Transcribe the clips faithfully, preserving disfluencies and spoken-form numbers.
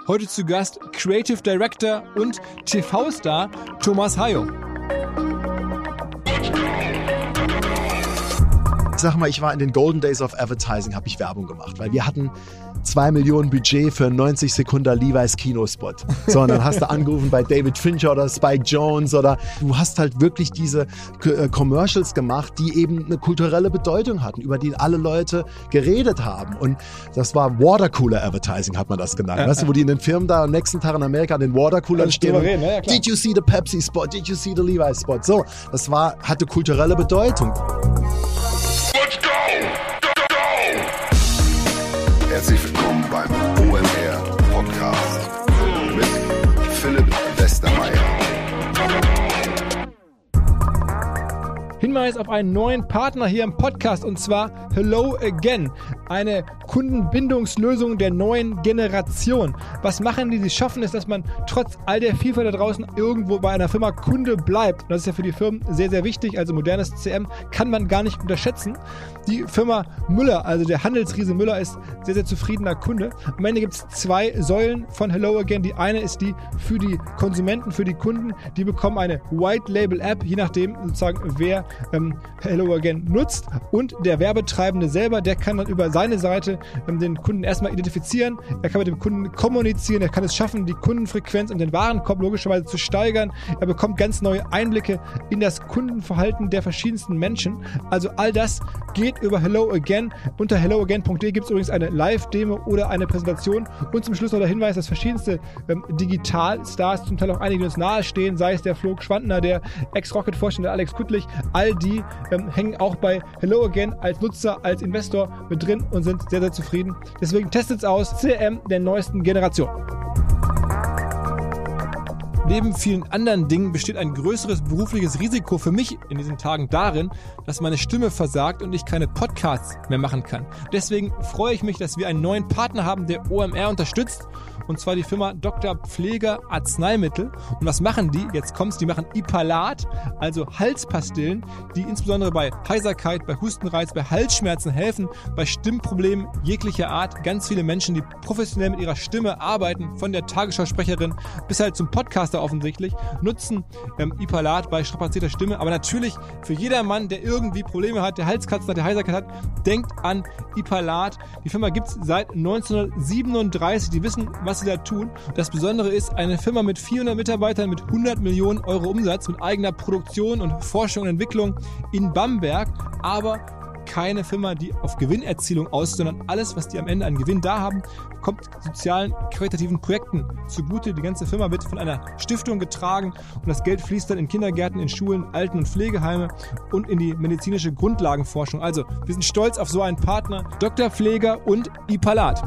Heute zu Gast Creative Director und T V-Star Thomas Hayo. Ich sag mal, ich war in den Golden Days of Advertising, habe ich Werbung gemacht, weil wir hatten zwei Millionen Budget für einen neunzig Sekunden Levi's Kinospot. So, und dann hast du angerufen bei David Fincher oder Spike Jonze oder du hast halt wirklich diese äh, Commercials gemacht, die eben eine kulturelle Bedeutung hatten, über die alle Leute geredet haben. Und das war Watercooler Advertising, hat man das genannt. Ja, weißt du, wo die in den Firmen da am nächsten Tag in Amerika an den Watercoolern stehen. Reden, ja, Did you see the Pepsi Spot? Did you see the Levi's Spot? So, das war, hatte kulturelle Bedeutung. Herzlich willkommen beim O M R Podcast mit Philipp Westermeier. Hinweis auf einen neuen Partner hier im Podcast und zwar Hello Again, eine Kundenbindungslösung der neuen Generation. Was machen die? Sie schaffen es, dass man trotz all der Vielfalt da draußen irgendwo bei einer Firma Kunde bleibt. Und das ist ja für die Firmen sehr, sehr wichtig. Also modernes C M kann man gar nicht unterschätzen. Die Firma Müller, also der Handelsriese Müller, ist sehr, sehr zufriedener Kunde. Am Ende gibt es zwei Säulen von Hello Again. Die eine ist die für die Konsumenten, für die Kunden. Die bekommen eine White-Label-App, je nachdem sozusagen, wer ähm, Hello Again nutzt. Und der Werbetreibende selber, der kann dann über seine Seite ähm, den Kunden erstmal identifizieren. Er kann mit dem Kunden kommunizieren. Er kann es schaffen, die Kundenfrequenz und den Warenkorb logischerweise zu steigern. Er bekommt ganz neue Einblicke in das Kundenverhalten der verschiedensten Menschen. Also all das geht über Hello Again. Unter hello again punkt de gibt es übrigens eine Live-Demo oder eine Präsentation. Und zum Schluss noch der Hinweis, dass verschiedenste ähm, Digitalstars, zum Teil auch einige, die uns nahestehen, sei es der Flo Schwantner, der Ex-Rocket-Vorstand, der Alex Kuttlich, all die ähm, hängen auch bei Hello Again als Nutzer, als Investor mit drin und sind sehr, sehr zufrieden. Deswegen testet's aus. C R M der neuesten Generation. Neben vielen anderen Dingen besteht ein größeres berufliches Risiko für mich in diesen Tagen darin, dass meine Stimme versagt und ich keine Podcasts mehr machen kann. Deswegen freue ich mich, dass wir einen neuen Partner haben, der O M R unterstützt. Und zwar die Firma Doktor Pfleger Arzneimittel. Und was machen die? Jetzt kommt's, die machen Ipalat, also Halspastillen, die insbesondere bei Heiserkeit, bei Hustenreiz, bei Halsschmerzen helfen, bei Stimmproblemen jeglicher Art. Ganz viele Menschen, die professionell mit ihrer Stimme arbeiten, von der Tagesschausprecherin bis halt zum Podcaster offensichtlich, nutzen ähm, Ipalat bei strapazierter Stimme. Aber natürlich für jedermann, der irgendwie Probleme hat, der Halskratzen hat, der Heiserkeit hat, denkt an Ipalat. Die Firma gibt's seit neunzehnhundertsiebenunddreißig. Die wissen, was sie da tun. Das Besondere ist, eine Firma mit vierhundert Mitarbeitern mit hundert Millionen Euro Umsatz, mit eigener Produktion und Forschung und Entwicklung in Bamberg, aber keine Firma, die auf Gewinnerzielung aus, sondern alles, was die am Ende an Gewinn da haben, kommt sozialen, karitativen Projekten zugute. Die ganze Firma wird von einer Stiftung getragen und das Geld fließt dann in Kindergärten, in Schulen, Alten- und Pflegeheime und in die medizinische Grundlagenforschung. Also, wir sind stolz auf so einen Partner, Doktor Pfleger und Ipalat.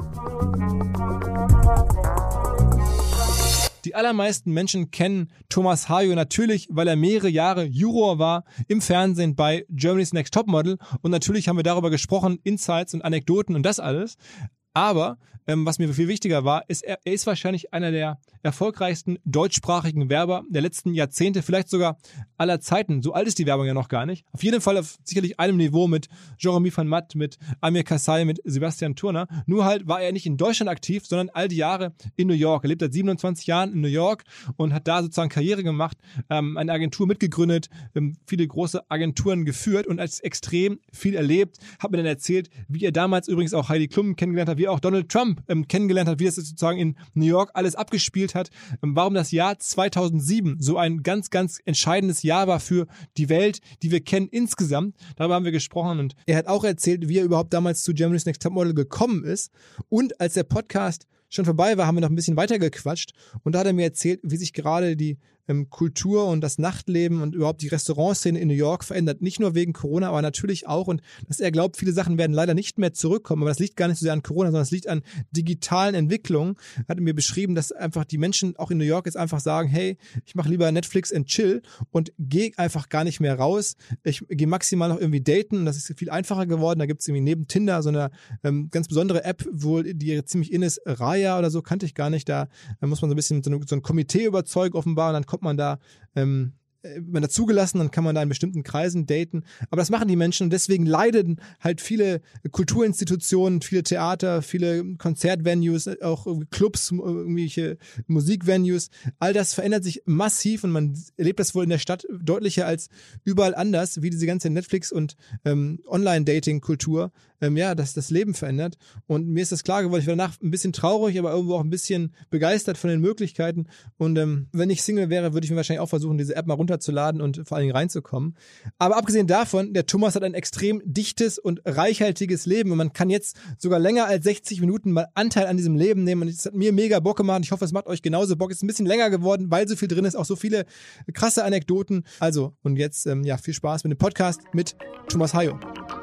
Die allermeisten Menschen kennen Thomas Hayo natürlich, weil er mehrere Jahre Juror war im Fernsehen bei Germany's Next Topmodel. Und natürlich haben wir darüber gesprochen, Insights und Anekdoten und das alles. Aber ähm, was mir viel wichtiger war, ist, er, er ist wahrscheinlich einer der erfolgreichsten deutschsprachigen Werber der letzten Jahrzehnte, vielleicht sogar aller Zeiten. So alt ist die Werbung ja noch gar nicht. Auf jeden Fall auf sicherlich einem Niveau mit Jeremy van Matt, mit Amir Kassai, mit Sebastian Turner. Nur halt war er nicht in Deutschland aktiv, sondern all die Jahre in New York. Er lebt seit siebenundzwanzig Jahren in New York und hat da sozusagen Karriere gemacht, ähm, eine Agentur mitgegründet, ähm, viele große Agenturen geführt und als extrem viel erlebt. Hat mir dann erzählt, wie er damals übrigens auch Heidi Klum kennengelernt hat, wie er auch Donald Trump ähm, kennengelernt hat, wie das sozusagen in New York alles abgespielt hat, ähm, warum das Jahr zweitausendsieben so ein ganz, ganz entscheidendes Jahr war für die Welt, die wir kennen insgesamt. Darüber haben wir gesprochen und er hat auch erzählt, wie er überhaupt damals zu Germany's Next Topmodel gekommen ist. Und als der Podcast schon vorbei war, haben wir noch ein bisschen weiter gequatscht und da hat er mir erzählt, wie sich gerade die ähm, Kultur und das Nachtleben und überhaupt die Restaurantszene in New York verändert. Nicht nur wegen Corona, aber natürlich auch. Und dass er glaubt, viele Sachen werden leider nicht mehr zurückkommen. Aber das liegt gar nicht so sehr an Corona, sondern es liegt an digitalen Entwicklungen. Er hat mir beschrieben, dass einfach die Menschen auch in New York jetzt einfach sagen, hey, ich mache lieber Netflix and chill und gehe einfach gar nicht mehr raus. Ich gehe maximal noch irgendwie daten und das ist viel einfacher geworden. Da gibt es irgendwie neben Tinder so eine ähm, ganz besondere App, wo die ziemlich in ist, Raya oder so, kannte ich gar nicht. Da, da muss man so ein bisschen so ein, so ein Komitee überzeugen offenbar und dann kommt man da ähm, man da zugelassen, dann kann man da in bestimmten Kreisen daten. Aber das machen die Menschen und deswegen leiden halt viele Kulturinstitutionen, viele Theater, viele Konzertvenues, auch Clubs, irgendwelche Musikvenues. All das verändert sich massiv und man erlebt das wohl in der Stadt deutlicher als überall anders, wie diese ganze Netflix- und ähm, Online-Dating-Kultur ähm, ja, das, das Leben verändert. Und mir ist das klar geworden, ich war danach ein bisschen traurig, aber irgendwo auch ein bisschen begeistert von den Möglichkeiten. Und ähm, wenn ich Single wäre, würde ich mir wahrscheinlich auch versuchen, diese App mal runterzuladen und vor allen Dingen reinzukommen. Aber abgesehen davon, der Thomas hat ein extrem dichtes und reichhaltiges Leben und man kann jetzt sogar länger als sechzig Minuten mal Anteil an diesem Leben nehmen und es hat mir mega Bock gemacht. Ich hoffe, es macht euch genauso Bock. Es ist ein bisschen länger geworden, weil so viel drin ist, auch so viele krasse Anekdoten. Also, und jetzt, ähm, ja, viel Spaß mit dem Podcast mit Thomas Hayo.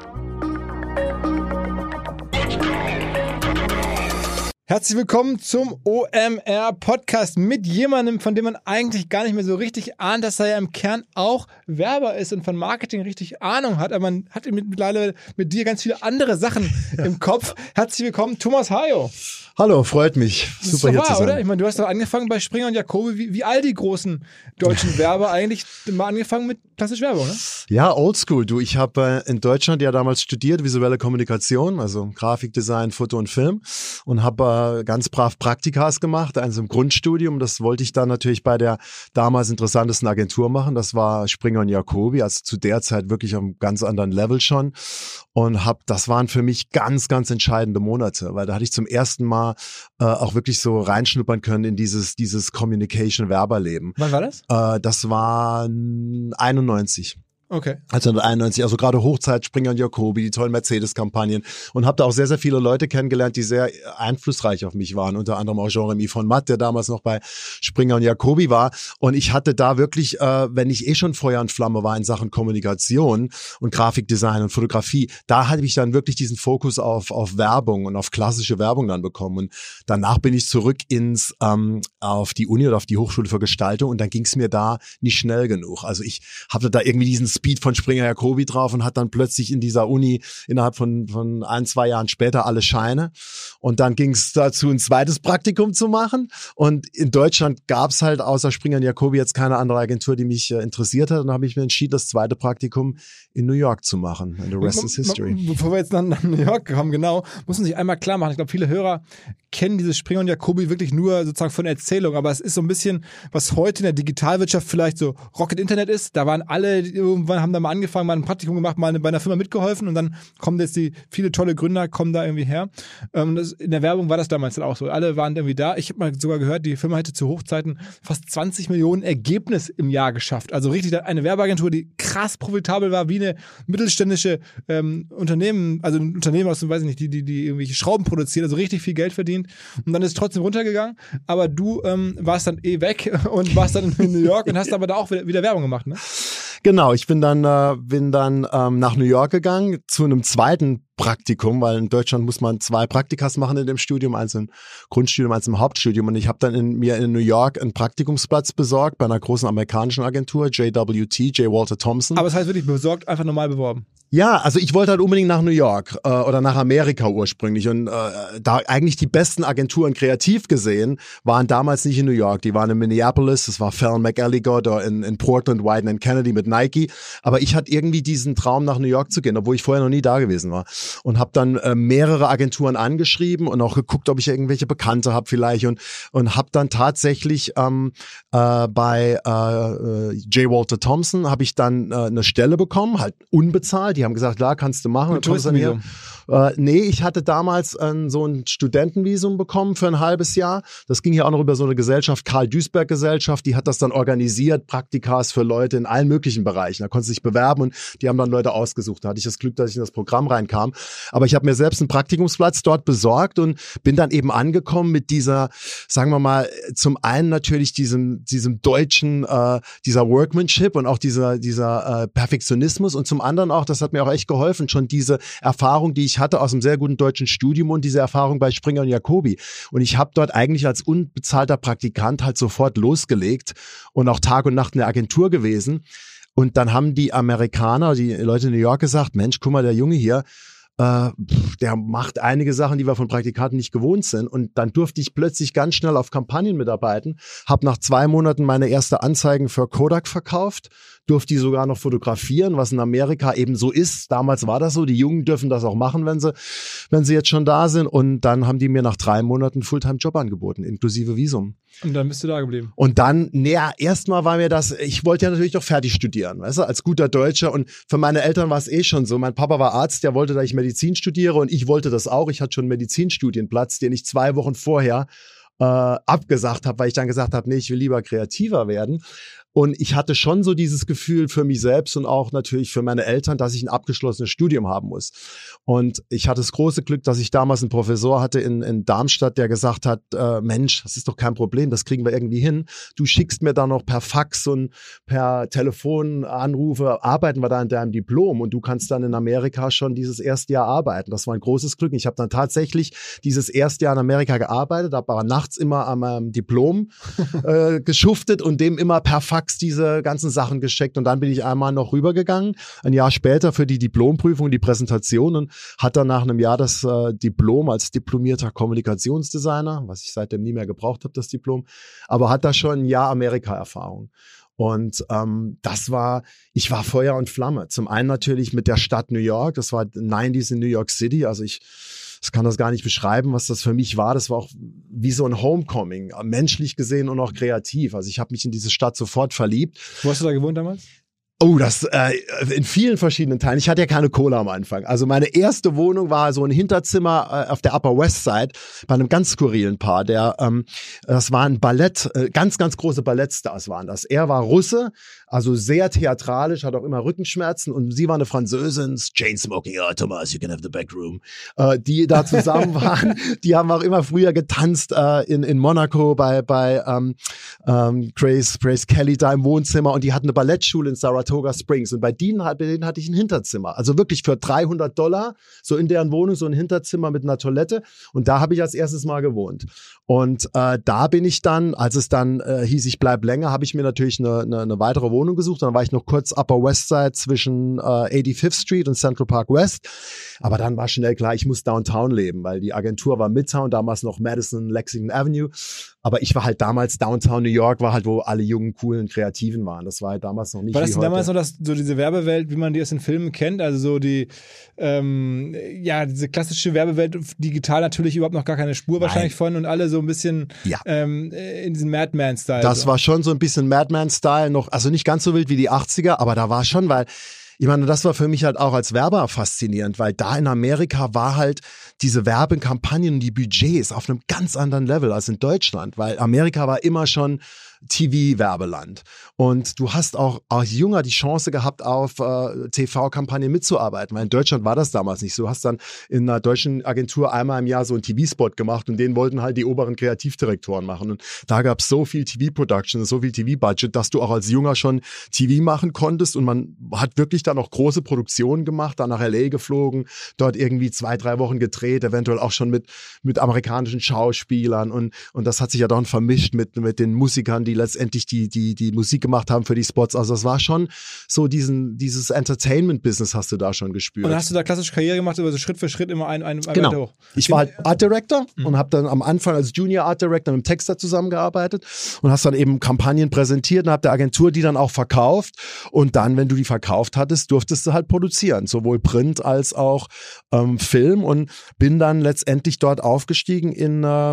Herzlich willkommen zum O M R-Podcast mit jemandem, von dem man eigentlich gar nicht mehr so richtig ahnt, dass er ja im Kern auch Werber ist und von Marketing richtig Ahnung hat, aber man hat mittlerweile mit dir ganz viele andere Sachen im Kopf. Herzlich willkommen, Thomas Hayo. Hallo, freut mich. Das Super ist hier wahr, zu sein. oder? Ich meine, du hast doch angefangen bei Springer und Jacobi, wie, wie all die großen deutschen Werber eigentlich mal angefangen mit klassisch Werbung, ne? Ja, oldschool. Du, ich habe äh, in Deutschland ja damals studiert, visuelle Kommunikation, also Grafikdesign, Foto und Film und habe äh, ganz brav Praktikas gemacht, eins im Grundstudium. Das wollte ich dann natürlich bei der damals interessantesten Agentur machen. Das war Springer und Jacobi, also zu der Zeit wirklich auf einem ganz anderen Level schon. Und hab, das waren für mich ganz, ganz entscheidende Monate, weil da hatte ich zum ersten Mal äh, auch wirklich so reinschnuppern können in dieses, dieses Communication-Werberleben. Wann war das? Äh, das war einundneunzig. Okay. neunzehnhunderteinundneunzig, also gerade Hochzeit, Springer und Jacobi, die tollen Mercedes-Kampagnen und habe da auch sehr, sehr viele Leute kennengelernt, die sehr einflussreich auf mich waren, unter anderem auch Jean-Remy von Matt, der damals noch bei Springer und Jacobi war und ich hatte da wirklich, äh, wenn ich eh schon Feuer und Flamme war in Sachen Kommunikation und Grafikdesign und Fotografie, da hatte ich dann wirklich diesen Fokus auf, auf Werbung und auf klassische Werbung dann bekommen und danach bin ich zurück ins, ähm, auf die Uni oder auf die Hochschule für Gestaltung und dann ging es mir da nicht schnell genug, also ich hatte da irgendwie diesen Speed von Springer Jacobi drauf und hat dann plötzlich in dieser Uni innerhalb von, von ein, zwei Jahren später alle Scheine. Und dann ging es dazu, ein zweites Praktikum zu machen. Und in Deutschland gab es halt außer Springer und Jacobi jetzt keine andere Agentur, die mich äh, interessiert hat. Und dann habe ich mir entschieden, das zweite Praktikum in New York zu machen. And the rest man, is history. Man, bevor wir jetzt nach, nach New York kommen, genau, muss man sich einmal klar machen. Ich glaube, viele Hörer kennen dieses Springer und Jacobi wirklich nur sozusagen von Erzählung. Aber es ist so ein bisschen, was heute in der Digitalwirtschaft vielleicht so Rocket Internet ist. Da waren alle irgendwann haben da mal angefangen, mal ein Praktikum gemacht, mal bei einer Firma mitgeholfen und dann kommen jetzt die viele tolle Gründer, kommen da irgendwie her. Ähm, das, in der Werbung war das damals dann auch so. Alle waren irgendwie da. Ich habe mal sogar gehört, die Firma hätte zu Hochzeiten fast zwanzig Millionen Ergebnis im Jahr geschafft. Also richtig eine Werbeagentur, die krass profitabel war, wie eine mittelständische ähm, Unternehmen, also ein Unternehmen aus, weiß ich nicht, die, die, die irgendwelche Schrauben produziert, also richtig viel Geld verdient. Und dann ist es trotzdem runtergegangen. Aber du ähm, warst dann eh weg und warst dann in New York und hast aber da auch wieder, wieder Werbung gemacht, ne? Genau, ich bin dann äh, bin dann ähm, nach New York gegangen zu einem zweiten Praktikum, weil in Deutschland muss man zwei Praktikas machen in dem Studium, eins im Grundstudium, eins im Hauptstudium und ich habe dann in, mir in New York einen Praktikumsplatz besorgt bei einer großen amerikanischen Agentur, J W T, J. Walter Thompson. Aber das heißt wirklich besorgt, einfach normal beworben? Ja, also ich wollte halt unbedingt nach New York äh, oder nach Amerika ursprünglich und äh, da eigentlich die besten Agenturen kreativ gesehen waren damals nicht in New York, die waren in Minneapolis, das war Fallon McElligott oder in, in Portland, Wieden and Kennedy mit Nike, aber ich hatte irgendwie diesen Traum nach New York zu gehen, obwohl ich vorher noch nie da gewesen war und habe dann äh, mehrere Agenturen angeschrieben und auch geguckt, ob ich irgendwelche Bekannte habe vielleicht und und habe dann tatsächlich ähm, äh, bei äh, J. Walter Thompson habe ich dann äh, eine Stelle bekommen, halt unbezahlt. Die haben gesagt, klar, kannst du machen. Mit Touristenvisum? Äh, nee, ich hatte damals äh, so ein Studentenvisum bekommen für ein halbes Jahr. Das ging ja auch noch über so eine Gesellschaft, Karl-Duisberg-Gesellschaft, die hat das dann organisiert, Praktikas für Leute in allen möglichen Bereichen. Da konnte sich bewerben und die haben dann Leute ausgesucht. Da hatte ich das Glück, dass ich in das Programm reinkam. Aber ich habe mir selbst einen Praktikumsplatz dort besorgt und bin dann eben angekommen mit dieser, sagen wir mal, zum einen natürlich diesem, diesem deutschen, äh, dieser Workmanship und auch dieser, dieser äh, Perfektionismus und zum anderen auch, das hat mir auch echt geholfen, schon diese Erfahrung, die ich hatte aus einem sehr guten deutschen Studium und diese Erfahrung bei Springer und Jacobi. Und ich habe dort eigentlich als unbezahlter Praktikant halt sofort losgelegt und auch Tag und Nacht in der Agentur gewesen. Und dann haben die Amerikaner, die Leute in New York gesagt, Mensch, guck mal, der Junge hier, äh, der macht einige Sachen, die wir von Praktikanten nicht gewohnt sind. Und dann durfte ich plötzlich ganz schnell auf Kampagnen mitarbeiten, habe nach zwei Monaten meine erste Anzeigen für Kodak verkauft, durfte die sogar noch fotografieren, was in Amerika eben so ist. Damals war das so, die Jungen dürfen das auch machen, wenn sie, wenn sie jetzt schon da sind. Und dann haben die mir nach drei Monaten einen Fulltime-Job angeboten, inklusive Visum. Und dann bist du da geblieben. Und dann, naja, erstmal war mir das, ich wollte ja natürlich doch fertig studieren, weißt du, als guter Deutscher. Und für meine Eltern war es eh schon so. Mein Papa war Arzt, der wollte, dass ich Medizin studiere und ich wollte das auch. Ich hatte schon einen Medizinstudienplatz, den ich zwei Wochen vorher äh, abgesagt habe, weil ich dann gesagt habe, nee, ich will lieber kreativer werden. Und ich hatte schon so dieses Gefühl für mich selbst und auch natürlich für meine Eltern, dass ich ein abgeschlossenes Studium haben muss. Und ich hatte das große Glück, dass ich damals einen Professor hatte in, in Darmstadt, der gesagt hat, äh, Mensch, das ist doch kein Problem, das kriegen wir irgendwie hin. Du schickst mir dann noch per Fax und per Telefonanrufe, arbeiten wir da an deinem Diplom und du kannst dann in Amerika schon dieses erste Jahr arbeiten. Das war ein großes Glück. Ich habe dann tatsächlich dieses erste Jahr in Amerika gearbeitet, habe aber nachts immer an meinem Diplom äh, geschuftet und dem immer per Fax diese ganzen Sachen geschickt und dann bin ich einmal noch rübergegangen, ein Jahr später für die Diplomprüfung, die Präsentation und hat dann nach einem Jahr das äh, Diplom als diplomierter Kommunikationsdesigner, was ich seitdem nie mehr gebraucht habe, das Diplom, aber hat da schon ein Jahr Amerika-Erfahrung. Und ähm, das war, ich war Feuer und Flamme. Zum einen natürlich mit der Stadt New York, das war neunziger in New York City, also ich Ich kann das gar nicht beschreiben, was das für mich war. Das war auch wie so ein Homecoming, menschlich gesehen und auch kreativ. Also ich habe mich in diese Stadt sofort verliebt. Wo hast du da gewohnt damals? Oh, das äh, in vielen verschiedenen Teilen. Ich hatte ja keine Kohle am Anfang. Also meine erste Wohnung war so ein Hinterzimmer äh, auf der Upper West Side bei einem ganz skurrilen Paar. Der, ähm, das war ein Ballett, äh, ganz, ganz große Ballettstars waren das. Er war Russe, also sehr theatralisch, hat auch immer Rückenschmerzen und sie war eine Französin, Chain Smoking, oh Thomas, you can have the back room. Äh, die da zusammen waren, die haben auch immer früher getanzt äh, in, in Monaco bei, bei ähm, ähm, Grace, Grace Kelly da im Wohnzimmer und die hatten eine Ballettschule in Saratoga Springs und bei denen, bei denen hatte ich ein Hinterzimmer, also wirklich für dreihundert Dollar, so in deren Wohnung, so ein Hinterzimmer mit einer Toilette und da habe ich als erstes Mal gewohnt und äh, da bin ich dann, als es dann äh, hieß, ich bleib länger, habe ich mir natürlich eine, eine, eine weitere Wohnung gesucht, dann war ich noch kurz Upper West Side zwischen äh, eighty-fifth Street und Central Park West, aber dann war schnell klar, ich muss Downtown leben, weil die Agentur war Midtown, damals noch Madison, Lexington Avenue, aber ich war halt damals Downtown New York, war halt, wo alle jungen, coolen, Kreativen waren, das war halt damals noch nicht war das wie denn heute. Damals noch das, so diese Werbewelt, wie man die aus den Filmen kennt, also so die, ähm, ja, diese klassische Werbewelt, digital natürlich überhaupt noch gar keine Spur Nein. wahrscheinlich von und alle so ein bisschen ja. ähm, in diesem Madman-Style. Das so. war schon so ein bisschen Madman-Style noch, also nicht ganz so wild wie die achtziger, aber da war schon, weil ich meine, das war für mich halt auch als Werber faszinierend, weil da in Amerika war halt diese Werbekampagnen und die Budgets auf einem ganz anderen Level als in Deutschland, weil Amerika war immer schon T V-Werbeland. Und du hast auch als Junger die Chance gehabt, auf äh, T V-Kampagnen mitzuarbeiten, weil in Deutschland war das damals nicht so. Du hast dann in einer deutschen Agentur einmal im Jahr so einen T V-Spot gemacht und den wollten halt die oberen Kreativdirektoren machen. Und da gab es so viel T V-Production, so viel T V-Budget, dass du auch als Junger schon T V machen konntest und man hat wirklich dann auch große Produktionen gemacht, dann nach L A geflogen, dort irgendwie zwei, drei Wochen gedreht, eventuell auch schon mit, mit amerikanischen Schauspielern und, und das hat sich ja dann vermischt mit, mit den Musikern, die letztendlich die, die, die Musik gemacht haben für die Spots. Also das war schon so diesen, dieses Entertainment-Business hast du da schon gespürt. Und hast du da klassisch Karriere gemacht, über so Schritt für Schritt immer ein, ein, ein genau. weiter hoch? Ich war halt Art Director mhm. und habe dann am Anfang als Junior Art Director mit dem Texter zusammengearbeitet und hast dann eben Kampagnen präsentiert und hab der Agentur die dann auch verkauft und dann, wenn du die verkauft hattest, durftest du halt produzieren, sowohl Print als auch ähm, Film und bin dann letztendlich dort aufgestiegen in, äh,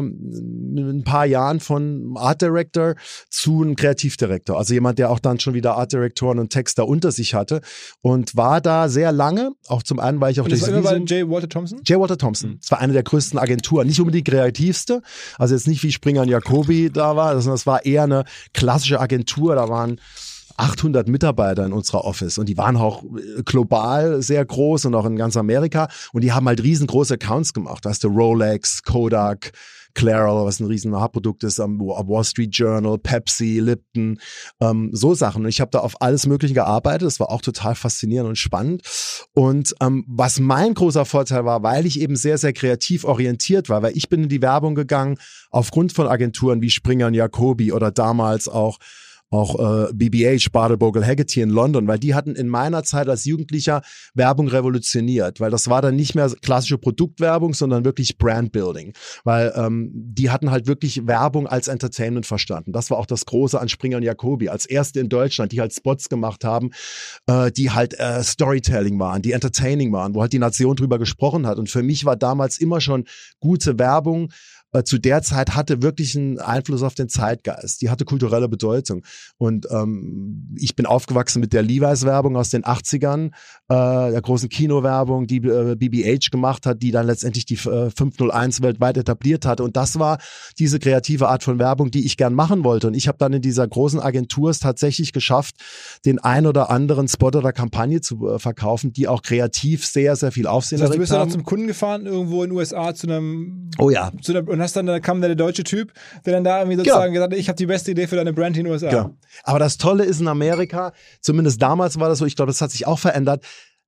in ein paar Jahren von Art Director zu einem Kreativdirektor, also jemand, der auch dann schon wieder Art Directoren und Texter unter sich hatte und war da sehr lange, auch zum einen, weil ich auch und das durch war immer bei Visum, J. Walter Thompson? J. Walter Thompson. Das war eine der größten Agenturen, nicht unbedingt die kreativste, also jetzt nicht wie Springer und Jacobi da war, sondern das war eher eine klassische Agentur, da waren achthundert Mitarbeiter in unserer Office und die waren auch global sehr groß und auch in ganz Amerika und die haben halt riesengroße Accounts gemacht, weißt du, Rolex, Kodak, Clairol, was ein riesen Haarprodukt ist, am Wall Street Journal, Pepsi, Lipton, ähm, so Sachen. Und ich habe da auf alles Mögliche gearbeitet. Das war auch total faszinierend und spannend. Und ähm, was mein großer Vorteil war, weil ich eben sehr, sehr kreativ orientiert war, weil ich bin in die Werbung gegangen aufgrund von Agenturen wie Springer und Jacobi oder damals auch auch äh, B B H, Bartle Bogle Haggerty in London, weil die hatten in meiner Zeit als Jugendlicher Werbung revolutioniert, weil das war dann nicht mehr klassische Produktwerbung, sondern wirklich Brandbuilding, weil ähm, die hatten halt wirklich Werbung als Entertainment verstanden. Das war auch das Große an Springer und Jacobi, als erste in Deutschland, die halt Spots gemacht haben, äh, die halt äh, Storytelling waren, die entertaining waren, wo halt die Nation drüber gesprochen hat. Und für mich war damals immer schon gute Werbung, äh, zu der Zeit hatte wirklich einen Einfluss auf den Zeitgeist. Die hatte kulturelle Bedeutung. Und ähm, ich bin aufgewachsen mit der Levi's-Werbung aus den achtzigern, äh, der großen Kinowerbung, die äh, B B H gemacht hat, die dann letztendlich die äh, fünf null eins weltweit etabliert hatte. Und das war diese kreative Art von Werbung, die ich gern machen wollte. Und ich habe dann in dieser großen Agentur es tatsächlich geschafft, den ein oder anderen Spot oder Kampagne zu äh, verkaufen, die auch kreativ sehr, sehr viel Aufsehen das heißt, erregt du bist haben. ja noch zum Kunden gefahren, irgendwo in den U S A zu einem... Oh ja. Zu einer, und hast dann, da kam der deutsche Typ, der dann da irgendwie sozusagen Ja. gesagt hat, ich habe die beste Idee für deine Brand in den U S A. Ja. Aber das Tolle ist in Amerika, zumindest damals war das so, ich glaube, das hat sich auch verändert,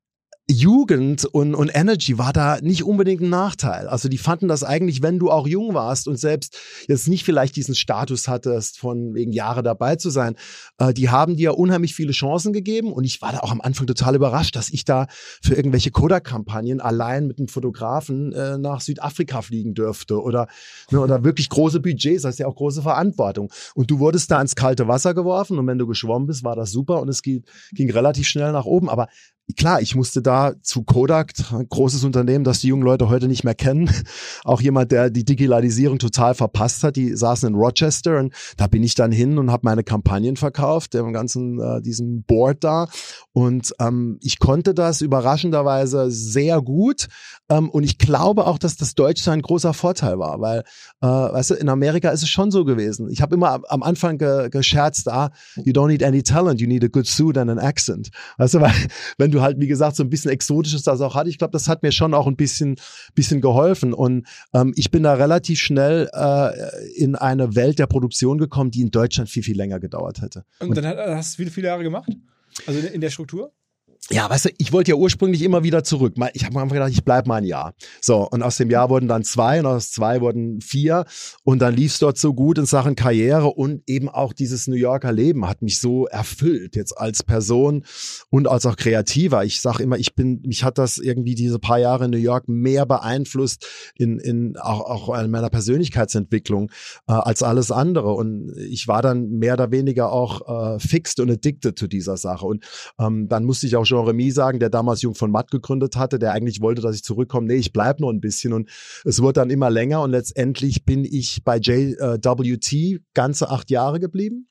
Jugend und, und Energy war da nicht unbedingt ein Nachteil. Also die fanden das eigentlich, wenn du auch jung warst und selbst jetzt nicht vielleicht diesen Status hattest, von wegen Jahre dabei zu sein, äh, die haben dir unheimlich viele Chancen gegeben und ich war da auch am Anfang total überrascht, dass ich da für irgendwelche Kodak-Kampagnen allein mit einem Fotografen äh, nach Südafrika fliegen dürfte oder, ne, oder wirklich große Budgets, das ist ja auch große Verantwortung. Und du wurdest da ins kalte Wasser geworfen und wenn du geschwommen bist, war das super und es ging, ging relativ schnell nach oben, aber klar, ich musste da zu Kodak, ein großes Unternehmen, das die jungen Leute heute nicht mehr kennen. Auch jemand, der die Digitalisierung total verpasst hat. Die saßen in Rochester und da bin ich dann hin und habe meine Kampagnen verkauft, dem ganzen äh, diesem Board da. Und ähm, ich konnte das überraschenderweise sehr gut. Ähm, und ich glaube auch, dass das Deutschsein ein großer Vorteil war, weil, äh, weißt du, in Amerika ist es schon so gewesen. Ich habe immer am Anfang ge gescherzt, ah, you don't need any talent, you need a good suit and an accent. Weißt du, weil wenn du halt, wie gesagt, so ein bisschen Exotisches das auch hatte. Ich glaube, das hat mir schon auch ein bisschen, bisschen geholfen. Und ähm, ich bin da relativ schnell äh, in eine Welt der Produktion gekommen, die in Deutschland viel, viel länger gedauert hätte. Und, Und dann hat, hast du viele, viele Jahre gemacht? Also in, in der Struktur? ja, weißt du, ich wollte ja ursprünglich immer wieder zurück. Ich habe mir einfach gedacht, ich bleib mal ein Jahr. So, und aus dem Jahr wurden dann zwei und aus zwei wurden vier. Und dann lief es dort so gut in Sachen Karriere und eben auch dieses New Yorker Leben hat mich so erfüllt, jetzt als Person und als auch Kreativer. Ich sage immer, ich bin, mich hat das irgendwie diese paar Jahre in New York mehr beeinflusst in, in auch, auch in meiner Persönlichkeitsentwicklung äh, als alles andere. Und ich war dann mehr oder weniger auch äh, fixed und addicted zu dieser Sache. Und ähm, dann musste ich auch Jean Remy sagen, der damals Jung von Matt gegründet hatte, der eigentlich wollte, dass ich zurückkomme. Nee, ich bleib noch ein bisschen und es wurde dann immer länger und letztendlich bin ich bei J W T ganze acht Jahre geblieben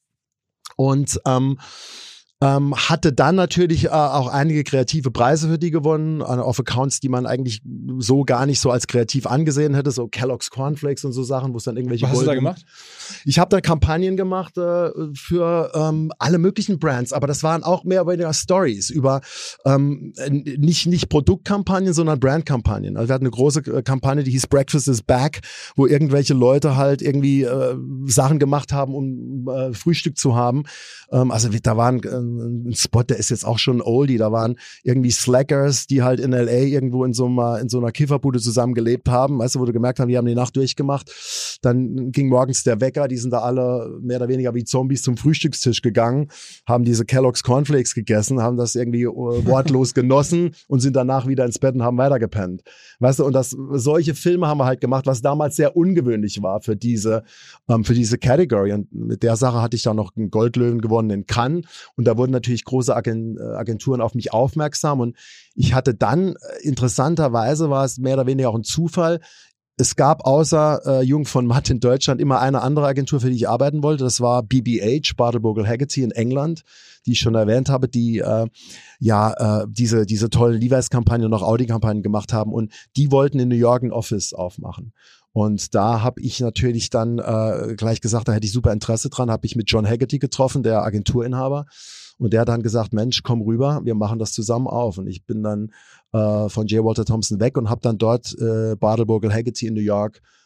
und ähm, Ähm, hatte dann natürlich äh, auch einige kreative Preise für die gewonnen, äh, auf Accounts, die man eigentlich so gar nicht so als kreativ angesehen hätte, so Kellogg's Cornflakes und so Sachen, wo es dann irgendwelche... Was hast du da Golden- gemacht? Ich habe da Kampagnen gemacht äh, für ähm, alle möglichen Brands, aber das waren auch mehr oder weniger Stories über ähm, nicht, nicht Produktkampagnen, sondern Brandkampagnen. Also wir hatten eine große äh, Kampagne, die hieß Breakfast is Back, wo irgendwelche Leute halt irgendwie äh, Sachen gemacht haben, um äh, Frühstück zu haben. Ähm, also da waren äh, ein Spot, der ist jetzt auch schon oldie, da waren irgendwie Slackers, die halt in L A irgendwo in so einer, in so einer Kifferbude zusammen gelebt haben, weißt du, wo du gemerkt haben, die haben die Nacht durchgemacht. Dann ging morgens der Wecker, die sind da alle mehr oder weniger wie Zombies zum Frühstückstisch gegangen, haben diese Kellogg's Cornflakes gegessen, haben das irgendwie äh, wortlos genossen und sind danach wieder ins Bett und haben weitergepennt. Weißt du, und das, solche Filme haben wir halt gemacht, was damals sehr ungewöhnlich war für diese, ähm, für diese Category. Und mit der Sache hatte ich dann noch einen Goldlöwen gewonnen in Cannes und da wurden natürlich große Agenturen auf mich aufmerksam und ich hatte dann, interessanterweise war es mehr oder weniger auch ein Zufall, es gab außer äh, Jung von Matt in Deutschland immer eine andere Agentur, für die ich arbeiten wollte. Das war B B H, Bartle Bogle Haggerty in England, die ich schon erwähnt habe, die äh, ja äh, diese diese tollen Levi's-Kampagnen und auch Audi-Kampagnen gemacht haben und die wollten in New York ein Office aufmachen. Und da habe ich natürlich dann äh, gleich gesagt, da hätte ich super Interesse dran, habe ich mit John Haggerty getroffen, der Agenturinhaber. Und der hat dann gesagt, Mensch, komm rüber, wir machen das zusammen auf. Und ich bin dann äh, von J. Walter Thompson weg und habe dann dort äh, Bartle Bogle Haggerty in New York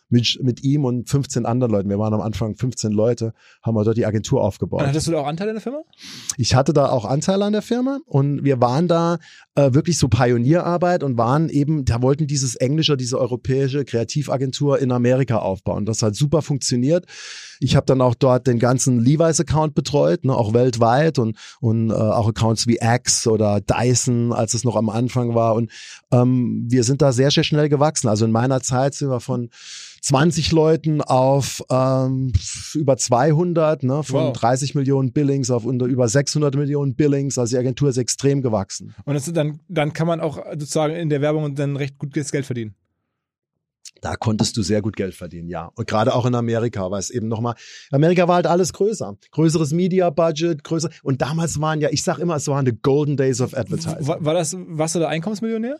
mit, mit ihm und fünfzehn anderen Leuten. Wir waren am Anfang fünfzehn Leute, haben wir dort die Agentur aufgebaut. Und hattest du da auch Anteil an der Firma? Ich hatte da auch Anteil an der Firma und wir waren da äh, wirklich so Pionierarbeit und waren eben, da wollten dieses englische, diese europäische Kreativagentur in Amerika aufbauen. Das hat super funktioniert. Ich habe dann auch dort den ganzen Levi's-Account betreut, ne, auch weltweit und, und äh, auch Accounts wie Axe oder Dyson, als es noch am Anfang war. Und ähm, wir sind da sehr, sehr schnell gewachsen. Also in meiner Zeit sind wir von zwanzig Leuten auf ähm, über zweihundert, ne, von wow. dreißig Millionen Billings auf unter über sechshundert Millionen Billings. Also die Agentur ist extrem gewachsen. Und das, dann, dann kann man auch sozusagen in der Werbung dann recht gut Geld verdienen. Da konntest du sehr gut Geld verdienen, ja. Und gerade auch in Amerika, weil es eben nochmal, Amerika war halt alles größer. Größeres Media-Budget, größer. Und damals waren ja, ich sag immer, es waren the golden days of advertising. War, war das, warst du der Einkommensmillionär?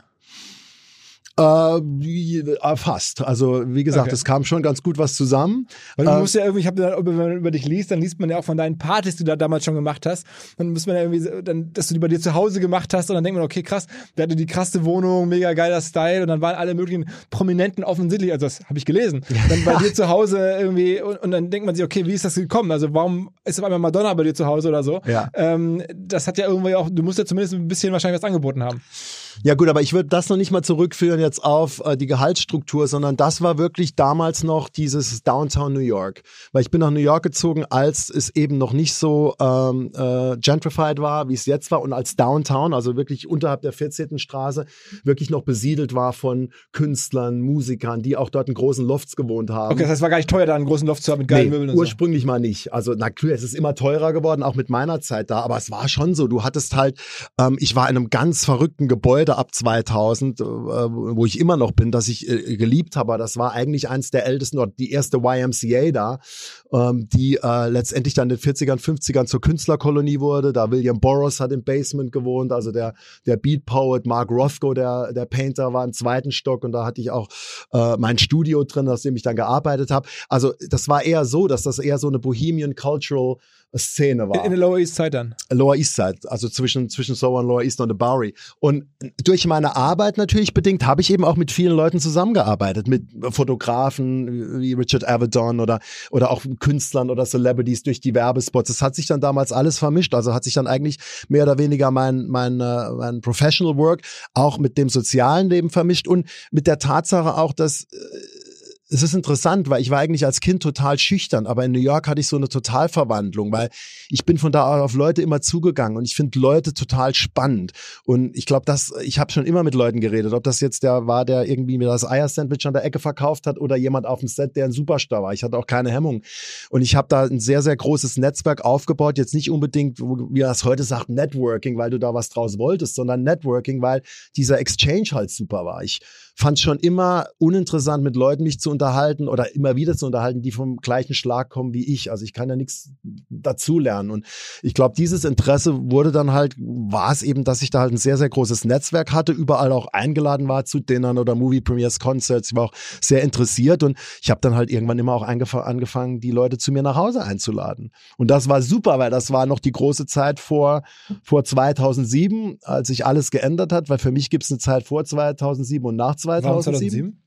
Äh, fast. Also wie gesagt, Okay. es kam schon ganz gut was zusammen. Weil du Äh, musst ja irgendwie, ich habe dann, wenn man über dich liest, dann liest man ja auch von deinen Partys, die du da damals schon gemacht hast. Dann muss man ja irgendwie, so- dann, dass du die bei dir zu Hause gemacht hast und dann denkt man, okay, krass, der hatte die krasse Wohnung, mega geiler Style und dann waren alle möglichen Prominenten offensichtlich, also das habe ich gelesen, dann bei dir zu Hause irgendwie und, und dann denkt man sich, okay, wie ist das gekommen? Also warum ist auf einmal Madonna bei dir zu Hause oder so? Ja. Ähm, das hat ja irgendwie auch, du musst ja zumindest ein bisschen wahrscheinlich was angeboten haben. Ja gut, aber ich würde das noch nicht mal zurückführen jetzt auf äh, die Gehaltsstruktur, sondern das war wirklich damals noch dieses Downtown New York. Weil ich bin nach New York gezogen, als es eben noch nicht so ähm, äh, gentrified war, wie es jetzt war und als Downtown, also wirklich unterhalb der vierzehnten Straße, wirklich noch besiedelt war von Künstlern, Musikern, die auch dort in großen Lofts gewohnt haben. Okay, das heißt, es war gar nicht teuer, da einen großen Loft zu haben mit geilen Nee, Möbeln und so. ursprünglich mal nicht. Also natürlich, es ist immer teurer geworden, auch mit meiner Zeit da, aber es war schon so. Du hattest halt, ähm, ich war in einem ganz verrückten Gebäude ab zweitausend, äh, wo ich immer noch bin, das ich äh, geliebt habe. Das war eigentlich eins der ältesten, oder die erste Y M C A da, ähm, die äh, letztendlich dann in den vierzigern, fünfzigern zur Künstlerkolonie wurde. Da William Burroughs hat im Basement gewohnt, also der der Beat Poet Mark Rothko, der der Painter, war im zweiten Stock und da hatte ich auch äh, mein Studio drin, aus dem ich dann gearbeitet habe. Also das war eher so, dass das eher so eine Bohemian Cultural Szene war. In der Lower East Side dann. Lower East Side, also zwischen, zwischen Soho und Lower East und the Bowery. Und durch meine Arbeit natürlich bedingt habe ich eben auch mit vielen Leuten zusammengearbeitet, mit Fotografen wie Richard Avedon oder, oder auch Künstlern oder Celebrities durch die Werbespots. Das hat sich dann damals alles vermischt, also hat sich dann eigentlich mehr oder weniger mein, mein, äh, mein Professional Work auch mit dem sozialen Leben vermischt und mit der Tatsache auch, dass äh, es ist interessant, weil ich war eigentlich als Kind total schüchtern, aber in New York hatte ich so eine Totalverwandlung, weil ich bin von da auf Leute immer zugegangen und ich finde Leute total spannend und ich glaube, dass ich habe schon immer mit Leuten geredet, ob das jetzt der war, der irgendwie mir das Eiersandwich an der Ecke verkauft hat oder jemand auf dem Set, der ein Superstar war. Ich hatte auch keine Hemmung und ich habe da ein sehr, sehr großes Netzwerk aufgebaut, jetzt nicht unbedingt, wie man das heute sagt, Networking, weil du da was draus wolltest, sondern Networking, weil dieser Exchange halt super war. Ich fand es schon immer uninteressant, mit Leuten mich zu unterhalten oder immer wieder zu unterhalten, die vom gleichen Schlag kommen wie ich. Also ich kann ja nichts dazulernen. Und ich glaube, dieses Interesse wurde dann halt, war es eben, dass ich da halt ein sehr, sehr großes Netzwerk hatte, überall auch eingeladen war zu Dinnern oder Movie Premiers, Concerts. Ich war auch sehr interessiert und ich habe dann halt irgendwann immer auch angefangen, die Leute zu mir nach Hause einzuladen. Und das war super, weil das war noch die große Zeit vor, vor zweitausendsieben, als sich alles geändert hat, weil für mich gibt es eine Zeit vor zweitausendsieben und nach zweitausendsieben. Warum zweitausendsieben?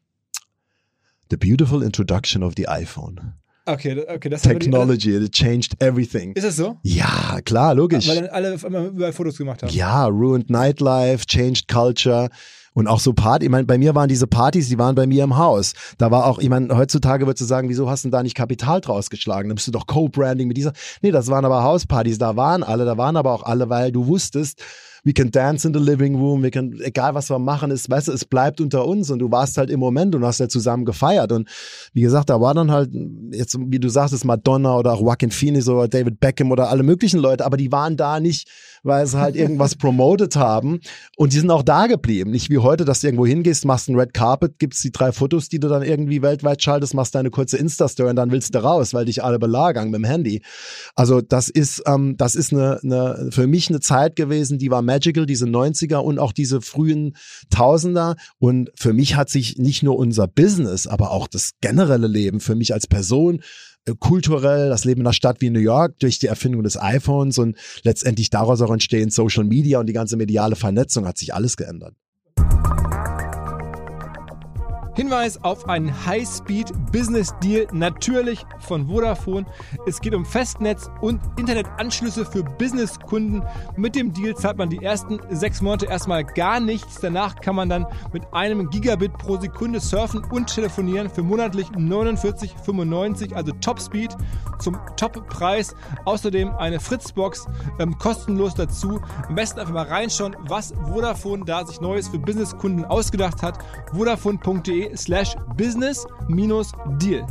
The beautiful introduction of the iPhone. Okay, okay, das Technology, it changed everything. Ist das so? Ja, klar, logisch. Weil dann alle auf einmal überall Fotos gemacht haben. Ja, ruined nightlife, changed culture. Und auch so Party, ich meine, bei mir waren diese Partys, die waren bei mir im Haus. Da war auch, ich meine, heutzutage würdest du sagen, wieso hast du denn da nicht Kapital draus geschlagen? Dann bist du doch Co-Branding mit dieser. Nee, das waren aber Hauspartys, da waren alle, da waren aber auch alle, weil du wusstest, we can dance in the living room, we can, egal was wir machen, ist, weißt du, es bleibt unter uns und du warst halt im Moment und hast ja zusammen gefeiert. Und wie gesagt, da war dann halt, jetzt, wie du sagtest, Madonna oder auch Joaquin Phoenix oder David Beckham oder alle möglichen Leute, aber die waren da nicht, weil sie halt irgendwas promoted haben und die sind auch da geblieben. Nicht wie heute, dass du irgendwo hingehst, machst ein Red Carpet, gibt's die drei Fotos, die du dann irgendwie weltweit schaltest, machst deine kurze Insta-Story und dann willst du raus, weil dich alle belagern mit dem Handy. Also das ist, ähm, das ist eine, eine, für mich eine Zeit gewesen, die war magical, diese neunziger und auch diese frühen Tausender. Und für mich hat sich nicht nur unser Business, aber auch das generelle Leben für mich als Person, äh, kulturell, das Leben in einer Stadt wie New York durch die Erfindung des iPhones und letztendlich daraus auch entstehen Social Media und die ganze mediale Vernetzung, hat sich alles geändert. Hinweis auf einen High-Speed-Business-Deal, natürlich von Vodafone. Es geht um Festnetz und Internetanschlüsse für Businesskunden. Mit dem Deal zahlt man die ersten sechs Monate erstmal gar nichts. Danach kann man dann mit einem Gigabit pro Sekunde surfen und telefonieren für monatlich neunundvierzig Euro fünfundneunzig, also Top-Speed zum Top-Preis. Außerdem eine Fritzbox ähm, kostenlos dazu. Am besten einfach mal reinschauen, was Vodafone da sich Neues für Businesskunden ausgedacht hat. Vodafone punkt de slash business minus deal.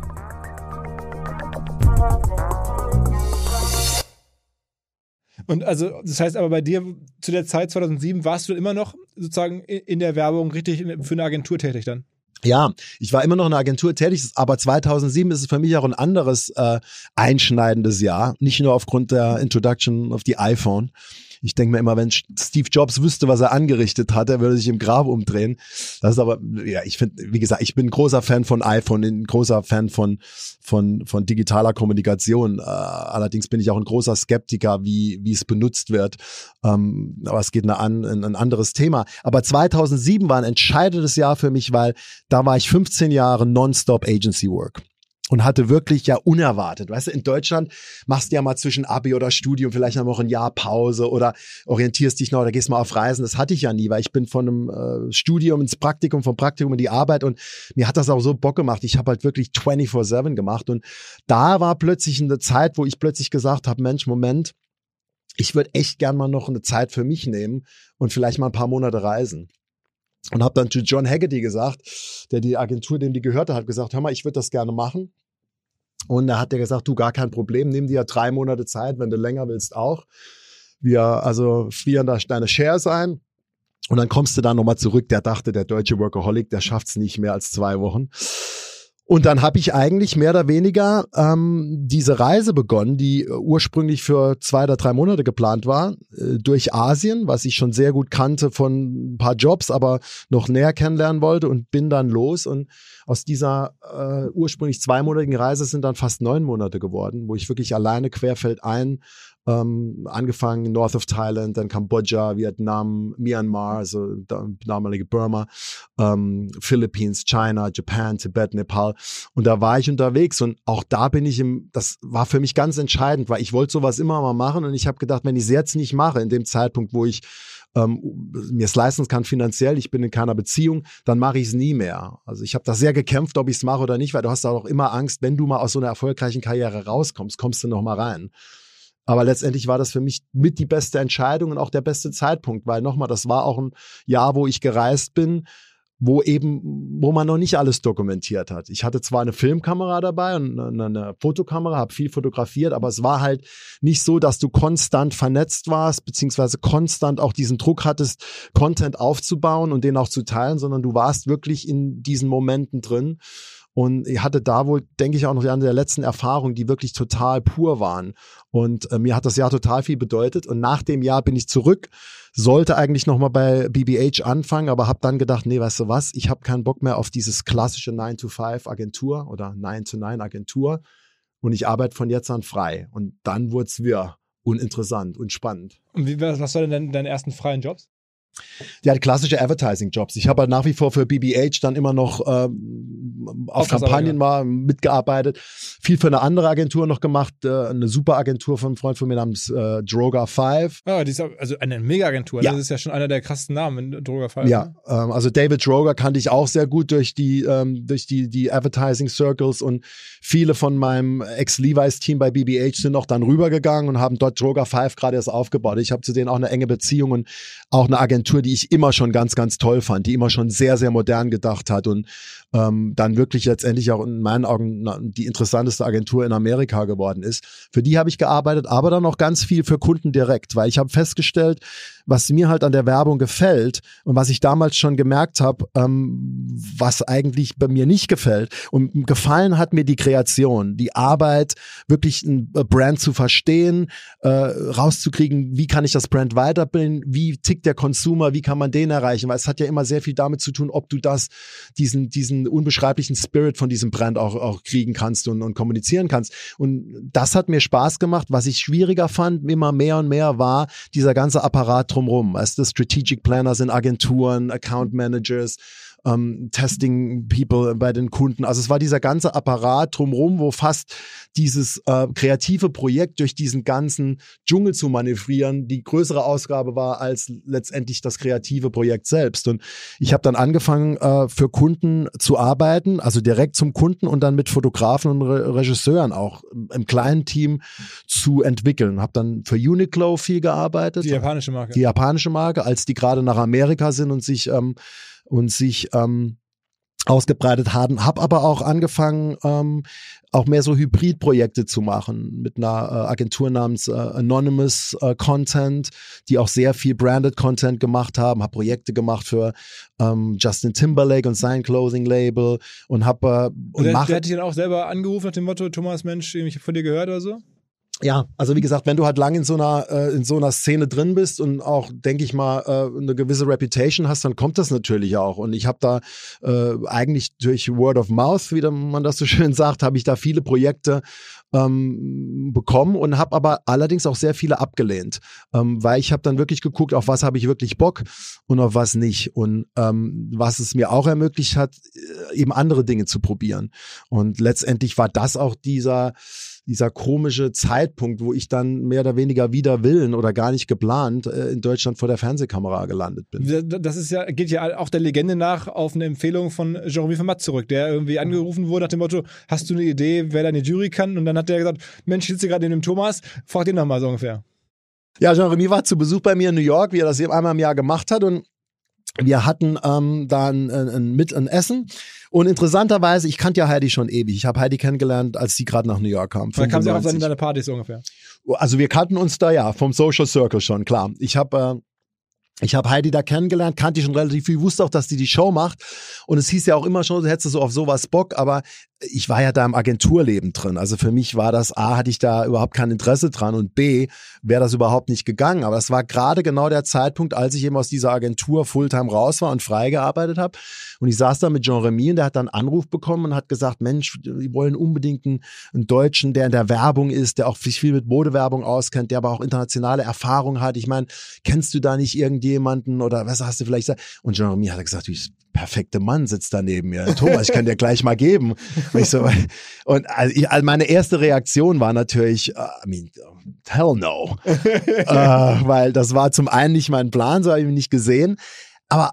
Und also, das heißt aber bei dir zu der Zeit zweitausendsieben warst du immer noch sozusagen in der Werbung richtig für eine Agentur tätig dann? Ja, ich war immer noch in einer Agentur tätig, aber zweitausendsieben ist es für mich auch ein anderes äh, einschneidendes Jahr. Nicht nur aufgrund der Introduction of the iPhone. Ich denke mir immer, wenn Steve Jobs wüsste, was er angerichtet hat, er würde sich im Grab umdrehen. Das ist aber, ja, ich finde, wie gesagt, ich bin ein großer Fan von iPhone, ein großer Fan von von von digitaler Kommunikation. Äh, allerdings bin ich auch ein großer Skeptiker, wie wie es benutzt wird. Ähm, aber es geht eine an, ein, ein anderes Thema. Aber zweitausendsieben war ein entscheidendes Jahr für mich, weil da war ich fünfzehn Jahre Nonstop Agency Work. Und hatte wirklich ja unerwartet, weißt du, in Deutschland machst du ja mal zwischen Abi oder Studium vielleicht noch ein Jahr Pause oder orientierst dich noch oder gehst mal auf Reisen. Das hatte ich ja nie, weil ich bin von einem äh, Studium ins Praktikum, vom Praktikum in die Arbeit und mir hat das auch so Bock gemacht. Ich habe halt wirklich vierundzwanzig sieben gemacht und da war plötzlich eine Zeit, wo ich plötzlich gesagt habe, Mensch, Moment, ich würde echt gern mal noch eine Zeit für mich nehmen und vielleicht mal ein paar Monate reisen. Und habe dann zu John Haggerty gesagt, der die Agentur, dem die gehörte, hat gesagt, hör mal, ich würde das gerne machen. Und da hat der gesagt, du, gar kein Problem, nimm dir ja drei Monate Zeit, wenn du länger willst auch. Wir also frieren da deine Shares ein und dann kommst du da nochmal zurück. Der dachte, der deutsche Workaholic, der schafft's nicht mehr als zwei Wochen. Und dann habe ich eigentlich mehr oder weniger ähm, diese Reise begonnen, die ursprünglich für zwei oder drei Monate geplant war, äh, durch Asien, was ich schon sehr gut kannte von ein paar Jobs, aber noch näher kennenlernen wollte und bin dann los. Und aus dieser äh, ursprünglich zweimonatigen Reise sind dann fast neun Monate geworden, wo ich wirklich alleine querfeldein Ähm, angefangen North of Thailand, dann Kambodscha, Vietnam, Myanmar, also damalige Burma, ähm, Philippines, China, Japan, Tibet, Nepal und da war ich unterwegs und auch da bin ich im, das war für mich ganz entscheidend, weil ich wollte sowas immer mal machen und ich habe gedacht, wenn ich es jetzt nicht mache, in dem Zeitpunkt, wo ich ähm, mir es leisten kann finanziell, ich bin in keiner Beziehung, dann mache ich es nie mehr. Also ich habe da sehr gekämpft, ob ich es mache oder nicht, weil du hast auch immer Angst, wenn du mal aus so einer erfolgreichen Karriere rauskommst, kommst du noch mal rein. Aber letztendlich war das für mich mit die beste Entscheidung und auch der beste Zeitpunkt, weil nochmal, das war auch ein Jahr, wo ich gereist bin, wo eben, wo man noch nicht alles dokumentiert hat. Ich hatte zwar eine Filmkamera dabei und eine, eine Fotokamera, habe viel fotografiert, aber es war halt nicht so, dass du konstant vernetzt warst, beziehungsweise konstant auch diesen Druck hattest, Content aufzubauen und den auch zu teilen, sondern du warst wirklich in diesen Momenten drin. Und ich hatte da wohl, denke ich, auch noch eine der letzten Erfahrungen, die wirklich total pur waren. Und äh, mir hat das Jahr total viel bedeutet. Und nach dem Jahr bin ich zurück, sollte eigentlich nochmal bei B B H anfangen, aber habe dann gedacht, nee, weißt du was, ich habe keinen Bock mehr auf dieses klassische nine to five Agentur oder nine to nine Agentur. Und ich arbeite von jetzt an frei. Und dann wurde es wieder uninteressant und spannend. Und wie, was waren denn deine ersten freien Jobs? Ja, klassische Advertising-Jobs. Ich habe halt nach wie vor für B B H dann immer noch ähm, auf Kampagnen mal mitgearbeitet. Viel für eine andere Agentur noch gemacht, äh, eine super Agentur von einem Freund von mir namens äh, Droga fünf. Ja, die ist also eine Mega-Agentur. Ja. Das ist ja schon einer der krassesten Namen in Droga fünf. Ja, ähm, also David Droga kannte ich auch sehr gut durch die ähm, durch die die Advertising-Circles und viele von meinem Ex-Levi's-Team bei B B H sind auch dann rübergegangen und haben dort Droga fünf gerade erst aufgebaut. Ich habe zu denen auch eine enge Beziehung und auch eine Agentur, die ich immer schon ganz, ganz toll fand, die immer schon sehr, sehr modern gedacht hat und ähm, dann wirklich letztendlich auch in meinen Augen die interessanteste Agentur in Amerika geworden ist. Für die habe ich gearbeitet, aber dann auch ganz viel für Kunden direkt, weil ich habe festgestellt, was mir halt an der Werbung gefällt und was ich damals schon gemerkt habe, ähm, was eigentlich bei mir nicht gefällt. Und gefallen hat mir die Kreation, die Arbeit, wirklich ein Brand zu verstehen, äh, rauszukriegen, wie kann ich das Brand weiterbilden, wie tickt der Consumer, wie kann man den erreichen, weil es hat ja immer sehr viel damit zu tun, ob du das, diesen, diesen unbeschreiblichen Spirit von diesem Brand auch, auch kriegen kannst und, und kommunizieren kannst. Und das hat mir Spaß gemacht. Was ich schwieriger fand, immer mehr und mehr, war dieser ganze Apparat drumherum. Weißt du, Strategic Planners in Agenturen, Account Managers, ähm, Testing People bei den Kunden. Also es war dieser ganze Apparat drumherum, wo fast dieses äh, kreative Projekt durch diesen ganzen Dschungel zu manövrieren die größere Ausgabe war als letztendlich das kreative Projekt selbst. Und ich habe dann angefangen, äh, für Kunden zu arbeiten, also direkt zum Kunden und dann mit Fotografen und Re- Regisseuren auch im kleinen Team zu entwickeln. Habe dann für Uniqlo viel gearbeitet. Die japanische Marke. Die japanische Marke, als die gerade nach Amerika sind und sich ähm, und sich ähm, ausgebreitet haben. Habe aber auch angefangen, ähm, auch mehr so Hybridprojekte zu machen mit einer äh, Agentur namens äh, Anonymous äh, Content, die auch sehr viel Branded Content gemacht haben. Habe Projekte gemacht für ähm, Justin Timberlake und sein Clothing Label und habe äh, und der, mache. der hat dich dann auch selber angerufen nach dem Motto, Thomas, Mensch, ich habe von dir gehört oder so? Ja, also wie gesagt, wenn du halt lang in so einer äh, in so einer Szene drin bist und auch, denke ich mal, äh, eine gewisse Reputation hast, dann kommt das natürlich auch. Und ich habe da äh, eigentlich durch Word of Mouth, wie man das so schön sagt, habe ich da viele Projekte ähm, bekommen und habe aber allerdings auch sehr viele abgelehnt, ähm, weil ich habe dann wirklich geguckt, auf was habe ich wirklich Bock und auf was nicht. Und ähm, was es mir auch ermöglicht hat, eben andere Dinge zu probieren. Und letztendlich war das auch dieser dieser komische Zeitpunkt, wo ich dann mehr oder weniger wider Willen oder gar nicht geplant äh, in Deutschland vor der Fernsehkamera gelandet bin. Das ist ja, geht ja auch der Legende nach auf eine Empfehlung von Jeremy Vermatt zurück, der irgendwie angerufen wurde nach dem Motto, hast du eine Idee, wer deine Jury kann? Und dann hat der gesagt, Mensch, ich sitze gerade neben dem Thomas, frag den nochmal so ungefähr. Ja, Jeremy war zu Besuch bei mir in New York, wie er das eben einmal im Jahr gemacht hat und wir hatten ähm, da ein, ein, mit ein Essen und interessanterweise, ich kannte ja Heidi schon ewig. Ich habe Heidi kennengelernt, als sie gerade nach New York kam. Da kam sie auch auf seine Partys so ungefähr. Also wir kannten uns da ja vom Social Circle schon, klar. Ich habe äh, ich habe Heidi da kennengelernt, kannte ich schon relativ viel, wusste auch, dass die die Show macht und es hieß ja auch immer schon, du hättest so auf sowas Bock, aber ich war ja da im Agenturleben drin. Also für mich war das, A, hatte ich da überhaupt kein Interesse dran und B, wäre das überhaupt nicht gegangen. Aber das war gerade genau der Zeitpunkt, als ich eben aus dieser Agentur Fulltime raus war und frei gearbeitet habe. Und ich saß da mit Jean Remy und der hat dann einen Anruf bekommen und hat gesagt, Mensch, die wollen unbedingt einen, einen Deutschen, der in der Werbung ist, der auch sich viel mit Modewerbung auskennt, der aber auch internationale Erfahrung hat. Ich meine, kennst du da nicht irgendjemanden oder was hast du vielleicht gesagt? Und Jean Remy hat gesagt, du bist perfekte Mann sitzt da neben mir. Thomas, ich kann dir gleich mal geben. Und, ich so, und also ich, also meine erste Reaktion war natürlich, uh, I mean, hell no. uh, weil das war zum einen nicht mein Plan, so habe ich ihn nicht gesehen. Aber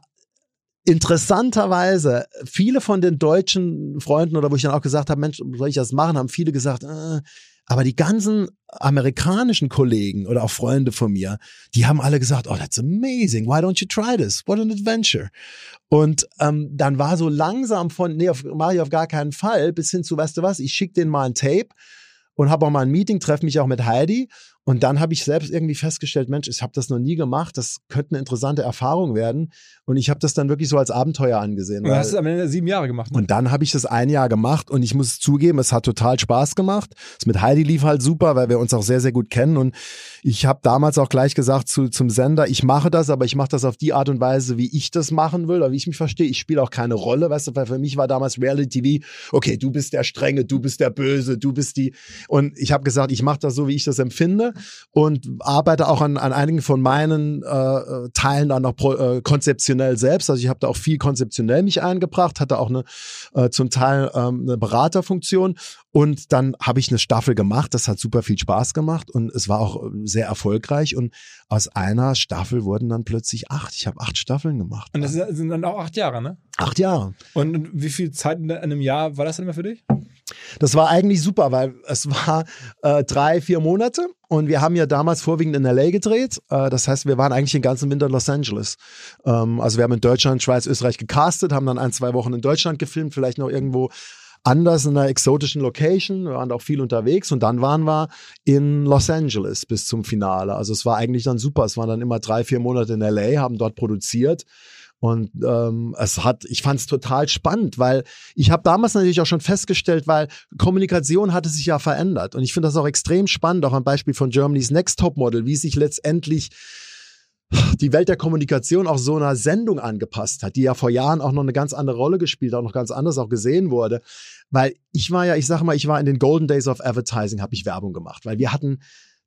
interessanterweise, viele von den deutschen Freunden oder wo ich dann auch gesagt habe, Mensch, soll ich das machen, haben viele gesagt, äh, aber die ganzen amerikanischen Kollegen oder auch Freunde von mir, die haben alle gesagt, oh, that's amazing, why don't you try this? What an adventure. Und ähm, dann war so langsam von, nee, mache ich auf gar keinen Fall, bis hin zu, weißt du was, ich schicke denen mal ein Tape und habe auch mal ein Meeting, treffe mich auch mit Heidi. Und dann habe ich selbst irgendwie festgestellt, Mensch, ich habe das noch nie gemacht, das könnte eine interessante Erfahrung werden. Und ich habe das dann wirklich so als Abenteuer angesehen. Und du hast es am Ende sieben Jahre gemacht. Ne? Und dann habe ich das ein Jahr gemacht und ich muss zugeben, es hat total Spaß gemacht. Das mit Heidi lief halt super, weil wir uns auch sehr, sehr gut kennen. Und ich habe damals auch gleich gesagt zu, zum Sender, ich mache das, aber ich mache das auf die Art und Weise, wie ich das machen will oder wie ich mich verstehe. Ich spiele auch keine Rolle, weißt du, weil für mich war damals Reality T V, okay, du bist der Strenge, du bist der Böse, du bist die. Und ich habe gesagt, ich mache das so, wie ich das empfinde und arbeite auch an, an einigen von meinen äh, Teilen dann noch pro, äh, konzeptionell selbst. Also ich habe da auch viel konzeptionell mich eingebracht, hatte auch eine äh, zum Teil ähm, eine Beraterfunktion und dann habe ich eine Staffel gemacht. Das hat super viel Spaß gemacht und es war auch sehr erfolgreich und aus einer Staffel wurden dann plötzlich acht. Ich habe acht Staffeln gemacht. Und das sind dann auch acht Jahre, ne? Acht Jahre. Und wie viel Zeit in einem Jahr war das denn immer für dich? Das war eigentlich super, weil es war äh, drei, vier Monate und wir haben ja damals vorwiegend in L A gedreht. Äh, das heißt, wir waren eigentlich den ganzen Winter in Los Angeles. Ähm, also wir haben in Deutschland, Schweiz, Österreich gecastet, haben dann ein, zwei Wochen in Deutschland gefilmt, vielleicht noch irgendwo anders in einer exotischen Location. Wir waren auch viel unterwegs und dann waren wir in Los Angeles bis zum Finale. Also es war eigentlich dann super. Es waren dann immer drei, vier Monate in L A, haben dort produziert. Und ähm, es hat, ich fand es total spannend, weil ich habe damals natürlich auch schon festgestellt, weil Kommunikation hatte sich ja verändert. Und ich finde das auch extrem spannend, auch am Beispiel von Germany's Next Topmodel, wie sich letztendlich die Welt der Kommunikation auch so einer Sendung angepasst hat, die ja vor Jahren auch noch eine ganz andere Rolle gespielt hat, auch noch ganz anders auch gesehen wurde. Weil ich war ja, ich sage mal, ich war in den Golden Days of Advertising, habe ich Werbung gemacht, weil wir hatten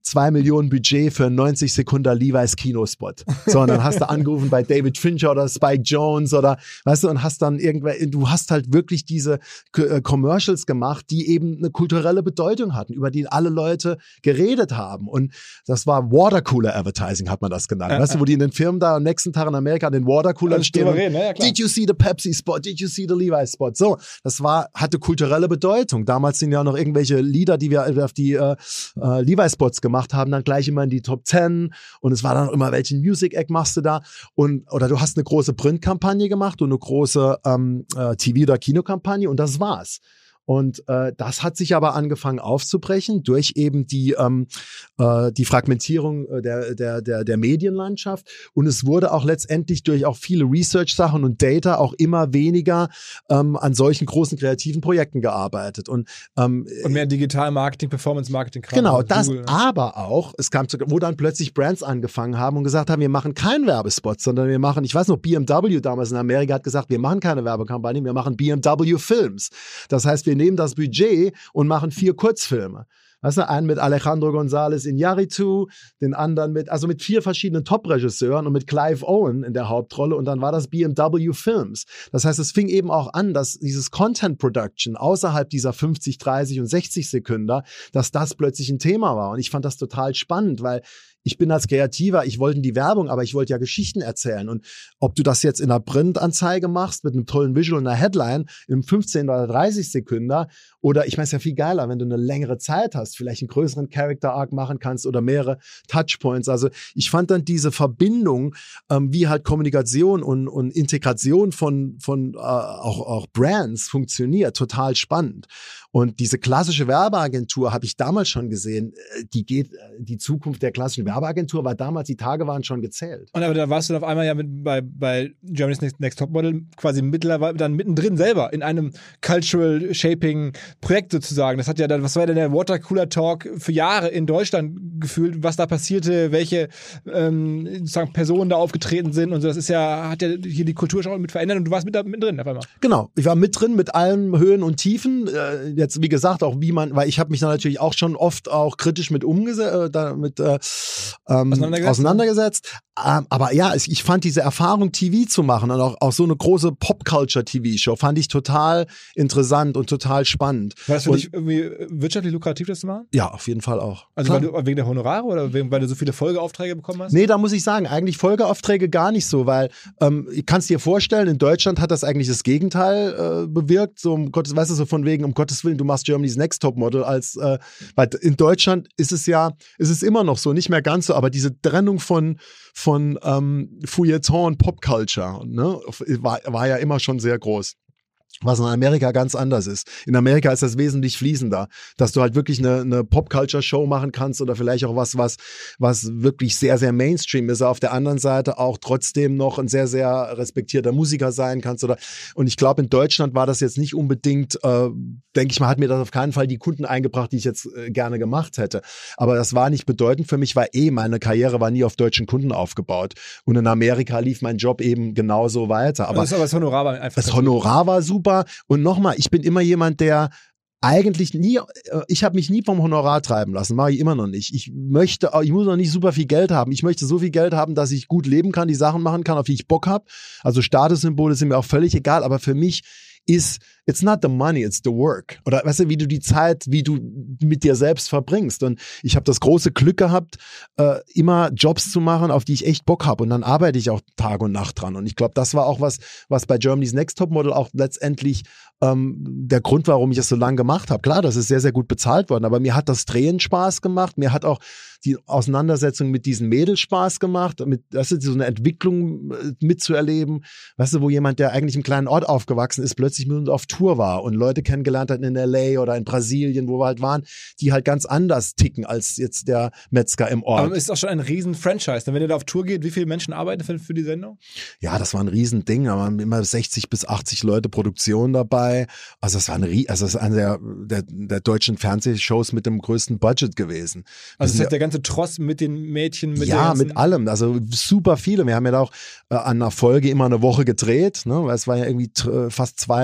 zwei Millionen Budget für einen neunzig Sekunden Levi's Kinospot. So, und dann hast du angerufen bei David Fincher oder Spike Jones oder, weißt du, und hast dann irgendwelche, du hast halt wirklich diese äh, Commercials gemacht, die eben eine kulturelle Bedeutung hatten, über die alle Leute geredet haben. Und das war Watercooler Advertising, hat man das genannt. Ja, weißt du, wo die in den Firmen da am nächsten Tag in Amerika an den Watercoolern stehen. Reden, ja, Did you see the Pepsi Spot? Did you see the Levi's Spot? So, das war, hatte kulturelle Bedeutung. Damals sind ja noch irgendwelche Lieder, die wir auf die äh, äh, Levi's Spots gemacht haben, dann gleich immer in die Top Ten. Und es war dann auch immer, welchen Music Act machst du da? Und, oder du hast eine große Printkampagne gemacht und eine große ähm, äh, T V- oder Kinokampagne und das war's. Und äh, das hat sich aber angefangen aufzubrechen durch eben die ähm, äh, die Fragmentierung der der der der Medienlandschaft und es wurde auch letztendlich durch auch viele Research-Sachen und Data auch immer weniger ähm, an solchen großen kreativen Projekten gearbeitet und ähm, und mehr Digital-Marketing, Performance-Marketing. Genau, das, Google, aber auch es kam zu, wo dann plötzlich Brands angefangen haben und gesagt haben, wir machen keinen Werbespot, sondern wir machen, ich weiß noch, B M W damals in Amerika hat gesagt, wir machen keine Werbekampagne, wir machen B M W Films. Das heißt, wir nehmen das Budget und machen vier Kurzfilme. Weißt du, einen mit Alejandro González Iñárritu, den anderen mit, also mit vier verschiedenen Top-Regisseuren und mit Clive Owen in der Hauptrolle und dann war das B M W Films. Das heißt, es fing eben auch an, dass dieses Content Production außerhalb dieser fünfzig, dreißig und sechzig Sekunden, dass das plötzlich ein Thema war und ich fand das total spannend, weil ich bin als Kreativer, ich wollte die Werbung, aber ich wollte ja Geschichten erzählen. Und ob du das jetzt in einer Printanzeige machst, mit einem tollen Visual und einer Headline, in fünfzehn oder dreißig Sekunden, oder ich meine, es ist ja viel geiler, wenn du eine längere Zeit hast, vielleicht einen größeren Character-Arc machen kannst oder mehrere Touchpoints. Also ich fand dann diese Verbindung, ähm, wie halt Kommunikation und, und Integration von, von äh, auch, auch Brands funktioniert, total spannend. Und diese klassische Werbeagentur habe ich damals schon gesehen, die geht, die Zukunft der klassischen Werbeagentur war damals, die Tage waren schon gezählt. Und aber da warst du dann auf einmal ja mit, bei, bei Germany's Next, Next Topmodel quasi mittlerweile dann mittendrin selber in einem Cultural Shaping Projekt sozusagen. Das hat ja dann, was war denn der Watercooler Talk für Jahre in Deutschland gefühlt, was da passierte, welche ähm, sozusagen Personen da aufgetreten sind und so. Das ist ja, hat ja hier die Kultur schon mit verändert und du warst mit da mittendrin auf einmal. Genau, ich war mit drin mit allen Höhen und Tiefen. Äh, jetzt, wie gesagt, auch wie man, weil ich habe mich da natürlich auch schon oft auch kritisch mit umgesetzt, äh, damit äh, ähm, auseinandergesetzt. auseinandergesetzt. Ähm, aber ja, ich, ich fand diese Erfahrung, T V zu machen und auch, auch so eine große Pop-Culture-T V-Show, fand ich total interessant und total spannend. War das für und, dich irgendwie wirtschaftlich lukrativ, das zu machen? Ja, auf jeden Fall auch. Also weil du, wegen der Honorare oder wegen, weil du so viele Folgeaufträge bekommen hast? Nee, da muss ich sagen, eigentlich Folgeaufträge gar nicht so, weil ähm, ich kann es dir vorstellen, in Deutschland hat das eigentlich das Gegenteil äh, bewirkt, so um Gottes, weißt du, so von wegen, um Gottes Willen, du machst Germany's Next Topmodel als, äh, weil in Deutschland ist es ja, ist es immer noch so, nicht mehr ganz so, aber diese Trennung von von ähm, Feuilleton und Popculture, ne, war, war ja immer schon sehr groß. Was in Amerika ganz anders ist. In Amerika ist das wesentlich fließender, dass du halt wirklich eine, eine Pop-Culture-Show machen kannst oder vielleicht auch was, was, was wirklich sehr, sehr Mainstream ist. Auf der anderen Seite auch trotzdem noch ein sehr, sehr respektierter Musiker sein kannst oder, und ich glaube, in Deutschland war das jetzt nicht unbedingt, äh, denke ich mal, hat mir das auf keinen Fall die Kunden eingebracht, die ich jetzt äh, gerne gemacht hätte. Aber das war nicht bedeutend für mich, weil eh meine Karriere war nie auf deutschen Kunden aufgebaut. Und in Amerika lief mein Job eben genauso weiter. Aber das, aber das Honorar war einfach. Das Honorar war super. Und nochmal, ich bin immer jemand, der eigentlich nie, ich habe mich nie vom Honorar treiben lassen, mache ich immer noch nicht. Ich möchte, ich muss noch nicht super viel Geld haben. Ich möchte so viel Geld haben, dass ich gut leben kann, die Sachen machen kann, auf die ich Bock habe. Also Statussymbole sind mir auch völlig egal, aber für mich ist, it's not the money, it's the work. Oder weißt du, wie du die Zeit, wie du mit dir selbst verbringst. Und ich habe das große Glück gehabt, äh, immer Jobs zu machen, auf die ich echt Bock habe. Und dann arbeite ich auch Tag und Nacht dran. Und ich glaube, das war auch was, was bei Germany's Next Topmodel auch letztendlich ähm, der Grund, warum ich das so lange gemacht habe. Klar, das ist sehr, sehr gut bezahlt worden, aber mir hat das Drehen Spaß gemacht. Mir hat auch die Auseinandersetzung mit diesen Mädels Spaß gemacht, mit, das ist so eine Entwicklung mitzuerleben. Weißt du, wo jemand, der eigentlich im kleinen Ort aufgewachsen ist, plötzlich mit uns auf Tour war und Leute kennengelernt hat in L A oder in Brasilien, wo wir halt waren, die halt ganz anders ticken als jetzt der Metzger im Ort. Aber es ist auch schon ein riesen Franchise. Wenn ihr da auf Tour geht, wie viele Menschen arbeiten für, für die Sendung? Ja, das war ein riesen Ding. Da waren immer sechzig bis achtzig Leute Produktion dabei. Also das war eine, also das ist eine der, der, der deutschen Fernsehshows mit dem größten Budget gewesen. Also das heißt, der ganze Tross mit den Mädchen, mit ja, ganzen... mit allem. Also super viele. Wir haben ja auch äh, an einer Folge immer eine Woche gedreht, ne? Weil es war ja irgendwie t- fast zwei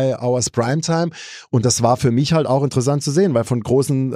zwei Hours Primetime und das war für mich halt auch interessant zu sehen, weil von großen äh,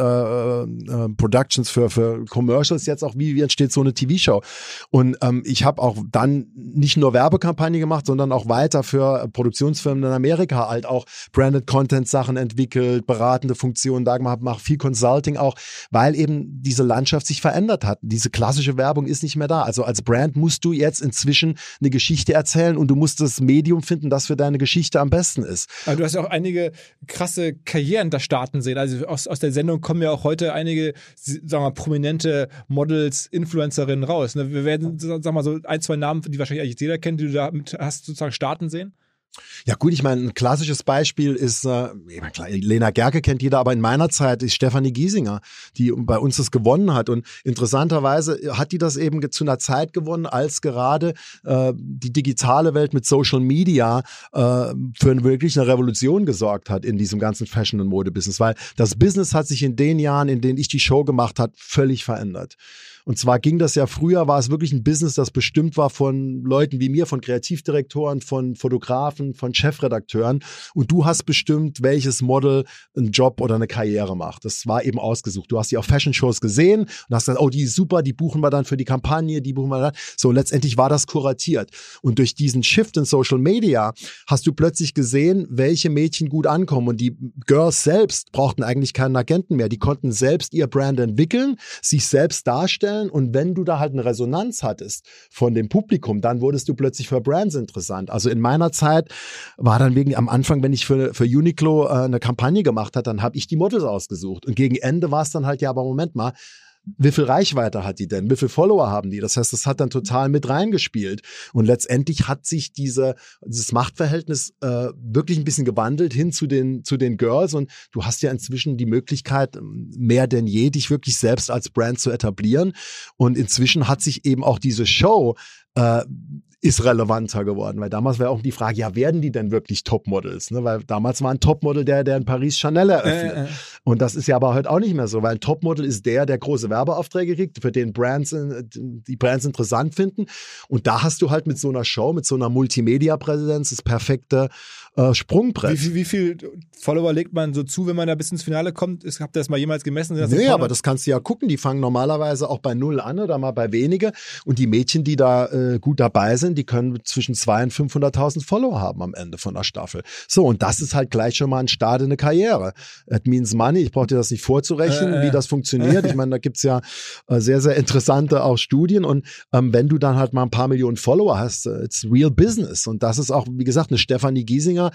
äh, Productions für, für Commercials jetzt auch, wie, wie entsteht so eine T V-Show und ähm, ich habe auch dann nicht nur Werbekampagne gemacht, sondern auch weiter für Produktionsfirmen in Amerika halt auch Branded Content Sachen entwickelt, beratende Funktionen da gemacht, mache viel Consulting auch, weil eben diese Landschaft sich verändert hat. Diese klassische Werbung ist nicht mehr da. Also als Brand musst du jetzt inzwischen eine Geschichte erzählen und du musst das Medium finden, das für deine Geschichte am besten ist. Aber du hast ja auch einige krasse Karrieren da starten sehen. Also aus, aus der Sendung kommen ja auch heute einige, sagen wir mal, prominente Models, Influencerinnen raus. Wir werden, sagen wir mal, so ein, zwei Namen, die wahrscheinlich eigentlich jeder kennt, die du da mit hast sozusagen starten sehen. Ja gut, ich meine, ein klassisches Beispiel ist, äh, klar, Lena Gerke kennt jeder, aber in meiner Zeit ist Stefanie Giesinger, die bei uns das gewonnen hat und interessanterweise hat die das eben zu einer Zeit gewonnen, als gerade äh, die digitale Welt mit Social Media äh, für wirklich eine Revolution gesorgt hat in diesem ganzen Fashion- und Mode-Business, weil das Business hat sich in den Jahren, in denen ich die Show gemacht habe, völlig verändert. Und zwar ging das ja früher, war es wirklich ein Business, das bestimmt war von Leuten wie mir, von Kreativdirektoren, von Fotografen, von Chefredakteuren. Und du hast bestimmt, welches Model einen Job oder eine Karriere macht. Das war eben ausgesucht. Du hast die auf Fashion-Shows gesehen und hast gesagt, oh, die ist super, die buchen wir dann für die Kampagne, die buchen wir dann. So, letztendlich war das kuratiert. Und durch diesen Shift in Social Media hast du plötzlich gesehen, welche Mädchen gut ankommen. Und die Girls selbst brauchten eigentlich keinen Agenten mehr. Die konnten selbst ihr Brand entwickeln, sich selbst darstellen. Und wenn du da halt eine Resonanz hattest von dem Publikum, dann wurdest du plötzlich für Brands interessant. Also in meiner Zeit war dann wegen am Anfang, wenn ich für, für Uniqlo äh, eine Kampagne gemacht habe, dann habe ich die Models ausgesucht. Und gegen Ende war es dann halt, ja, aber Moment mal, wie viel Reichweite hat die denn? Wie viel Follower haben die? Das heißt, das hat dann total mit reingespielt. Und letztendlich hat sich diese, dieses Machtverhältnis äh, wirklich ein bisschen gewandelt hin zu den, zu den Girls. Und du hast ja inzwischen die Möglichkeit, mehr denn je, dich wirklich selbst als Brand zu etablieren. Und inzwischen hat sich eben auch diese Show äh, ist relevanter geworden, weil damals war auch die Frage, ja, werden die denn wirklich Topmodels? Ne? Weil damals war ein Topmodel der, der in Paris Chanel eröffnet. Äh, äh. Und das ist ja aber heute auch nicht mehr so, weil ein Topmodel ist der, der große Werbeaufträge kriegt, für den Brands, die Brands interessant finden. Und da hast du halt mit so einer Show, mit so einer Multimedia-Präsenz das perfekte äh, Sprungbrett. Wie, wie, wie viel Follower legt man so zu, wenn man da bis ins Finale kommt? Habt ihr das mal jemals gemessen? Nee, aber das kannst du ja gucken. Die fangen normalerweise auch bei null an oder mal bei wenige. Und die Mädchen, die da äh, gut dabei sind, die können zwischen zweihunderttausend und fünfhunderttausend Follower haben am Ende von der Staffel. So, und das ist halt gleich schon mal ein Start in eine Karriere. It means money. Ich brauche dir das nicht vorzurechnen, äh, äh. wie das funktioniert. Ich meine, da gibt's ja äh, sehr, sehr interessante auch Studien. Und ähm, wenn du dann halt mal ein paar Millionen Follower hast, äh, it's real business. Und das ist auch, wie gesagt, eine Stefanie Giesinger,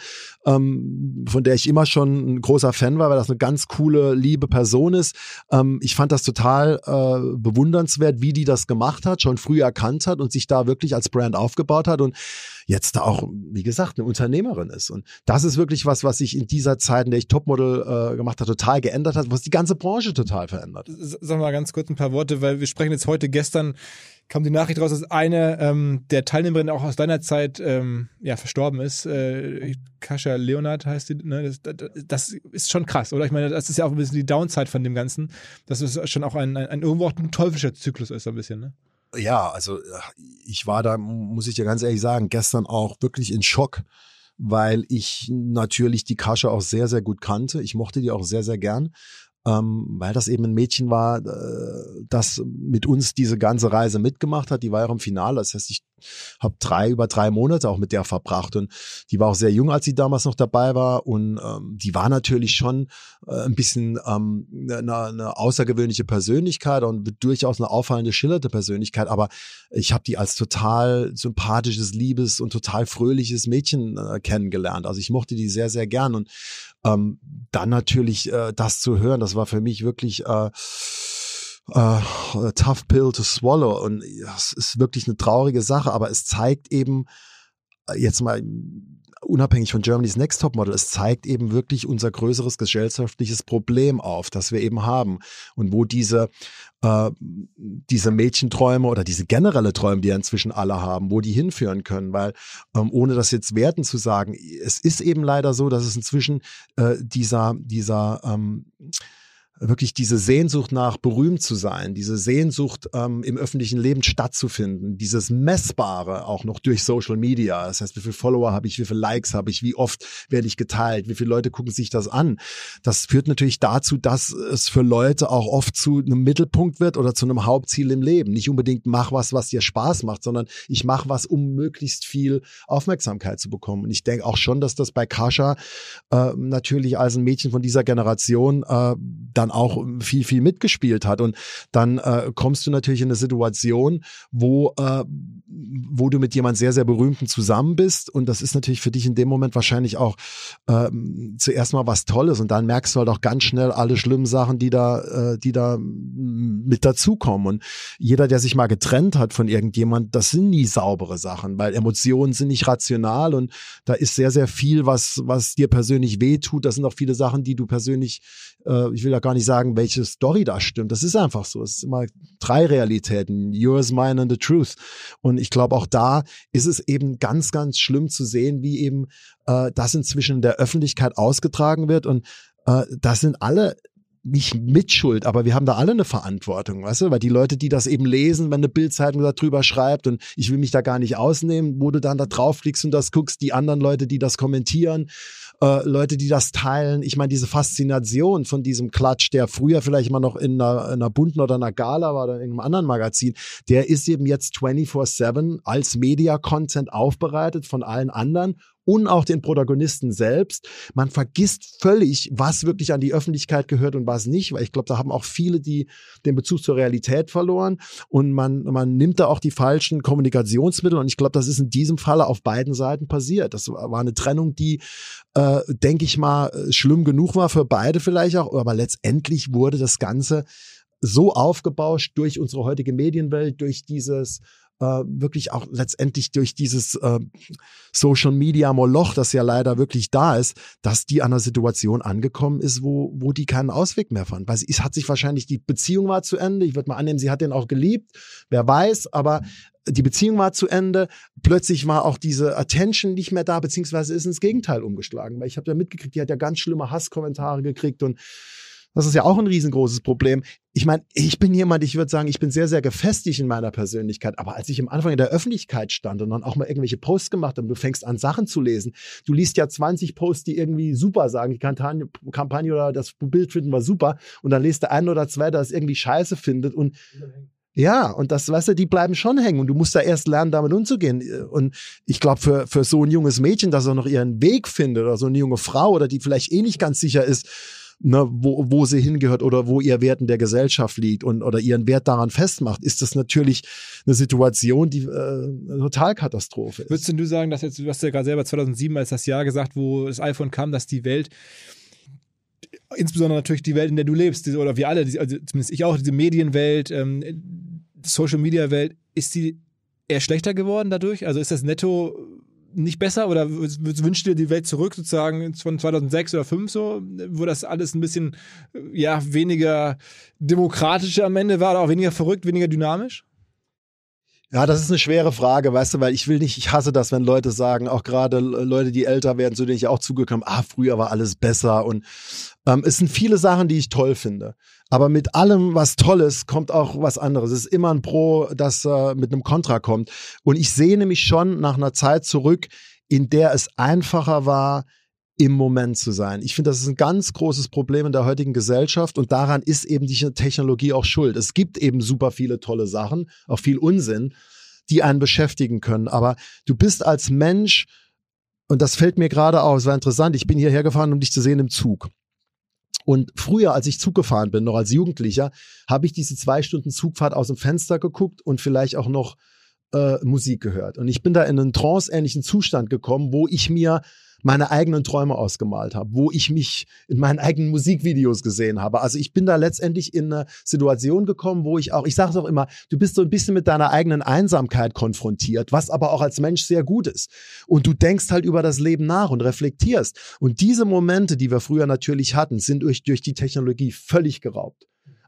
ähm, von der ich immer schon ein großer Fan war, weil das eine ganz coole, liebe Person ist. Ähm, ich fand das total äh, bewundernswert, wie die das gemacht hat, schon früh erkannt hat und sich da wirklich als Brand aufgebaut hat und jetzt da auch, wie gesagt, eine Unternehmerin ist. Und das ist wirklich was, was sich in dieser Zeit, in der ich Topmodel äh, gemacht habe, total geändert hat, was die ganze Branche total verändert. Sag mal ganz kurz ein paar Worte, weil wir sprechen jetzt heute, gestern kam die Nachricht raus, dass eine ähm, der Teilnehmerinnen auch aus deiner Zeit ähm, ja, verstorben ist. Äh, Kasia Leonard heißt die. Ne? Das, das ist schon krass, oder? Ich meine, das ist ja auch ein bisschen die Downside von dem Ganzen, dass es schon auch ein, ein, ein irgendwo auch ein teuflischer Zyklus ist, so ein bisschen, ne? Ja, also ich war da, muss ich dir ganz ehrlich sagen, gestern auch wirklich in Schock, weil ich natürlich die Kasia auch sehr, sehr gut kannte. Ich mochte die auch sehr, sehr gern, ähm, weil das eben ein Mädchen war, äh, das mit uns diese ganze Reise mitgemacht hat. Die war ja auch im Finale. Das heißt, ich habe drei über drei Monate auch mit der verbracht und die war auch sehr jung, als sie damals noch dabei war und ähm, die war natürlich schon äh, ein bisschen ähm, eine, eine außergewöhnliche Persönlichkeit und durchaus eine auffallende, schillernde Persönlichkeit, aber ich habe die als total sympathisches, liebes und total fröhliches Mädchen äh, kennengelernt. Also ich mochte die sehr, sehr gern und ähm, dann natürlich äh, das zu hören, das war für mich wirklich äh, Uh, a tough pill to swallow und es ist wirklich eine traurige Sache, aber es zeigt eben, jetzt mal unabhängig von Germany's Next Topmodel, es zeigt eben wirklich unser größeres gesellschaftliches Problem auf, das wir eben haben und wo diese äh, diese Mädchenträume oder diese generelle Träume, die ja inzwischen alle haben, wo die hinführen können, weil ähm, ohne das jetzt werten zu sagen, es ist eben leider so, dass es inzwischen äh, dieser dieser ähm, wirklich diese Sehnsucht nach berühmt zu sein, diese Sehnsucht ähm, im öffentlichen Leben stattzufinden, dieses Messbare auch noch durch Social Media. Das heißt, wie viele Follower habe ich, wie viele Likes habe ich, wie oft werde ich geteilt, wie viele Leute gucken sich das an. Das führt natürlich dazu, dass es für Leute auch oft zu einem Mittelpunkt wird oder zu einem Hauptziel im Leben. Nicht unbedingt mach was, was dir Spaß macht, sondern ich mache was, um möglichst viel Aufmerksamkeit zu bekommen. Und ich denke auch schon, dass das bei Kascha äh, natürlich als ein Mädchen von dieser Generation äh, dann auch viel, viel mitgespielt hat. Und dann äh, kommst du natürlich in eine Situation, wo, äh, wo du mit jemand sehr, sehr Berühmten zusammen bist. Und das ist natürlich für dich in dem Moment wahrscheinlich auch äh, zuerst mal was Tolles. Und dann merkst du halt auch ganz schnell alle schlimmen Sachen, die da, äh, die da mit dazukommen. Und jeder, der sich mal getrennt hat von irgendjemand, das sind nie saubere Sachen, weil Emotionen sind nicht rational und da ist sehr, sehr viel, was, was dir persönlich wehtut. Das sind auch viele Sachen, die du persönlich, äh, ich will ja gar nicht sagen, welche Story da stimmt. Das ist einfach so. Es ist immer drei Realitäten. Yours, mine and the truth. Und ich glaube, auch da ist es eben ganz, ganz schlimm zu sehen, wie eben äh, das inzwischen in der Öffentlichkeit ausgetragen wird. Und äh, das sind alle nicht Mitschuld, aber wir haben da alle eine Verantwortung, weißt du, weil die Leute, die das eben lesen, wenn eine Bild-Zeitung da drüber schreibt und ich will mich da gar nicht ausnehmen, wo du dann da draufklickst und das guckst, die anderen Leute, die das kommentieren, äh, Leute, die das teilen, ich meine, diese Faszination von diesem Klatsch, der früher vielleicht mal noch in einer, in einer bunten oder einer Gala war oder in einem anderen Magazin, der ist eben jetzt vierundzwanzig sieben als Media-Content aufbereitet von allen anderen und auch den Protagonisten selbst. Man vergisst völlig, was wirklich an die Öffentlichkeit gehört und was nicht, weil ich glaube, da haben auch viele die den Bezug zur Realität verloren und man man nimmt da auch die falschen Kommunikationsmittel und ich glaube, das ist in diesem Falle auf beiden Seiten passiert. Das war eine Trennung, die, äh, denke ich mal, schlimm genug war für beide vielleicht auch, aber letztendlich wurde das Ganze so aufgebauscht durch unsere heutige Medienwelt, durch dieses Uh, wirklich auch letztendlich durch dieses uh, Social Media Moloch, das ja leider wirklich da ist, dass die an einer Situation angekommen ist, wo wo die keinen Ausweg mehr fand. Weil sie hat sich wahrscheinlich, die Beziehung war zu Ende, ich würde mal annehmen, sie hat den auch geliebt, wer weiß, aber die Beziehung war zu Ende, plötzlich war auch diese Attention nicht mehr da, beziehungsweise ist ins Gegenteil umgeschlagen, weil ich habe ja mitgekriegt, die hat ja ganz schlimme Hasskommentare gekriegt und das ist ja auch ein riesengroßes Problem. Ich meine, ich bin jemand, ich würde sagen, ich bin sehr, sehr gefestigt in meiner Persönlichkeit. Aber als ich am Anfang in der Öffentlichkeit stand und dann auch mal irgendwelche Posts gemacht habe und du fängst an, Sachen zu lesen, du liest ja zwanzig Posts, die irgendwie super sagen, die Kampagne, Kampagne oder das Bild finden wir super. Und dann lest der ein oder zwei, der es irgendwie scheiße findet und ja, und das, weißt du, die bleiben schon hängen und du musst da erst lernen, damit umzugehen. Und ich glaube, für, für so ein junges Mädchen, dass er noch ihren Weg findet oder so eine junge Frau oder die vielleicht eh nicht ganz sicher ist, ne, wo, wo sie hingehört oder wo ihr Wert in der Gesellschaft liegt und oder ihren Wert daran festmacht, ist das natürlich eine Situation, die äh, eine Totalkatastrophe ist. Würdest du sagen, dass jetzt, du hast ja gerade selber zweitausendsieben als das Jahr gesagt, wo das iPhone kam, dass die Welt, insbesondere natürlich die Welt, in der du lebst, diese, oder wir alle, also zumindest ich auch, diese Medienwelt, ähm, Social-Media-Welt, ist die eher schlechter geworden dadurch? Also ist das netto nicht besser oder wünschst du dir die Welt zurück, sozusagen von zweitausendsechs oder zweitausendfünf so, wo das alles ein bisschen ja weniger demokratisch am Ende war oder auch weniger verrückt, weniger dynamisch? Ja, das ist eine schwere Frage, weißt du, weil ich will nicht, ich hasse das, wenn Leute sagen, auch gerade Leute, die älter werden, zu denen ich auch zugekommen, ah, früher war alles besser und ähm, es sind viele Sachen, die ich toll finde. Aber mit allem, was toll ist, kommt auch was anderes. Es ist immer ein Pro, das äh, mit einem Kontra kommt. Und ich sehne mich schon nach einer Zeit zurück, in der es einfacher war, im Moment zu sein. Ich finde, das ist ein ganz großes Problem in der heutigen Gesellschaft und daran ist eben die Technologie auch schuld. Es gibt eben super viele tolle Sachen, auch viel Unsinn, die einen beschäftigen können. Aber du bist als Mensch, und das fällt mir gerade auf, es war interessant, ich bin hierher gefahren, um dich zu sehen im Zug. Und früher, als ich Zug gefahren bin, noch als Jugendlicher, habe ich diese zwei Stunden Zugfahrt aus dem Fenster geguckt und vielleicht auch noch äh, Musik gehört. Und ich bin da in einen tranceähnlichen Zustand gekommen, wo ich mir meine eigenen Träume ausgemalt habe, wo ich mich in meinen eigenen Musikvideos gesehen habe. Also ich bin da letztendlich in eine Situation gekommen, wo ich auch, ich sage es auch immer, du bist so ein bisschen mit deiner eigenen Einsamkeit konfrontiert, was aber auch als Mensch sehr gut ist. Und du denkst halt über das Leben nach und reflektierst. Und diese Momente, die wir früher natürlich hatten, sind durch, durch die Technologie völlig geraubt.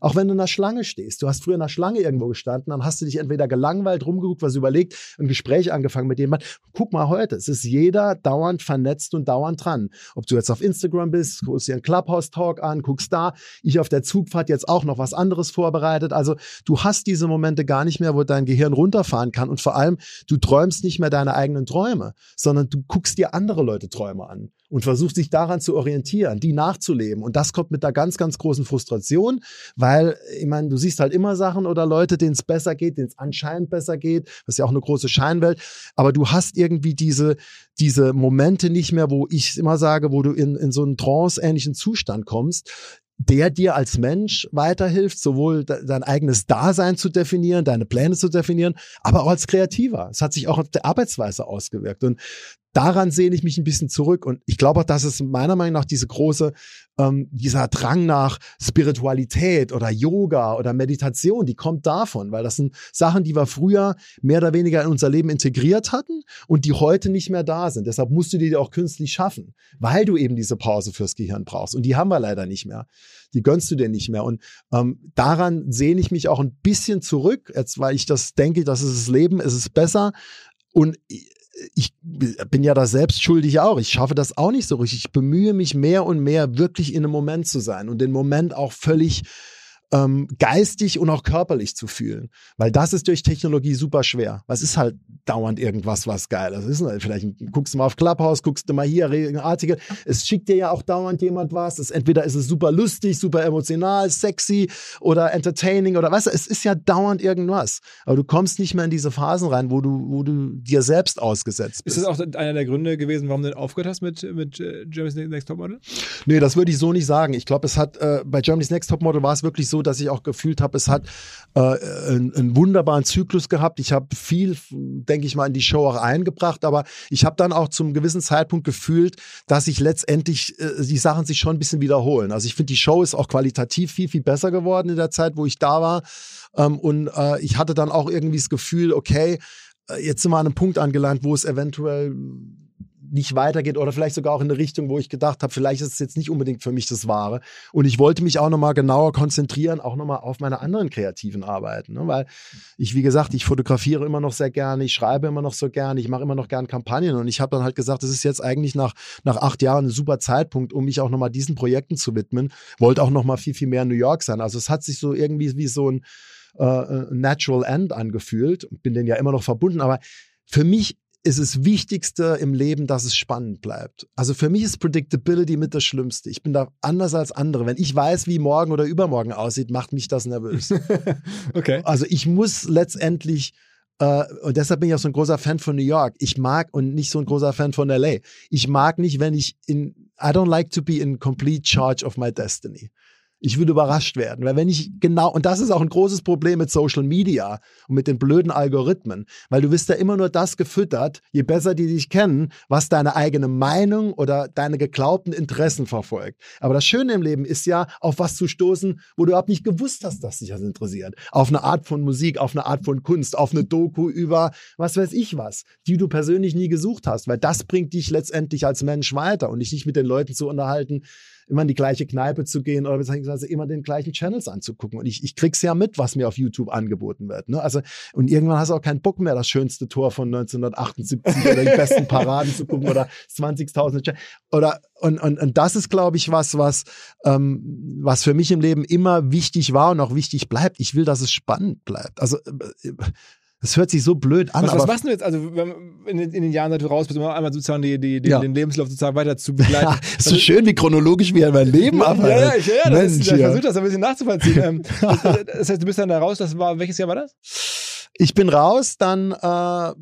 Auch wenn du in einer Schlange stehst. Du hast früher in einer Schlange irgendwo gestanden, dann hast du dich entweder gelangweilt, rumgeguckt, was überlegt, ein Gespräch angefangen mit jemandem. Guck mal heute, es ist jeder dauernd vernetzt und dauernd dran. Ob du jetzt auf Instagram bist, guckst dir einen Clubhouse-Talk an, guckst da. Ich auf der Zugfahrt jetzt auch noch was anderes vorbereitet. Also du hast diese Momente gar nicht mehr, wo dein Gehirn runterfahren kann und vor allem, du träumst nicht mehr deine eigenen Träume, sondern du guckst dir andere Leute Träume an und versuchst dich daran zu orientieren, die nachzuleben. Und das kommt mit einer ganz, ganz großen Frustration, weil, ich meine, du siehst halt immer Sachen oder Leute, denen es besser geht, denen es anscheinend besser geht. Das ist ja auch eine große Scheinwelt. Aber du hast irgendwie diese, diese Momente nicht mehr, wo ich immer sage, wo du in, in so einen trance-ähnlichen Zustand kommst, der dir als Mensch weiterhilft, sowohl de- dein eigenes Dasein zu definieren, deine Pläne zu definieren, aber auch als Kreativer. Es hat sich auch auf der Arbeitsweise ausgewirkt. Und daran sehne ich mich ein bisschen zurück. Und ich glaube auch, dass es meiner Meinung nach diese große, ähm, dieser Drang nach Spiritualität oder Yoga oder Meditation, die kommt davon, weil das sind Sachen, die wir früher mehr oder weniger in unser Leben integriert hatten und die heute nicht mehr da sind. Deshalb musst du die dir auch künstlich schaffen, weil du eben diese Pause fürs Gehirn brauchst. Und die haben wir leider nicht mehr. Die gönnst du dir nicht mehr. Und ähm, daran sehne ich mich auch ein bisschen zurück, jetzt, weil ich das denke, das ist das Leben, es ist besser. Und ich bin ja da selbst schuldig auch. Ich schaffe das auch nicht so richtig. Ich bemühe mich mehr und mehr, wirklich in einem Moment zu sein und den Moment auch völlig ähm, geistig und auch körperlich zu fühlen. Weil das ist durch Technologie super schwer. Was ist halt dauernd irgendwas, was geil ist. ist halt vielleicht guckst du mal auf Clubhouse, guckst du mal hier einen Artikel. Es schickt dir ja auch dauernd jemand was. Es, entweder ist es super lustig, super emotional, sexy oder entertaining oder weißt du, es ist ja dauernd irgendwas. Aber du kommst nicht mehr in diese Phasen rein, wo du, wo du dir selbst ausgesetzt bist. Ist das auch einer der Gründe gewesen, warum du denn aufgehört hast mit, mit äh, Germany's Next Topmodel? Nee, das würde ich so nicht sagen. Ich glaube, es hat äh, bei Germany's Next Topmodel war es wirklich so, dass ich auch gefühlt habe, es hat äh, einen, einen wunderbaren Zyklus gehabt. Ich habe viel, denke ich mal, in die Show auch eingebracht, aber ich habe dann auch zum gewissen Zeitpunkt gefühlt, dass sich letztendlich äh, die Sachen sich schon ein bisschen wiederholen. Also ich finde, die Show ist auch qualitativ viel, viel besser geworden in der Zeit, wo ich da war. Ähm, und äh, ich hatte dann auch irgendwie das Gefühl, okay, äh, jetzt sind wir an einem Punkt angelangt, wo es eventuell nicht weitergeht oder vielleicht sogar auch in eine Richtung, wo ich gedacht habe, vielleicht ist es jetzt nicht unbedingt für mich das Wahre. Und ich wollte mich auch nochmal genauer konzentrieren, auch nochmal auf meine anderen kreativen Arbeiten. Ne? Weil ich, wie gesagt, ich fotografiere immer noch sehr gerne, ich schreibe immer noch so gerne, ich mache immer noch gern Kampagnen und ich habe dann halt gesagt, das ist jetzt eigentlich nach, nach acht Jahren ein super Zeitpunkt, um mich auch nochmal diesen Projekten zu widmen. Wollte auch nochmal viel, viel mehr in New York sein. Also es hat sich so irgendwie wie so ein äh, Natural End angefühlt. Bin denen ja immer noch verbunden, aber für mich ist das Wichtigste im Leben, dass es spannend bleibt. Also für mich ist Predictability mit das Schlimmste. Ich bin da anders als andere. Wenn ich weiß, wie morgen oder übermorgen aussieht, macht mich das nervös. Okay. Also ich muss letztendlich, äh, und deshalb bin ich auch so ein großer Fan von New York. Ich mag und nicht so ein großer Fan von L A. Ich mag nicht, wenn ich in, I don't like to be in complete charge of my destiny. Ich will überrascht werden, weil wenn ich genau, und das ist auch ein großes Problem mit Social Media und mit den blöden Algorithmen, weil du wirst ja immer nur das gefüttert, je besser die dich kennen, was deine eigene Meinung oder deine geglaubten Interessen verfolgt. Aber das Schöne im Leben ist ja, auf was zu stoßen, wo du überhaupt nicht gewusst hast, dass dich das interessiert. Auf eine Art von Musik, auf eine Art von Kunst, auf eine Doku über was weiß ich was, die du persönlich nie gesucht hast, weil das bringt dich letztendlich als Mensch weiter und dich nicht mit den Leuten zu unterhalten, immer in die gleiche Kneipe zu gehen oder beziehungsweise immer den gleichen Channels anzugucken. Und ich, ich krieg's ja mit, was mir auf YouTube angeboten wird. Ne? Also, und irgendwann hast du auch keinen Bock mehr, das schönste Tor von neunzehnhundertachtundsiebzig oder die besten Paraden zu gucken oder zwanzigtausend. Oder, und, und, und das ist, glaube ich, was, was, ähm, was für mich im Leben immer wichtig war und auch wichtig bleibt. Ich will, dass es spannend bleibt. Also, äh, das hört sich so blöd an. Was, aber was machst du jetzt? Also wenn, in, den, in den Jahren, seit du raus bist, um einmal sozusagen die, die, den, ja. den Lebenslauf sozusagen weiter zu begleiten. Ja, ist so schön, wie chronologisch wir mein Leben abhalten. Ja, ja, ich, ja, das Mensch, ist, ich versuche das ein bisschen nachzuvollziehen. ähm, das, das heißt, du bist dann da raus, das war, welches Jahr war das? Ich bin raus, dann äh,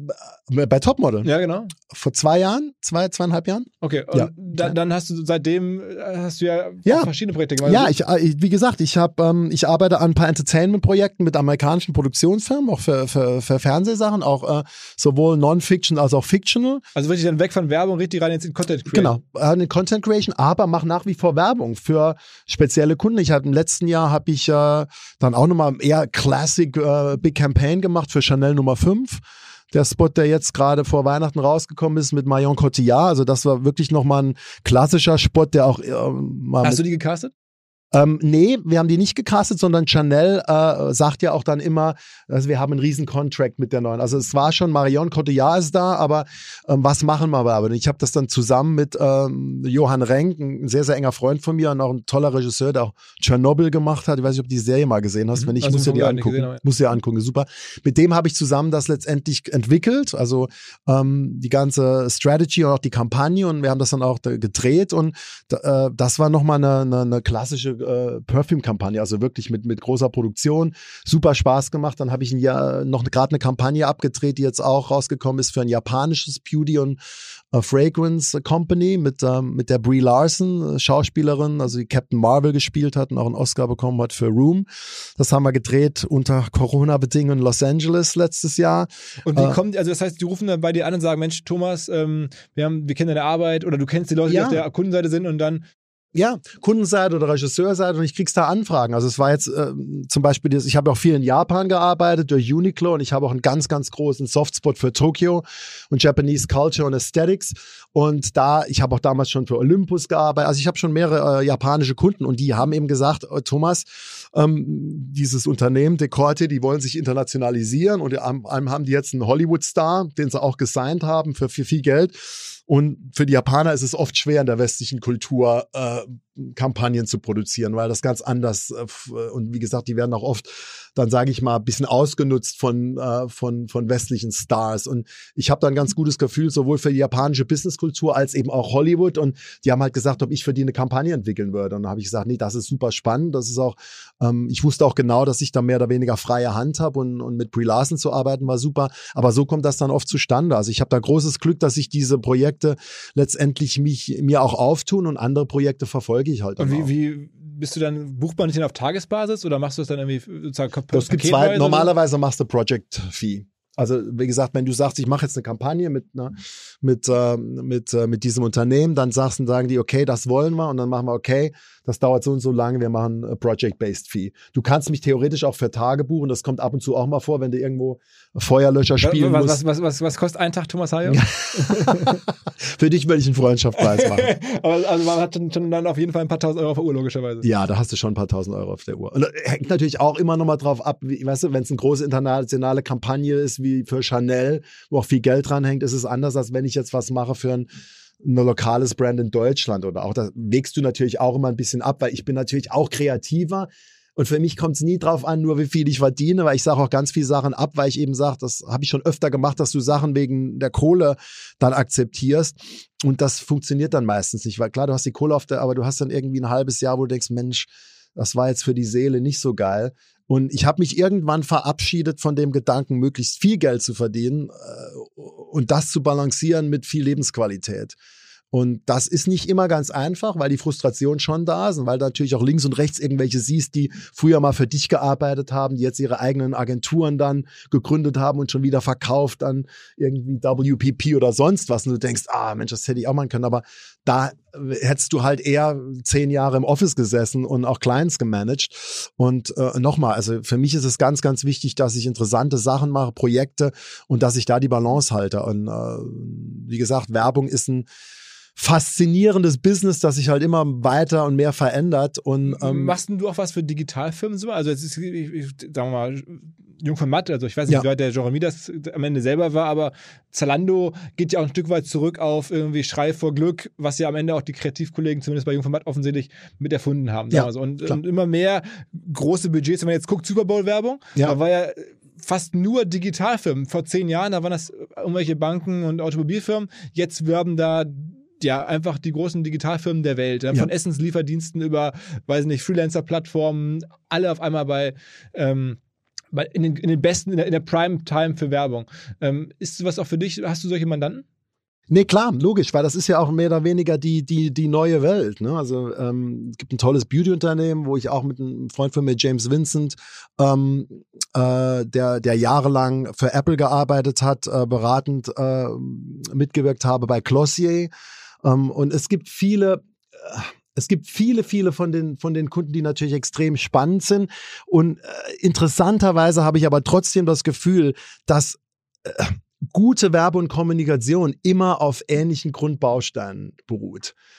bei Topmodel. Ja, genau. Vor zwei Jahren, zwei, zweieinhalb Jahren. Okay, und ja. da, dann hast du seitdem hast du ja, ja. verschiedene Projekte gemacht. Ja, ich, wie gesagt, ich habe, ähm, ich arbeite an ein paar Entertainment-Projekten mit amerikanischen Produktionsfirmen, auch für, für, für Fernsehsachen, auch äh, sowohl Non-Fiction als auch Fictional. Also wirklich dann weg von Werbung, richtig rein jetzt in Content Creation. Genau, in Content Creation, aber mache nach wie vor Werbung für spezielle Kunden. Ich habe im letzten Jahr habe ich äh, dann auch nochmal eher Classic äh, Big Campaign gemacht für Chanel Nummer fünf. Der Spot, der jetzt gerade vor Weihnachten rausgekommen ist mit Marion Cotillard. Also das war wirklich nochmal ein klassischer Spot, der auch äh, mal Hast du die gecastet? Ähm, nee, wir haben die nicht gecastet, sondern Chanel äh, sagt ja auch dann immer, also wir haben einen riesen Contract mit der neuen. Also es war schon, Marion Cotillard ist da, aber ähm, was machen wir aber? Ich habe das dann zusammen mit ähm, Johann Renk, ein sehr, sehr enger Freund von mir und auch ein toller Regisseur, der auch Tschernobyl gemacht hat. Ich weiß nicht, ob du die Serie mal gesehen hast. Wenn nicht, also musst du dir angucken. Gesehen, ja. Musst du dir angucken, super. Mit dem habe ich zusammen das letztendlich entwickelt, also ähm, die ganze Strategy und auch die Kampagne, und wir haben das dann auch gedreht, und äh, das war nochmal eine, eine, eine klassische Äh, Perfume-Kampagne, also wirklich mit, mit großer Produktion, super Spaß gemacht. Dann habe ich ein Jahr noch gerade eine Kampagne abgedreht, die jetzt auch rausgekommen ist für ein japanisches Beauty und uh, Fragrance Company mit, ähm, mit der Brie Larson, Schauspielerin, also die Captain Marvel gespielt hat und auch einen Oscar bekommen hat für Room. Das haben wir gedreht unter Corona-Bedingungen in Los Angeles letztes Jahr. Und wie äh, kommt, also das heißt, die rufen dann bei dir an und sagen, Mensch, Thomas, ähm, wir haben, wir kennen deine Arbeit, oder du kennst die Leute, ja. die auf der Kundenseite sind, und dann Ja, Kundenseite oder Regisseurseite, und ich krieg's da Anfragen. Also es war jetzt äh, zum Beispiel, das, ich habe auch viel in Japan gearbeitet durch Uniqlo, und ich habe auch einen ganz, ganz großen Softspot für Tokio und Japanese Culture und Aesthetics, und da, ich habe auch damals schon für Olympus gearbeitet, also ich habe schon mehrere äh, japanische Kunden, und die haben eben gesagt, äh, Thomas, ähm, dieses Unternehmen Decorte, die wollen sich internationalisieren, und am allem haben die jetzt einen Hollywood-Star, den sie auch gesigned haben für, für viel Geld. Und für die Japaner ist es oft schwer, in der westlichen Kultur äh, Kampagnen zu produzieren, weil das ganz anders äh, und wie gesagt, die werden auch oft, dann sage ich mal, ein bisschen ausgenutzt von äh, von von westlichen Stars. Und ich habe da ein ganz gutes Gefühl, sowohl für die japanische Businesskultur als eben auch Hollywood. Und die haben halt gesagt, ob ich für die eine Kampagne entwickeln würde. Und dann habe ich gesagt, nee, das ist super spannend. Das ist auch, ähm, ich wusste auch genau, dass ich da mehr oder weniger freie Hand habe, und, und mit Brie Larson zu arbeiten war super. Aber so kommt das dann oft zustande. Also ich habe da großes Glück, dass ich diese Projekte letztendlich mich mir auch auftun, und andere Projekte verfolge ich halt. Und wie, wie bist du dann, bucht man dich denn auf Tagesbasis, oder machst du das dann irgendwie sozusagen Das gibt zwei, normalerweise machst du Project Fee. Also wie gesagt, wenn du sagst, ich mache jetzt eine Kampagne mit, ne, mit, äh, mit, äh, mit diesem Unternehmen, dann sagst, sagen die, okay, das wollen wir, und dann machen wir, okay, das dauert so und so lange, wir machen äh, Project-Based Fee. Du kannst mich theoretisch auch für Tage buchen, das kommt ab und zu auch mal vor, wenn du irgendwo Feuerlöscher spielen was, musst. Was, was, was, was kostet ein Tag, Thomas Hayo? Für dich würde ich einen Freundschaftspreis machen. Aber also man hat schon dann auf jeden Fall ein paar tausend Euro auf der Uhr, logischerweise. Ja, da hast du schon ein paar tausend Euro auf der Uhr. Und das hängt natürlich auch immer noch mal drauf ab, wie, weißt du, wenn es eine große internationale Kampagne ist, wie für Chanel, wo auch viel Geld dran hängt, ist es anders, als wenn ich jetzt was mache für ein, ein lokales Brand in Deutschland oder auch. Da wägst du natürlich auch immer ein bisschen ab, weil ich bin natürlich auch kreativer. Und für mich kommt es nie drauf an, nur wie viel ich verdiene, weil ich sage auch ganz viele Sachen ab, weil ich eben sage, das habe ich schon öfter gemacht, dass du Sachen wegen der Kohle dann akzeptierst. Und das funktioniert dann meistens nicht, weil klar, du hast die Kohle auf der, aber du hast dann irgendwie ein halbes Jahr, wo du denkst, Mensch, das war jetzt für die Seele nicht so geil. Und ich habe mich irgendwann verabschiedet von dem Gedanken, möglichst viel Geld zu verdienen äh, und das zu balancieren mit viel Lebensqualität. Und das ist nicht immer ganz einfach, weil die Frustration schon da ist und weil du natürlich auch links und rechts irgendwelche siehst, die früher mal für dich gearbeitet haben, die jetzt ihre eigenen Agenturen dann gegründet haben und schon wieder verkauft an irgendwie W P P oder sonst was. Und du denkst, ah Mensch, das hätte ich auch machen können. Aber da hättest du halt eher zehn Jahre im Office gesessen und auch Clients gemanagt. Und äh, nochmal, also für mich ist es ganz, ganz wichtig, dass ich interessante Sachen mache, Projekte, und dass ich da die Balance halte. Und äh, wie gesagt, Werbung ist ein faszinierendes Business, das sich halt immer weiter und mehr verändert. Und ähm, machst denn du auch was für Digitalfirmen so? Also jetzt ist, ich, ich, sagen wir mal, Jung von Matt, also ich weiß nicht, ja. wie weit der Jeremy das am Ende selber war, aber Zalando geht ja auch ein Stück weit zurück auf irgendwie Schrei vor Glück, was ja am Ende auch die Kreativkollegen zumindest bei Jung von Matt offensichtlich mit erfunden haben. Sagen wir so. Und, und immer mehr große Budgets, wenn man jetzt guckt, Super Bowl-Werbung, ja. da war ja fast nur Digitalfirmen. Vor zehn Jahren, da waren das irgendwelche Banken und Automobilfirmen. Jetzt werben da ja, einfach die großen Digitalfirmen der Welt, ja, von ja. Essenslieferdiensten über, weiß nicht, Freelancer-Plattformen, alle auf einmal bei, ähm, bei in, den, in den besten, in der, in der Prime-Time für Werbung. Ähm, ist sowas auch für dich, hast du solche Mandanten? Nee, klar, logisch, weil das ist ja auch mehr oder weniger die, die, die neue Welt. Ne? Also ähm, es gibt ein tolles Beauty-Unternehmen, wo ich auch mit einem Freund von mir, James Vincent, ähm, äh, der, der jahrelang für Apple gearbeitet hat, äh, beratend äh, mitgewirkt habe bei Glossier. Ähm, und es gibt viele, äh, es gibt viele, viele von den, von den Kunden, die natürlich extrem spannend sind. Und äh, interessanterweise habe ich aber trotzdem das Gefühl, dass äh, gute Werbe und Kommunikation immer auf ähnlichen Grundbausteinen beruht.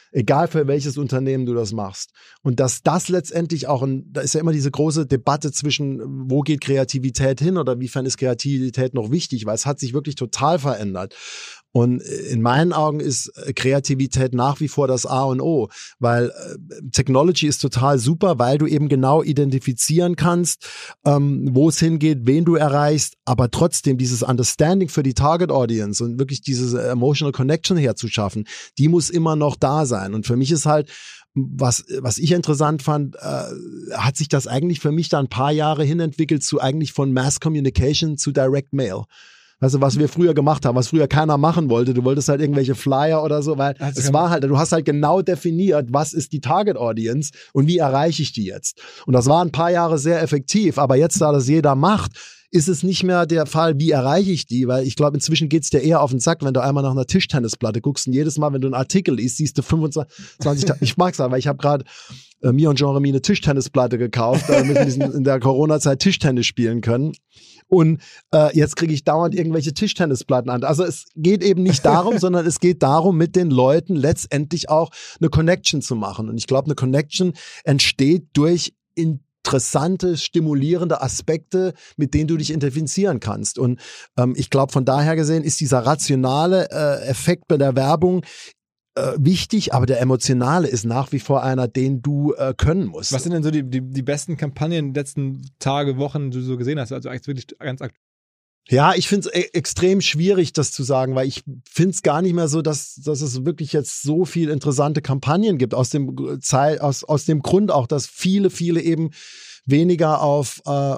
Egal für welches Unternehmen du das machst. Und dass das letztendlich auch, ein, da ist ja immer diese große Debatte zwischen, wo geht Kreativität hin oder wiefern ist Kreativität noch wichtig, weil es hat sich wirklich total verändert. Und in meinen Augen ist Kreativität nach wie vor das A und O, weil äh, Technology ist total super, weil du eben genau identifizieren kannst, ähm, wo es hingeht, wen du erreichst, aber trotzdem dieses Understanding für die Target Audience und wirklich diese Emotional Connection herzuschaffen, die muss immer noch da sein. Und für mich ist halt, was, was ich interessant fand, äh, hat sich das eigentlich für mich da ein paar Jahre hin entwickelt zu eigentlich von Mass Communication zu Direct Mail. Weißt du, was wir früher gemacht haben, was früher keiner machen wollte. Du wolltest halt irgendwelche Flyer oder so, weil also es war halt, du hast halt genau definiert, was ist die Target Audience und wie erreiche ich die jetzt. Und das war ein paar Jahre sehr effektiv, aber jetzt, da das jeder macht, ist es nicht mehr der Fall, wie erreiche ich die, weil ich glaube, inzwischen geht's dir eher auf den Sack, wenn du einmal nach einer Tischtennisplatte guckst und jedes Mal, wenn du einen Artikel liest, siehst du fünfundzwanzig, ich mag's halt, weil ich habe gerade äh, mir und Jean-Remy eine Tischtennisplatte gekauft, damit wir diesen, in der Corona-Zeit Tischtennis spielen können. Und äh, jetzt kriege ich dauernd irgendwelche Tischtennisplatten an. Also es geht eben nicht darum, sondern es geht darum, mit den Leuten letztendlich auch eine Connection zu machen. Und ich glaube, eine Connection entsteht durch interessante, stimulierende Aspekte, mit denen du dich identifizieren kannst. Und ähm, ich glaube, von daher gesehen ist dieser rationale äh, Effekt bei der Werbung äh, wichtig, aber der emotionale ist nach wie vor einer, den du äh, können musst. Was sind denn so die, die, die besten Kampagnen der letzten Tage, Wochen, die du so gesehen hast? Also eigentlich wirklich ganz aktuell. Ja, ich finde es e- extrem schwierig, das zu sagen, weil ich finde es gar nicht mehr so, dass, dass es wirklich jetzt so viel interessante Kampagnen gibt. Aus dem, Zeit, aus, aus dem Grund auch, dass viele, viele eben weniger auf, äh,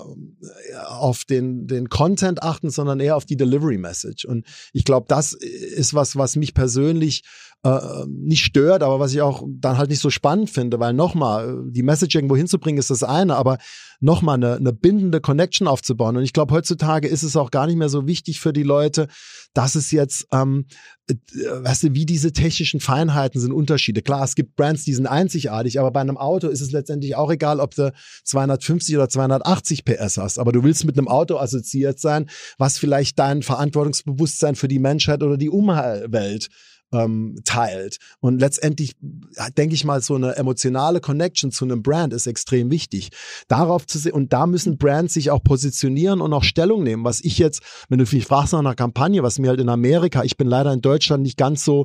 auf den, den Content achten, sondern eher auf die Delivery Message. Und ich glaube, das ist was, was mich persönlich äh, nicht stört, aber was ich auch dann halt nicht so spannend finde, weil nochmal, die Message irgendwo hinzubringen ist das eine, aber nochmal eine, eine bindende Connection aufzubauen. Und ich glaube, heutzutage ist es auch gar nicht mehr so wichtig für die Leute, dass es jetzt, ähm, äh, weißt du, wie diese technischen Feinheiten sind Unterschiede. Klar, es gibt Brands, die sind einzigartig, aber bei einem Auto ist es letztendlich auch egal, ob du zweihundertfünfzig oder zweihundertachtzig P S hast. Aber du willst mit einem Auto assoziiert sein, was vielleicht dein Verantwortungsbewusstsein für die Menschheit oder die Umwelt ähm, teilt. Und letztendlich denke ich mal, so eine emotionale Connection zu einem Brand ist extrem wichtig. Darauf zu sehen, und da müssen Brands sich auch positionieren und auch Stellung nehmen. Was ich jetzt, wenn du mich fragst nach einer Kampagne, was mir halt in Amerika, ich bin leider in Deutschland nicht ganz so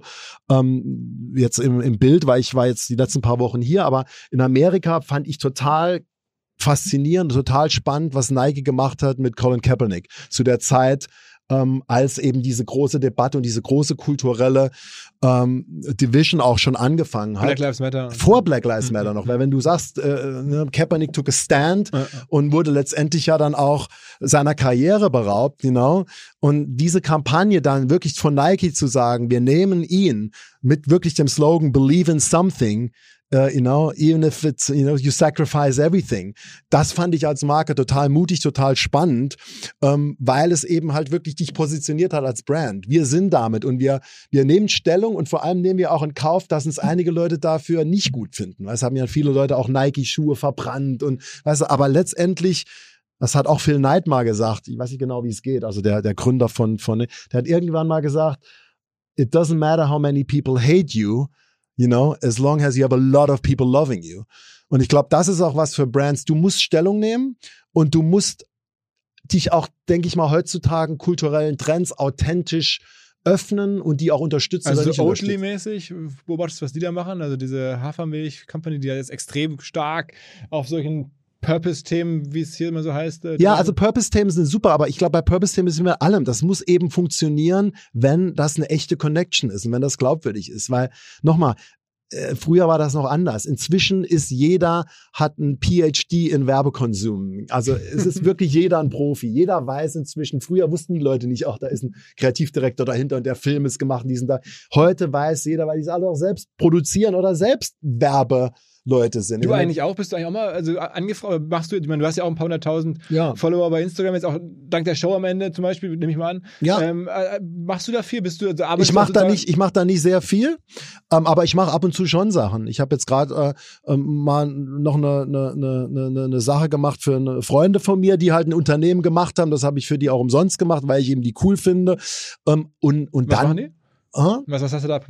ähm, jetzt im, im Bild, weil ich war jetzt die letzten paar Wochen hier, aber in Amerika fand ich total faszinierend, total spannend, was Nike gemacht hat mit Colin Kaepernick zu der Zeit, ähm, als eben diese große Debatte und diese große kulturelle ähm, Division auch schon angefangen hat. Black Lives Matter. Vor Black Lives Matter noch, weil wenn du sagst, äh, ne, Kaepernick took a stand ja, ja. und wurde letztendlich ja dann auch seiner Karriere beraubt, genau. Und diese Kampagne dann wirklich von Nike zu sagen, wir nehmen ihn mit wirklich dem Slogan Believe in Something, Uh, you know, even if it's, you know, you sacrifice everything. Das fand ich als Marke total mutig, total spannend, ähm, weil es eben halt wirklich dich positioniert hat als Brand. Wir sind damit und wir, wir nehmen Stellung und vor allem nehmen wir auch in Kauf, dass uns einige Leute dafür nicht gut finden. Weißt, haben ja viele Leute auch Nike-Schuhe verbrannt und, weißt du, aber letztendlich, das hat auch Phil Knight mal gesagt, ich weiß nicht genau, wie es geht, also der, der Gründer von, von, der hat irgendwann mal gesagt, it doesn't matter how many people hate you, you know, as long as you have a lot of people loving you. Und ich glaube, das ist auch was für Brands. Du musst Stellung nehmen und du musst dich auch, denke ich mal, heutzutage kulturellen Trends authentisch öffnen und die auch unterstützen. Also oder so nicht Oatly-mäßig, beobachtest du, was die da machen? Also diese Hafermilch-Company, die ja jetzt extrem stark auf solchen Purpose-Themen, wie es hier immer so heißt. Äh, ja, also Purpose-Themen sind super, aber ich glaube, bei Purpose-Themen sind wir allem. Das muss eben funktionieren, wenn das eine echte Connection ist und wenn das glaubwürdig ist. Weil, nochmal, äh, früher war das noch anders. Inzwischen ist jeder, hat ein P H D in Werbekonsum. Also es ist wirklich jeder ein Profi. Jeder weiß inzwischen, früher wussten die Leute nicht, auch da ist ein Kreativdirektor dahinter und der Film ist gemacht und die sind da. Heute weiß jeder, weil die es alle auch selbst produzieren oder selbst Werbe Leute sind. Du eigentlich auch? Bist du eigentlich auch mal also angefragt? Machst du, ich meine, du hast ja auch ein paar hunderttausend ja. Follower bei Instagram, jetzt auch dank der Show am Ende zum Beispiel, nehme ich mal an. Ja. Ähm, äh, machst du da viel? Bist du, also arbeitest ich mache da nicht, ich mache da nicht sehr viel, ähm, aber ich mache ab und zu schon Sachen. Ich habe jetzt gerade äh, äh, mal noch eine, eine, eine, eine Sache gemacht für eine Freunde von mir, die halt ein Unternehmen gemacht haben. Das habe ich für die auch umsonst gemacht, weil ich eben die cool finde. Ähm, und und was dann. Machen die? Aha. Was, was hast du da promotet?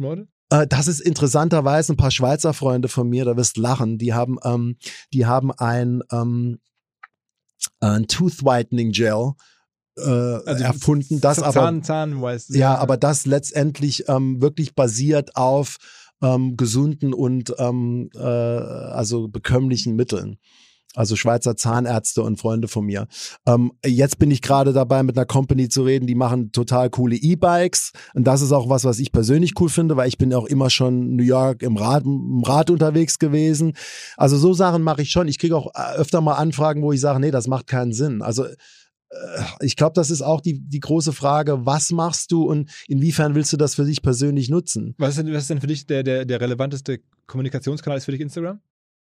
Äh, das ist interessanterweise ein paar Schweizer Freunde von mir, da wirst lachen, die haben, ähm, die haben ein, ähm, ein Tooth Whitening Gel äh, also erfunden, das aber, Zahn, Zahn, weißt du, ja, aber das letztendlich ähm, wirklich basiert auf ähm, gesunden und ähm, äh, also bekömmlichen Mitteln. Also Schweizer Zahnärzte und Freunde von mir. Ähm, jetzt bin ich gerade dabei, mit einer Company zu reden, die machen total coole E-Bikes. Und das ist auch was, was ich persönlich cool finde, weil ich bin auch immer schon New York im Rad, im Rad unterwegs gewesen. Also so Sachen mache ich schon. Ich kriege auch öfter mal Anfragen, wo ich sage, nee, das macht keinen Sinn. Also äh, ich glaube, das ist auch die, die große Frage, was machst du und inwiefern willst du das für dich persönlich nutzen? Was ist denn, was ist denn für dich der, der, der relevanteste Kommunikationskanal? Ist für dich Instagram?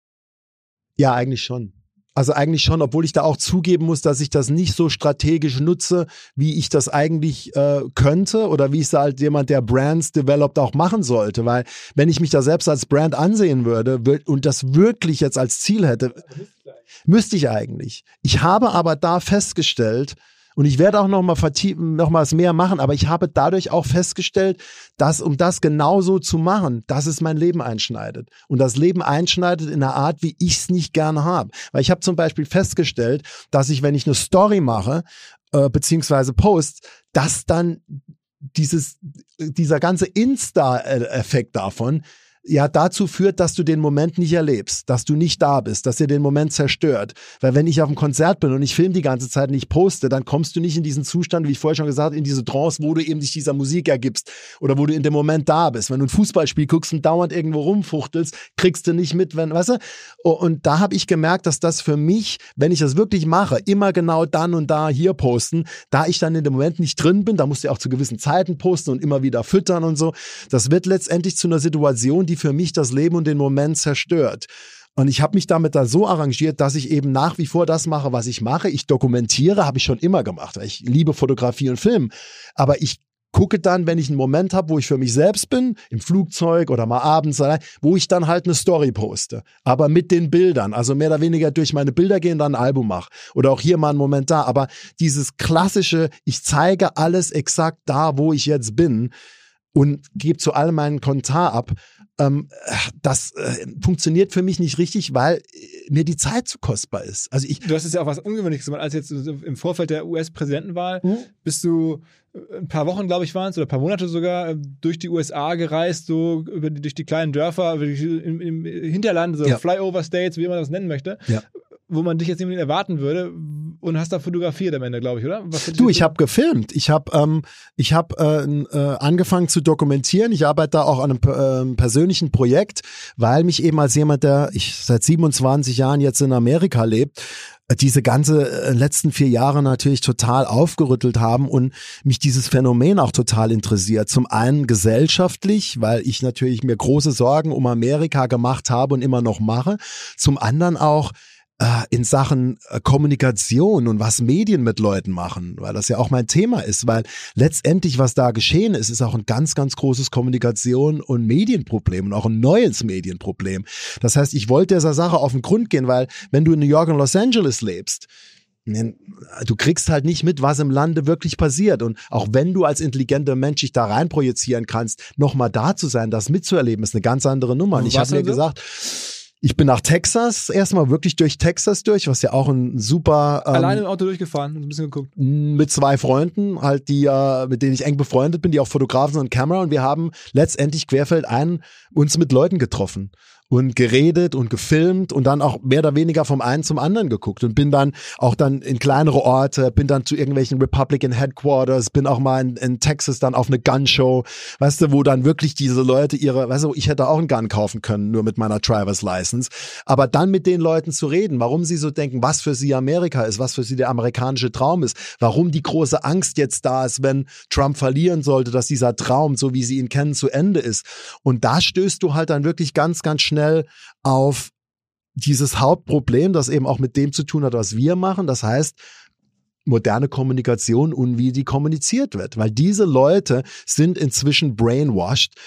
Ja, eigentlich schon. Also eigentlich schon, obwohl ich da auch zugeben muss, dass ich das nicht so strategisch nutze, wie ich das eigentlich äh, könnte oder wie es halt jemand, der Brands developt, auch machen sollte. Weil wenn ich mich da selbst als Brand ansehen würde wür- und das wirklich jetzt als Ziel hätte, müsste ich eigentlich. Ich habe aber da festgestellt, und ich werde auch noch mal vertiefen, noch mal was mehr machen, aber ich habe dadurch auch festgestellt, dass um das genauso zu machen, dass es mein Leben einschneidet. Und das Leben einschneidet in einer Art, wie ich es nicht gerne habe. Weil ich habe zum Beispiel festgestellt, dass ich, wenn ich eine Story mache, äh, beziehungsweise Post, dass dann dieses, dieser ganze Insta-Effekt davon ja dazu führt, dass du den Moment nicht erlebst, dass du nicht da bist, dass dir den Moment zerstört. Weil wenn ich auf einem Konzert bin und ich filme die ganze Zeit und ich poste, dann kommst du nicht in diesen Zustand, wie ich vorher schon gesagt habe, in diese Trance, wo du eben dich dieser Musik ergibst oder wo du in dem Moment da bist. Wenn du ein Fußballspiel guckst und dauernd irgendwo rumfuchtelst, kriegst du nicht mit, wenn, weißt du? Und da habe ich gemerkt, dass das für mich, wenn ich das wirklich mache, immer genau dann und da hier posten, da ich dann in dem Moment nicht drin bin, da musst du auch zu gewissen Zeiten posten und immer wieder füttern und so. Das wird letztendlich zu einer Situation, die für mich das Leben und den Moment zerstört. Und ich habe mich damit da so arrangiert, dass ich eben nach wie vor das mache, was ich mache. Ich dokumentiere, habe ich schon immer gemacht, weil ich liebe Fotografie und Film. Aber ich gucke dann, wenn ich einen Moment habe, wo ich für mich selbst bin, im Flugzeug oder mal abends, wo ich dann halt eine Story poste. Aber mit den Bildern, also mehr oder weniger durch meine Bilder gehen, dann ein Album mache. Oder auch hier mal einen Moment da. Aber dieses klassische, ich zeige alles exakt da, wo ich jetzt bin und gebe zu allem meinen Kommentar ab, ähm, das äh, funktioniert für mich nicht richtig, weil mir die Zeit zu kostbar ist. Also ich, du hast es ja auch was Ungewöhnliches gemacht, als jetzt im Vorfeld der U S-Präsidentenwahl mhm. bist du ein paar Wochen, glaube ich, waren es, oder ein paar Monate sogar, durch die U S A gereist, so über die, durch die kleinen Dörfer, im, im Hinterland, so ja. Flyover States, wie man das nennen möchte. Ja. Wo man dich jetzt nicht erwarten würde, und hast da fotografiert am Ende, glaube ich, oder? Was du, ich habe gefilmt. Ich habe ähm, ich hab, äh, äh, angefangen zu dokumentieren. Ich arbeite da auch an einem äh, persönlichen Projekt, weil mich eben als jemand, der ich seit siebenundzwanzig Jahren jetzt in Amerika lebt, diese ganze äh, letzten vier Jahre natürlich total aufgerüttelt haben und mich dieses Phänomen auch total interessiert. Zum einen gesellschaftlich, weil ich natürlich mir große Sorgen um Amerika gemacht habe und immer noch mache. Zum anderen auch in Sachen Kommunikation und was Medien mit Leuten machen, weil das ja auch mein Thema ist, weil letztendlich, was da geschehen ist, ist auch ein ganz, ganz großes Kommunikation- und Medienproblem und auch ein neues Medienproblem. Das heißt, ich wollte dieser Sache auf den Grund gehen, weil wenn du in New York und Los Angeles lebst, du kriegst halt nicht mit, was im Lande wirklich passiert. Und auch wenn du als intelligenter Mensch dich da rein projizieren kannst, nochmal da zu sein, das mitzuerleben, ist eine ganz andere Nummer. Und ich habe mir gesagt, ich bin nach Texas, erstmal wirklich durch Texas durch, was ja auch ein super... Ähm, Alleine im Auto durchgefahren, ein bisschen geguckt. Mit zwei Freunden, halt die, äh, mit denen ich eng befreundet bin, die auch Fotografen sind und Kamera, und wir haben letztendlich querfeldein uns mit Leuten getroffen und geredet und gefilmt und dann auch mehr oder weniger vom einen zum anderen geguckt und bin dann auch dann in kleinere Orte, bin dann zu irgendwelchen Republican Headquarters, bin auch mal in, in Texas dann auf eine Gun-Show, weißt du, wo dann wirklich diese Leute ihre, weißt du, ich hätte auch einen Gun kaufen können, nur mit meiner Driver's License, aber dann mit den Leuten zu reden, warum sie so denken, was für sie Amerika ist, was für sie der amerikanische Traum ist, warum die große Angst jetzt da ist, wenn Trump verlieren sollte, dass dieser Traum, so wie sie ihn kennen, zu Ende ist. Und da stößt du halt dann wirklich ganz, ganz schnell auf dieses Hauptproblem, das eben auch mit dem zu tun hat, was wir machen. Das heißt, moderne Kommunikation und wie die kommuniziert wird. Weil diese Leute sind inzwischen brainwashed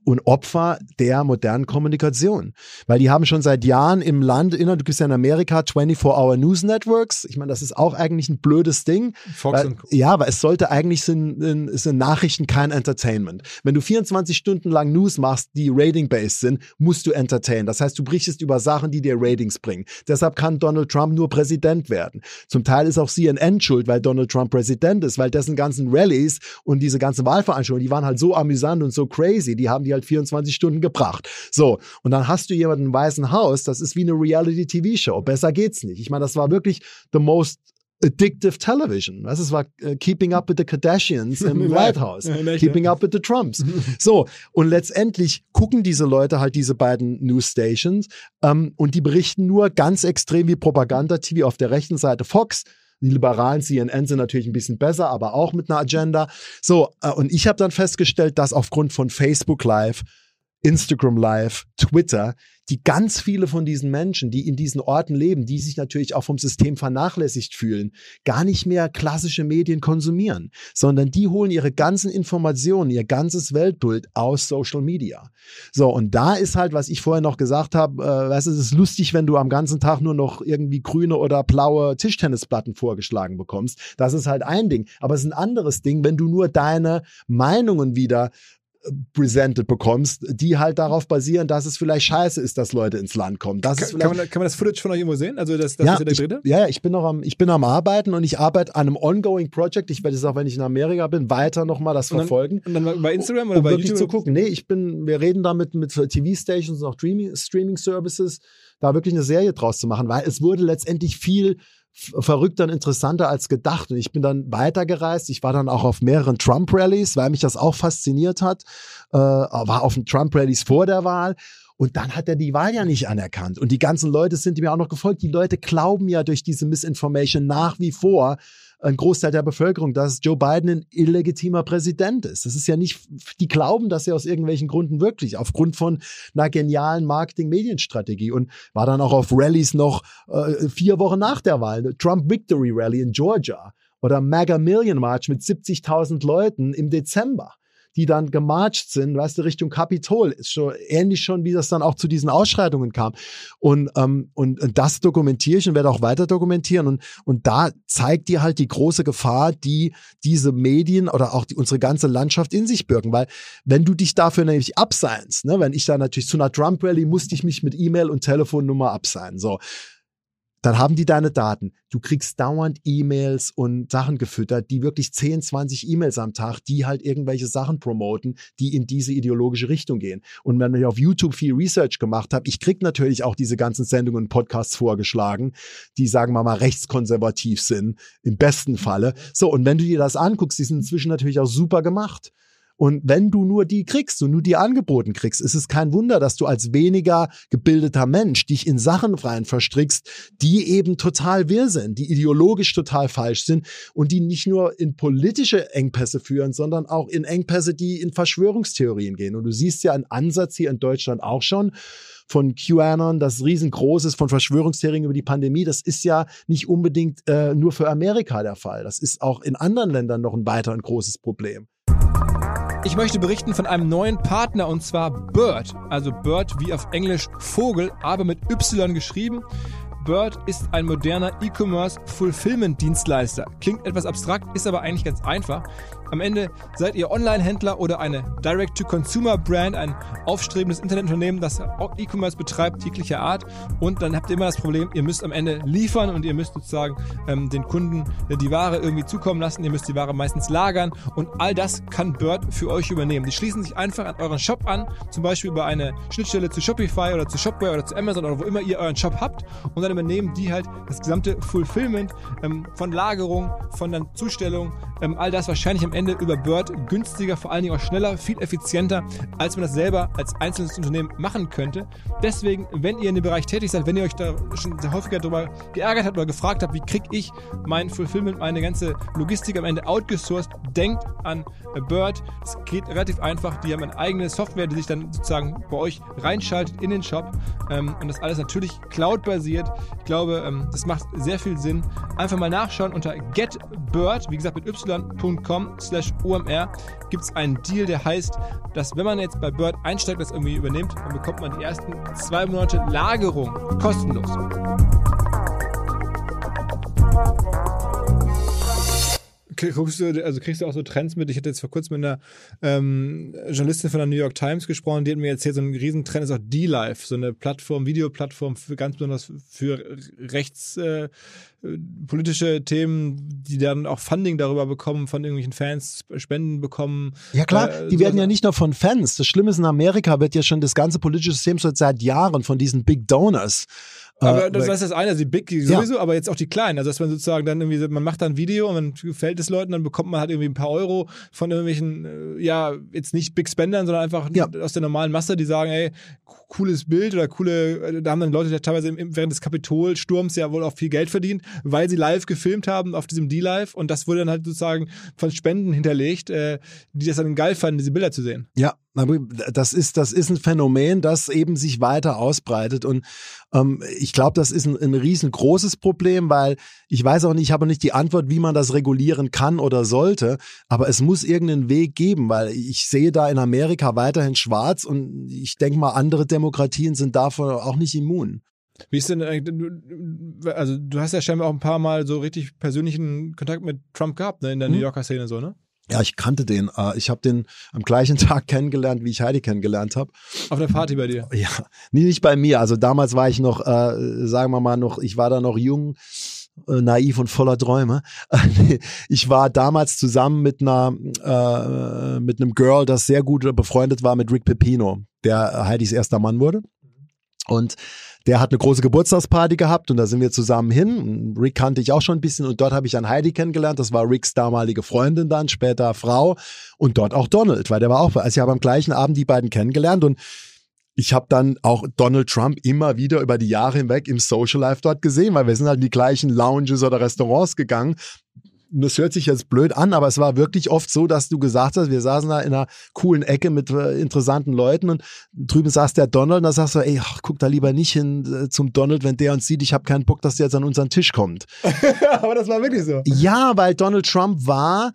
und Opfer der modernen Kommunikation. Weil die haben schon seit Jahren im Land, du bist ja in Amerika, vierundzwanzig Hour News Networks. Ich meine, das ist auch eigentlich ein blödes Ding. Fox weil, und ja, aber es sollte eigentlich sind, sind Nachrichten kein Entertainment. Wenn du vierundzwanzig Stunden lang News machst, die rating-based sind, musst du entertainen. Das heißt, du berichtest über Sachen, die dir Ratings bringen. Deshalb kann Donald Trump nur Präsident werden. Zum Teil ist auch C N N schuld, weil Donald Trump Präsident ist, weil dessen ganzen Rallies und diese ganzen Wahlveranstaltungen, die waren halt so amüsant und so crazy, die haben die halt vierundzwanzig Stunden gebracht. So, und dann hast du jemanden im Weißen Haus, das ist wie eine Reality-T V-Show. Besser geht's nicht. Ich meine, das war wirklich the most addictive television. Das ist, war uh, Keeping Up with the Kardashians im White House. Ja, Keeping Up with the Trumps. So, und letztendlich gucken diese Leute halt diese beiden News Stations ähm, und die berichten nur ganz extrem wie Propaganda-T V auf der rechten Seite Fox. Die liberalen C N N sind natürlich ein bisschen besser, aber auch mit einer Agenda. So, äh, und ich habe dann festgestellt, dass aufgrund von Facebook Live, Instagram Live, Twitter, die ganz viele von diesen Menschen, die in diesen Orten leben, die sich natürlich auch vom System vernachlässigt fühlen, gar nicht mehr klassische Medien konsumieren, sondern die holen ihre ganzen Informationen, ihr ganzes Weltbild aus Social Media. So, und da ist halt, was ich vorher noch gesagt habe, äh, weißt du, es ist lustig, wenn du am ganzen Tag nur noch irgendwie grüne oder blaue Tischtennisplatten vorgeschlagen bekommst. Das ist halt ein Ding. Aber es ist ein anderes Ding, wenn du nur deine Meinungen wieder presented bekommst, die halt darauf basieren, dass es vielleicht scheiße ist, dass Leute ins Land kommen. Das ist kann, kann, man, kann man das Footage von euch irgendwo sehen? Also das, das ja, ist ja der ich, dritte? Ja, ich bin noch am, ich bin am Arbeiten und ich arbeite an einem ongoing Project. Ich werde es auch, wenn ich in Amerika bin, weiter nochmal das und dann, verfolgen. Und dann bei Instagram oder um bei wirklich YouTube? zu gucken. Nee, ich bin, wir reden da mit, mit T V-Stations und auch Streaming, Streaming-Services, da wirklich eine Serie draus zu machen, weil es wurde letztendlich viel verrückter und interessanter als gedacht. Und ich bin dann weitergereist. Ich war dann auch auf mehreren Trump-Rallies, weil mich das auch fasziniert hat. Äh, war auf den Trump-Rallies vor der Wahl. Und dann hat er die Wahl ja nicht anerkannt. Und die ganzen Leute sind mir auch noch gefolgt. Die Leute glauben ja durch diese Misinformation nach wie vor, ein Großteil der Bevölkerung, dass Joe Biden ein illegitimer Präsident ist. Das ist ja nicht, die glauben das ja aus irgendwelchen Gründen wirklich, aufgrund von einer genialen Marketing-Medienstrategie, und war dann auch auf Rallies noch äh, vier Wochen nach der Wahl, eine Trump Victory Rally in Georgia oder MAGA Million March mit siebzigtausend Leuten im Dezember, die dann gemarcht sind, weißt du, Richtung Kapitol. Ist schon ähnlich schon, wie das dann auch zu diesen Ausschreitungen kam. Und, ähm, und, und das dokumentiere ich und werde auch weiter dokumentieren. Und, und da zeigt dir halt die große Gefahr, die diese Medien oder auch die, unsere ganze Landschaft in sich birgen. Weil wenn du dich dafür nämlich abseinst, ne, wenn ich da natürlich zu einer Trump-Rally musste ich mich mit E-Mail und Telefonnummer abseinen, so. Dann haben die deine Daten. Du kriegst dauernd E-Mails und Sachen gefüttert, die wirklich zehn, zwanzig E-Mails am Tag, die halt irgendwelche Sachen promoten, die in diese ideologische Richtung gehen. Und wenn ich auf YouTube viel Research gemacht habe, ich krieg natürlich auch diese ganzen Sendungen und Podcasts vorgeschlagen, die, sagen wir mal, rechtskonservativ sind, im besten Falle. So, und wenn du dir das anguckst, die sind inzwischen natürlich auch super gemacht. Und wenn du nur die kriegst und nur die angeboten kriegst, ist es kein Wunder, dass du als weniger gebildeter Mensch dich in Sachen rein verstrickst, die eben total wirr sind, die ideologisch total falsch sind und die nicht nur in politische Engpässe führen, sondern auch in Engpässe, die in Verschwörungstheorien gehen. Und du siehst ja einen Ansatz hier in Deutschland auch schon von QAnon, das riesengroß ist, von Verschwörungstheorien über die Pandemie. Das ist ja nicht unbedingt äh, nur für Amerika der Fall. Das ist auch in anderen Ländern noch ein weiter ein großes Problem. Ich möchte berichten von einem neuen Partner, und zwar Bird. Also Bird wie auf Englisch Vogel, aber mit Y geschrieben. Bird ist ein moderner E-Commerce-Fulfillment-Dienstleister. Klingt etwas abstrakt, ist aber eigentlich ganz einfach. Am Ende seid ihr Online-Händler oder eine Direct-to-Consumer-Brand, ein aufstrebendes Internetunternehmen, das auch E-Commerce betreibt, jeglicher Art. Und dann habt ihr immer das Problem, ihr müsst am Ende liefern und ihr müsst sozusagen ähm, den Kunden die Ware irgendwie zukommen lassen. Ihr müsst die Ware meistens lagern und all das kann Bird für euch übernehmen. Die schließen sich einfach an euren Shop an, zum Beispiel über eine Schnittstelle zu Shopify oder zu Shopware oder zu Amazon oder wo immer ihr euren Shop habt, und dann übernehmen die halt das gesamte Fulfillment ähm, von Lagerung, von dann Zustellung, ähm, all das wahrscheinlich am Ende über Bird günstiger, vor allen Dingen auch schneller, viel effizienter, als man das selber als einzelnes Unternehmen machen könnte. Deswegen, wenn ihr in dem Bereich tätig seid, wenn ihr euch da schon häufiger darüber geärgert habt oder gefragt habt, wie kriege ich mein Fulfillment, meine ganze Logistik am Ende outgesourced, denkt an Bird. Es geht relativ einfach. Die haben eine eigene Software, die sich dann sozusagen bei euch reinschaltet in den Shop, ähm, und das alles natürlich Cloud-basiert. Ich glaube, ähm, das macht sehr viel Sinn. Einfach mal nachschauen unter GetBird, wie gesagt mit Y patreon.com slash omr gibt es einen Deal, der heißt, dass wenn man jetzt bei Bird einsteigt, das irgendwie übernimmt, dann bekommt man die ersten zwei Monate Lagerung kostenlos. Guckst du, also kriegst du auch so Trends mit? Ich hatte jetzt vor kurzem mit einer ähm, Journalistin von der New York Times gesprochen, die hat mir erzählt, so ein Riesentrend ist auch D-Live, so eine Plattform, Videoplattform für ganz besonders für rechtspolitische äh, Themen, die dann auch Funding darüber bekommen, von irgendwelchen Fans Spenden bekommen. Ja klar, äh, die so werden ja nicht nur von Fans. Das Schlimme ist, in Amerika wird ja schon das ganze politische System so seit Jahren von diesen Big Donors. Aber das ist das eine, also die Big sowieso, ja. aber jetzt auch die kleinen. Also dass man sozusagen dann irgendwie, man macht dann ein Video und dann gefällt es Leuten, dann bekommt man halt irgendwie ein paar Euro von irgendwelchen, ja, jetzt nicht Big Spendern, sondern einfach ja. aus der normalen Masse, die sagen, ey, cooles Bild oder coole, da haben dann Leute, die teilweise während des Kapitolsturms ja wohl auch viel Geld verdient, weil sie live gefilmt haben auf diesem D-Live und das wurde dann halt sozusagen von Spenden hinterlegt, äh, die das dann geil fanden, diese Bilder zu sehen. Ja, aber das ist, das ist ein Phänomen, das eben sich weiter ausbreitet und ähm, ich glaube, das ist ein, ein riesengroßes Problem, weil ich weiß auch nicht, ich habe nicht die Antwort, wie man das regulieren kann oder sollte, aber es muss irgendeinen Weg geben, weil ich sehe da in Amerika weiterhin schwarz und ich denke mal, andere Demokratien sind davon auch nicht immun. Wie ist denn, also du hast ja scheinbar auch ein paar Mal so richtig persönlichen Kontakt mit Trump gehabt, ne, in der hm. New Yorker Szene so, ne? Ja, ich kannte den. Ich habe den am gleichen Tag kennengelernt, wie ich Heidi kennengelernt habe. Auf der Party bei dir? Ja, nee, nicht bei mir. Also damals war ich noch, äh, sagen wir mal noch, ich war da noch jung, äh, naiv und voller Träume. Ich war damals zusammen mit einer, äh, mit einem Girl, das sehr gut befreundet war mit Rick Pepino, der Heidis erster Mann wurde. Und der hat eine große Geburtstagsparty gehabt und da sind wir zusammen hin. Rick kannte ich auch schon ein bisschen und dort habe ich dann Heidi kennengelernt. Das war Ricks damalige Freundin dann, später Frau und dort auch Donald, weil der war auch, also ich habe am gleichen Abend die beiden kennengelernt und ich habe dann auch Donald Trump immer wieder über die Jahre hinweg im Social Life dort gesehen, weil wir sind halt in die gleichen Lounges oder Restaurants gegangen. Das hört sich jetzt blöd an, aber es war wirklich oft so, dass du gesagt hast, wir saßen da in einer coolen Ecke mit äh, interessanten Leuten und drüben saß der Donald und da sagst du, ey, ach, guck da lieber nicht hin äh, zum Donald, wenn der uns sieht, ich habe keinen Bock, dass der jetzt an unseren Tisch kommt. Aber das war wirklich so. Ja, weil Donald Trump war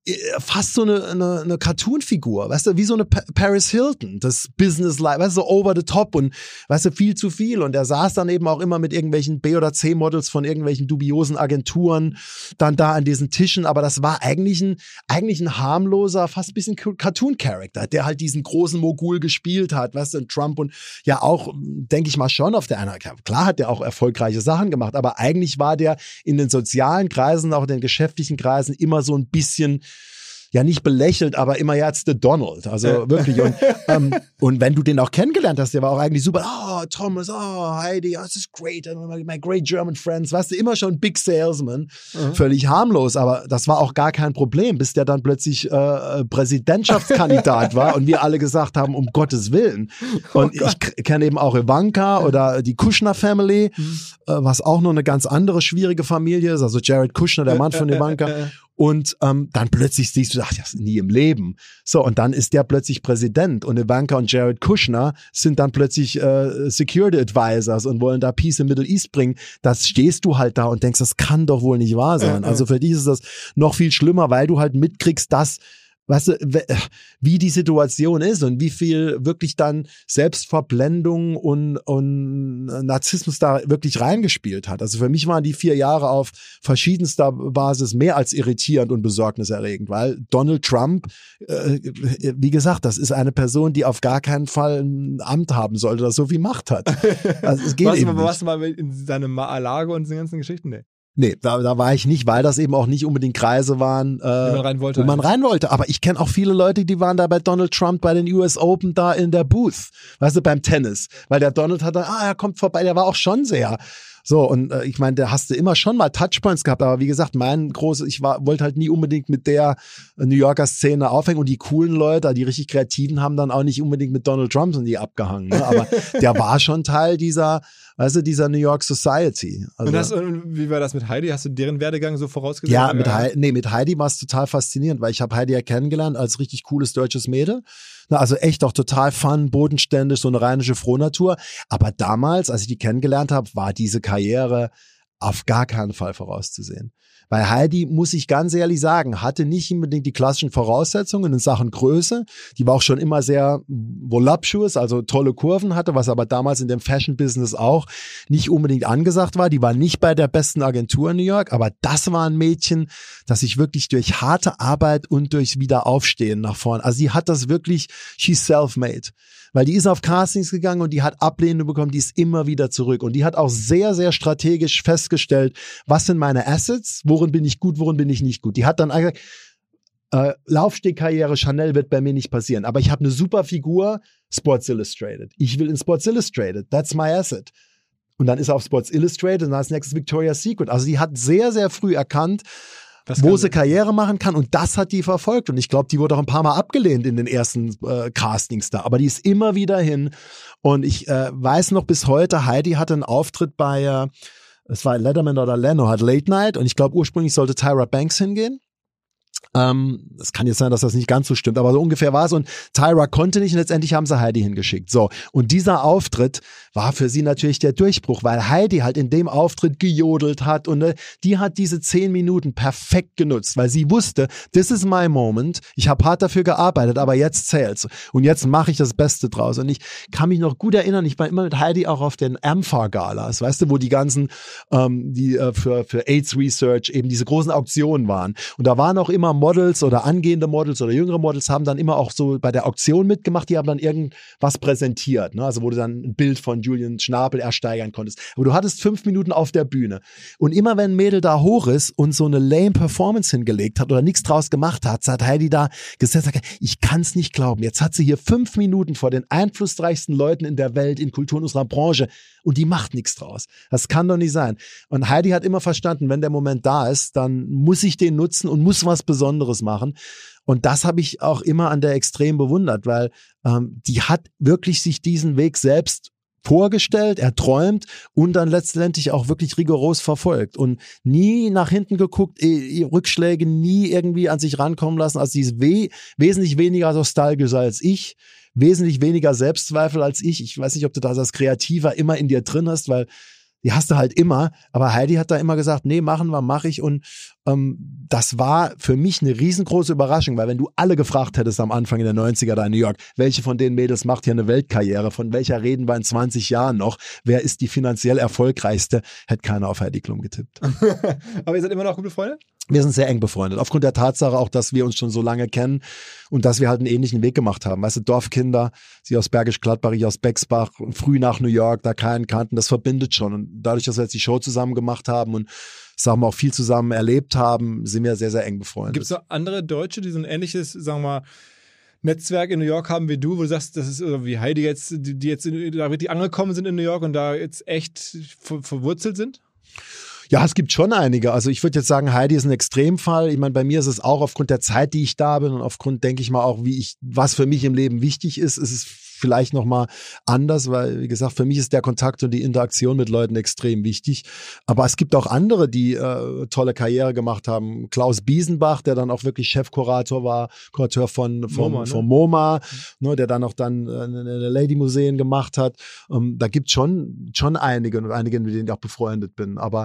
fast so eine, eine, eine Cartoon-Figur, weißt du, wie so eine pa- Paris Hilton, das Business-Life, weißt du, so over the top und, weißt du, viel zu viel und er saß dann eben auch immer mit irgendwelchen B- oder C-Models von irgendwelchen dubiosen Agenturen dann da an diesen Tischen, aber das war eigentlich ein, eigentlich ein harmloser, fast ein bisschen Cartoon-Character, der halt diesen großen Mogul gespielt hat, weißt du, und Trump und ja auch, denke ich mal schon auf der einen, klar hat der auch erfolgreiche Sachen gemacht, aber eigentlich war der in den sozialen Kreisen, auch in den geschäftlichen Kreisen immer so ein bisschen ja nicht belächelt, aber immer jetzt der Donald, also wirklich. Und, ähm, und wenn du den auch kennengelernt hast, der war auch eigentlich super, oh, Thomas, oh, Heidi, oh, this is great, my great German friends, weißt du, immer schon Big Salesman, mhm. völlig harmlos, aber das war auch gar kein Problem, bis der dann plötzlich äh, Präsidentschaftskandidat war und wir alle gesagt haben, um Gottes Willen. Und oh ich k- kenne eben auch Ivanka oder die Kushner Family, mhm. äh, was auch noch eine ganz andere schwierige Familie ist, also Jared Kushner, der Mann von Ivanka. Und ähm, dann plötzlich siehst du, ach, das nie im Leben. So, und dann ist der plötzlich Präsident und Ivanka und Jared Kushner sind dann plötzlich äh, Security Advisors und wollen da Peace im Middle East bringen. Das stehst du halt da und denkst, das kann doch wohl nicht wahr sein. Also für dich ist das noch viel schlimmer, weil du halt mitkriegst, dass weißt du, wie die Situation ist und wie viel wirklich dann Selbstverblendung und, und Narzissmus da wirklich reingespielt hat. Also für mich waren die vier Jahre auf verschiedenster Basis mehr als irritierend und besorgniserregend, weil Donald Trump, äh, wie gesagt, das ist eine Person, die auf gar keinen Fall ein Amt haben sollte, das so viel Macht hat. Also es geht warst, eben du, nicht. warst du mal in seinem Mar-a-Lago und diesen ganzen Geschichten? Nee. Nee, da, da war ich nicht, weil das eben auch nicht unbedingt Kreise waren, äh, man rein wollte wo man eigentlich. rein wollte. Aber ich kenne auch viele Leute, die waren da bei Donald Trump bei den U S Open da in der Booth, weißt du, beim Tennis. Weil der Donald hat dann, ah, er kommt vorbei, der war auch schon sehr. So, und äh, ich meine, da hast du immer schon mal Touchpoints gehabt, aber wie gesagt, mein großes, ich war, wollte halt nie unbedingt mit der New Yorker Szene aufhängen und die coolen Leute, die richtig Kreativen, haben dann auch nicht unbedingt mit Donald Trump und die abgehangen, ne? Aber der war schon Teil dieser, weißt du, dieser New York Society. Also, und, hast, und wie war das mit Heidi? Hast du deren Werdegang so vorausgesehen? Ja, mit Heidi, nee, mit Heidi war es total faszinierend, weil ich habe Heidi ja kennengelernt als richtig cooles deutsches Mädel. Na, also echt auch total fun, bodenständig, so eine rheinische Frohnatur. Aber damals, als ich die kennengelernt habe, war diese Karriere auf gar keinen Fall vorauszusehen. Weil Heidi, muss ich ganz ehrlich sagen, hatte nicht unbedingt die klassischen Voraussetzungen in Sachen Größe. Die war auch schon immer sehr voluptuous, also tolle Kurven hatte, was aber damals in dem Fashion-Business auch nicht unbedingt angesagt war. Die war nicht bei der besten Agentur in New York, aber das war ein Mädchen, das sich wirklich durch harte Arbeit und durch Wiederaufstehen nach vorne, also sie hat das wirklich, she's self-made. Weil die ist auf Castings gegangen und die hat Ablehnung bekommen, die ist immer wieder zurück. Und die hat auch sehr, sehr strategisch festgestellt, was sind meine Assets, worin bin ich gut, worin bin ich nicht gut. Die hat dann gesagt, äh, Laufstehkarriere Chanel wird bei mir nicht passieren, aber ich habe eine super Figur, Sports Illustrated. Ich will in Sports Illustrated, that's my asset. Und dann ist er auf Sports Illustrated und dann als nächstes Victoria's Secret. Also die hat sehr, sehr früh erkannt, das wo sie Karriere machen kann und das hat die verfolgt und ich glaube, die wurde auch ein paar Mal abgelehnt in den ersten äh, Castings da, aber die ist immer wieder hin und ich äh, weiß noch bis heute, Heidi hatte einen Auftritt bei, äh, es war Letterman oder Leno, hat Late Night und ich glaube, ursprünglich sollte Tyra Banks hingehen. Ähm, es kann jetzt sein, dass das nicht ganz so stimmt, aber so ungefähr war es und Tyra konnte nicht und letztendlich haben sie Heidi hingeschickt. So, und dieser Auftritt war für sie natürlich der Durchbruch, weil Heidi halt in dem Auftritt gejodelt hat und ne, die hat diese zehn Minuten perfekt genutzt, weil sie wusste, this is my moment, ich habe hart dafür gearbeitet, aber jetzt zählt's und jetzt mache ich das Beste draus und ich kann mich noch gut erinnern, ich war immer mit Heidi auch auf den A M F A Galas, weißt du, wo die ganzen, ähm, die äh, für, für AIDS Research eben diese großen Auktionen waren und da waren auch immer Models oder angehende Models oder jüngere Models haben dann immer auch so bei der Auktion mitgemacht, die haben dann irgendwas präsentiert, ne? Also wo du dann ein Bild von Julian Schnabel ersteigern konntest. Aber du hattest fünf Minuten auf der Bühne. Und immer wenn ein Mädel da hoch ist und so eine lame Performance hingelegt hat oder nichts draus gemacht hat, hat Heidi da gesetzt, ich kann es nicht glauben. Jetzt hat sie hier fünf Minuten vor den einflussreichsten Leuten in der Welt, in Kultur in unserer Branche und die macht nichts draus. Das kann doch nicht sein. Und Heidi hat immer verstanden, wenn der Moment da ist, dann muss ich den nutzen und muss was Besonderes machen. Und das habe ich auch immer an der extrem bewundert, weil ähm, die hat wirklich sich diesen Weg selbst vorgestellt, erträumt und dann letztendlich auch wirklich rigoros verfolgt und nie nach hinten geguckt, eh, Rückschläge nie irgendwie an sich rankommen lassen. Also sie ist we- wesentlich weniger nostalgisch als ich, wesentlich weniger Selbstzweifel als ich. Ich weiß nicht, ob du das als Kreativer immer in dir drin hast, weil die hast du halt immer, aber Heidi hat da immer gesagt, nee, machen wir, mach ich und ähm, das war für mich eine riesengroße Überraschung, weil wenn du alle gefragt hättest am Anfang in der neunziger da in New York, welche von den Mädels macht hier eine Weltkarriere, von welcher reden wir in zwanzig Jahren noch, wer ist die finanziell erfolgreichste, hätte keiner auf Heidi Klum getippt. Aber ihr seid immer noch gute Freunde? Wir sind sehr eng befreundet, aufgrund der Tatsache auch, dass wir uns schon so lange kennen und dass wir halt einen ähnlichen Weg gemacht haben. Weißt du, Dorfkinder, sie aus Bergisch Gladbach, ich aus Bexbach, früh nach New York, da keinen kannten, das verbindet schon. Und dadurch, dass wir jetzt die Show zusammen gemacht haben und sagen wir auch viel zusammen erlebt haben, sind wir sehr, sehr eng befreundet. Gibt es noch andere Deutsche, die so ein ähnliches, sagen wir mal, Netzwerk in New York haben wie du, wo du sagst, das ist oder wie Heidi jetzt, die, die jetzt in, da wirklich angekommen sind in New York und da jetzt echt ver- verwurzelt sind? Ja, es gibt schon einige. Also ich würde jetzt sagen, Heidi ist ein Extremfall. Ich meine, bei mir ist es auch aufgrund der Zeit, die ich da bin und aufgrund, denke ich mal, auch wie ich, was für mich im Leben wichtig ist, ist es vielleicht nochmal anders, weil, wie gesagt, für mich ist der Kontakt und die Interaktion mit Leuten extrem wichtig. Aber es gibt auch andere, die äh, tolle Karriere gemacht haben. Klaus Biesenbach, der dann auch wirklich Chefkurator war, Kurator von, von, MoMA, ne? von MoMA, ne, der dann auch dann äh, eine Lady-Museen gemacht hat. Ähm, da gibt es schon, schon einige und einige, mit denen ich auch befreundet bin. Aber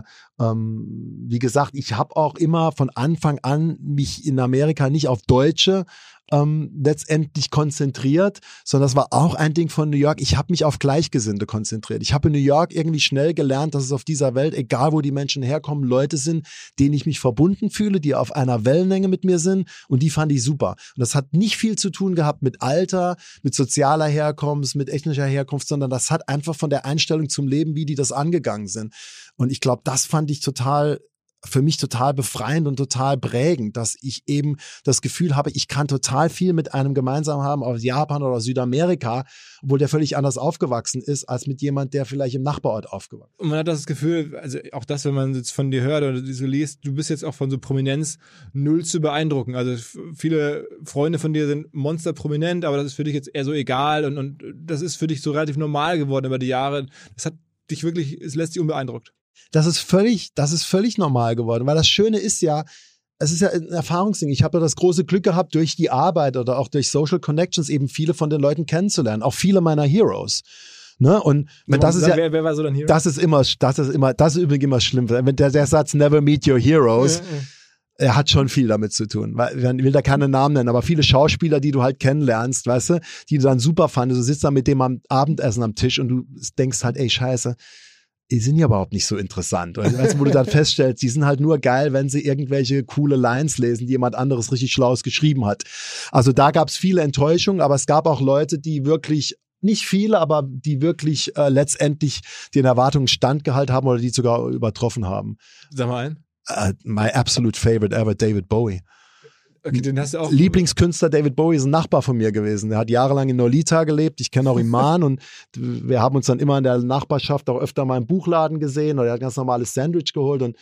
ähm, wie gesagt, ich habe auch immer von Anfang an mich in Amerika nicht auf Deutsche Ähm, letztendlich konzentriert, sondern das war auch ein Ding von New York. Ich habe mich auf Gleichgesinnte konzentriert. Ich habe in New York irgendwie schnell gelernt, dass es auf dieser Welt, egal wo die Menschen herkommen, Leute sind, denen ich mich verbunden fühle, die auf einer Wellenlänge mit mir sind und die fand ich super. Und das hat nicht viel zu tun gehabt mit Alter, mit sozialer Herkunft, mit ethnischer Herkunft, sondern das hat einfach von der Einstellung zum Leben, wie die das angegangen sind. Und ich glaube, das fand ich total für mich total befreiend und total prägend, dass ich eben das Gefühl habe, ich kann total viel mit einem gemeinsam haben aus Japan oder Südamerika, obwohl der völlig anders aufgewachsen ist, als mit jemand, der vielleicht im Nachbarort aufgewachsen ist. Und man hat das Gefühl, also auch das, wenn man jetzt von dir hört oder so liest, du bist jetzt auch von so Prominenz null zu beeindrucken. Also viele Freunde von dir sind monsterprominent, aber das ist für dich jetzt eher so egal und, und das ist für dich so relativ normal geworden über die Jahre. Das hat dich wirklich, es lässt dich unbeeindruckt. Das ist völlig, das ist völlig normal geworden, weil das Schöne ist ja, es ist ja ein Erfahrungsding. Ich habe ja das große Glück gehabt, durch die Arbeit oder auch durch Social Connections eben viele von den Leuten kennenzulernen, auch viele meiner Heroes. Ne? Und So, das ist ja, wer, wer war so dein Hero? das ist immer, das ist immer, das ist übrigens immer schlimm. Wenn der, der Satz Never meet your heroes, Ja, ja. er hat schon viel damit zu tun. Weil, ich will da keine Namen nennen, aber viele Schauspieler, die du halt kennenlernst, weißt du, die du dann super fandest, du sitzt dann mit dem am Abendessen am Tisch und du denkst halt, ey, scheiße, die sind ja überhaupt nicht so interessant. Und weißt du, wo du dann feststellst, die sind halt nur geil, wenn sie irgendwelche coole Lines lesen, die jemand anderes richtig Schlaues geschrieben hat. Also da gab es viele Enttäuschungen, aber es gab auch Leute, die wirklich nicht viele, aber die wirklich äh, letztendlich den Erwartungen standgehalten haben oder die sogar übertroffen haben. Sag mal ein. Uh, my absolute favorite ever, David Bowie. Okay, den hast du auch. Lieblingskünstler David Bowie ist ein Nachbar von mir gewesen. Der hat jahrelang in Nolita gelebt. Ich kenne auch Iman und wir haben uns dann immer in der Nachbarschaft auch öfter mal im Buchladen gesehen oder er hat ein ganz normales Sandwich geholt und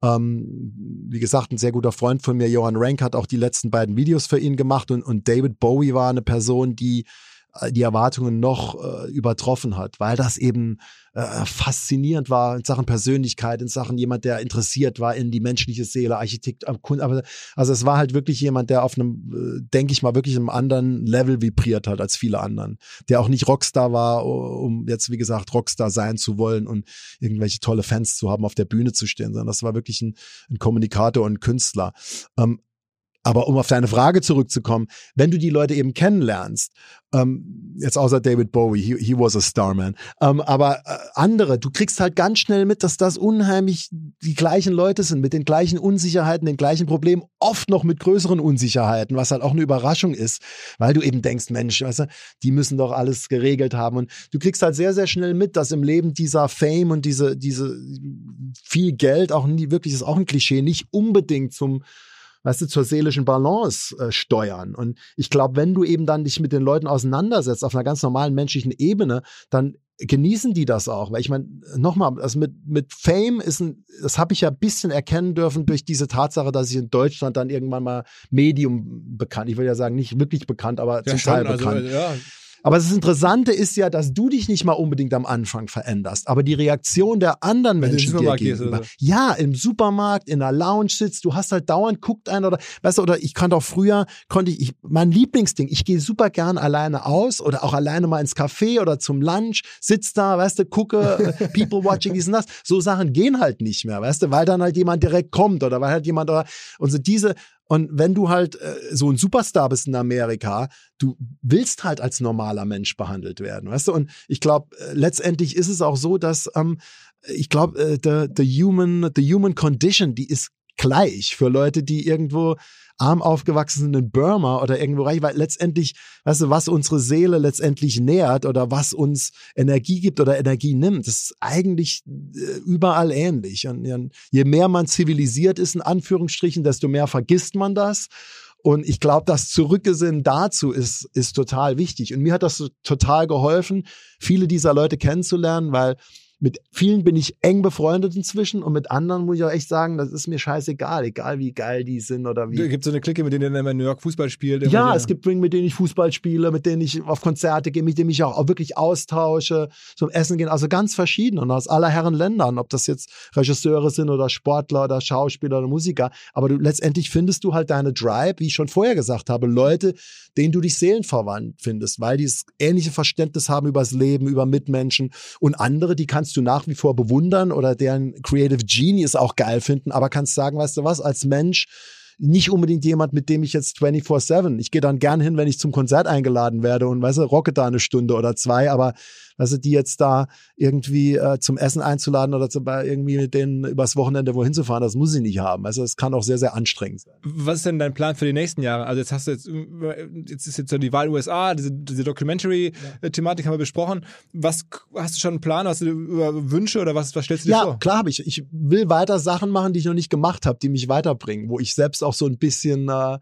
ähm, wie gesagt, ein sehr guter Freund von mir, Johann Rank, hat auch die letzten beiden Videos für ihn gemacht und, und David Bowie war eine Person, die die Erwartungen noch äh, übertroffen hat, weil das eben äh, faszinierend war in Sachen Persönlichkeit, in Sachen jemand, der interessiert war in die menschliche Seele, Architekt, aber also es war halt wirklich jemand, der auf einem, äh, denke ich mal, wirklich einem anderen Level vibriert hat als viele anderen, der auch nicht Rockstar war, um jetzt, wie gesagt, Rockstar sein zu wollen und irgendwelche tolle Fans zu haben, auf der Bühne zu stehen, sondern das war wirklich ein, ein Kommunikator und ein Künstler. Ähm, Aber um auf deine Frage zurückzukommen, wenn du die Leute eben kennenlernst, ähm, jetzt außer David Bowie, he, he was a star man, ähm, aber äh, andere, du kriegst halt ganz schnell mit, dass das unheimlich die gleichen Leute sind, mit den gleichen Unsicherheiten, den gleichen Problemen, oft noch mit größeren Unsicherheiten, was halt auch eine Überraschung ist, weil du eben denkst, Mensch, weißt du, die müssen doch alles geregelt haben und du kriegst halt sehr, sehr schnell mit, dass im Leben dieser Fame und diese, diese viel Geld, auch nie, wirklich ist auch ein Klischee, nicht unbedingt zum weißt du, zur seelischen Balance äh, steuern. Und ich glaube, wenn du eben dann dich mit den Leuten auseinandersetzt auf einer ganz normalen menschlichen Ebene, dann genießen die das auch. Weil ich meine, nochmal, also mit, mit Fame ist ein, das habe ich ja ein bisschen erkennen dürfen durch diese Tatsache, dass ich in Deutschland dann irgendwann mal Medium bekannt, ich will ja sagen, nicht wirklich bekannt, aber ja, zum schon, Teil bekannt. Also, ja. Aber das Interessante ist ja, dass du dich nicht mal unbedingt am Anfang veränderst, aber die Reaktion der anderen Wenn Menschen dir gegenüber. Gehst, ja, im Supermarkt, in einer Lounge sitzt, du hast halt dauernd, guckt einer oder, weißt du, oder ich konnte auch früher, konnte ich, ich mein Lieblingsding, ich gehe super gern alleine aus oder auch alleine mal ins Café oder zum Lunch, sitz da, weißt du, gucke, people watching, dies und das. So Sachen gehen halt nicht mehr, weißt du, weil dann halt jemand direkt kommt oder weil halt jemand, oder, und so diese, und wenn du halt äh, so ein Superstar bist in Amerika, du willst halt als normaler Mensch behandelt werden, weißt du? Und ich glaube, äh, letztendlich ist es auch so, dass ähm, ich glaube, äh, the, the human, the human condition, die ist gleich für Leute, die irgendwo arm aufgewachsen sind in Burma oder irgendwo reich, weil letztendlich, weißt du, was unsere Seele letztendlich nährt oder was uns Energie gibt oder Energie nimmt, das ist eigentlich äh, überall ähnlich. Und, ja, je mehr man zivilisiert ist, in Anführungsstrichen, desto mehr vergisst man das. Und ich glaube, das Zurückgesinnen dazu ist, ist total wichtig. Und mir hat das so total geholfen, viele dieser Leute kennenzulernen, weil mit vielen bin ich eng befreundet inzwischen und mit anderen muss ich auch echt sagen, das ist mir scheißegal, egal wie geil die sind oder wie. Gibt es so eine Clique, mit denen ihr dann in New York Fußball spielt? Ja, es gibt Ring, mit denen ich Fußball spiele, mit denen ich auf Konzerte gehe, mit denen ich auch, auch wirklich austausche, zum Essen gehen, also ganz verschieden und aus aller Herren Ländern, ob das jetzt Regisseure sind oder Sportler oder Schauspieler oder Musiker, aber du, letztendlich findest du halt deine Tribe, wie ich schon vorher gesagt habe, Leute, denen du dich seelenverwandt findest, weil die das ähnliche Verständnis haben über das Leben, über Mitmenschen und andere, die kannst du nach wie vor bewundern oder deren Creative Genius auch geil finden, aber kannst sagen, weißt du was, als Mensch nicht unbedingt jemand, mit dem ich jetzt vierundzwanzig sieben, ich gehe dann gern hin, wenn ich zum Konzert eingeladen werde und weißt du, rocke da eine Stunde oder zwei, aber weißt du, die jetzt da irgendwie äh, zum Essen einzuladen oder zum, irgendwie mit denen übers Wochenende wohin zu fahren, das muss ich nicht haben. Also es kann auch sehr, sehr anstrengend sein. Was ist denn dein Plan für die nächsten Jahre? Also jetzt hast du jetzt, jetzt ist jetzt so die Wahl U S A, diese, diese Documentary-Thematik haben wir besprochen. Was, hast du schon einen Plan? Hast du über Wünsche oder was, was stellst du dir ja, vor? Ja, klar habe ich. Ich will weiter Sachen machen, die ich noch nicht gemacht habe, die mich weiterbringen, wo ich selbst auch so ein bisschen äh,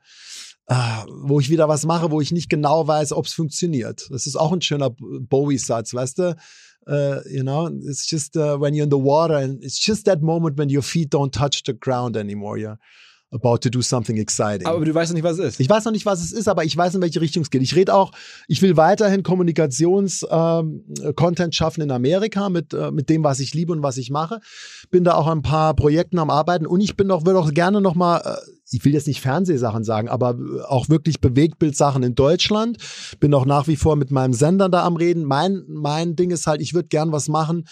Uh, wo ich wieder was mache, wo ich nicht genau weiß, ob es funktioniert. Das ist auch ein schöner Bowie-Satz, weißt du? Uh, you know, it's just uh, when you're in the water and it's just that moment when your feet don't touch the ground anymore. You're about to do something exciting. Aber du weißt noch nicht, was es ist. Ich weiß noch nicht, was es ist, aber ich weiß, in welche Richtung es geht. Ich rede auch, ich will weiterhin Kommunikations-Content ähm, schaffen in Amerika mit, äh, mit dem, was ich liebe und was ich mache. Bin da auch an ein paar Projekten am Arbeiten und ich bin doch, würde auch gerne noch mal, äh, ich will jetzt nicht Fernsehsachen sagen, aber auch wirklich Bewegtbildsachen in Deutschland. Bin auch nach wie vor mit meinem Sender da am Reden. Mein, mein Ding ist halt, ich würde gern was machen,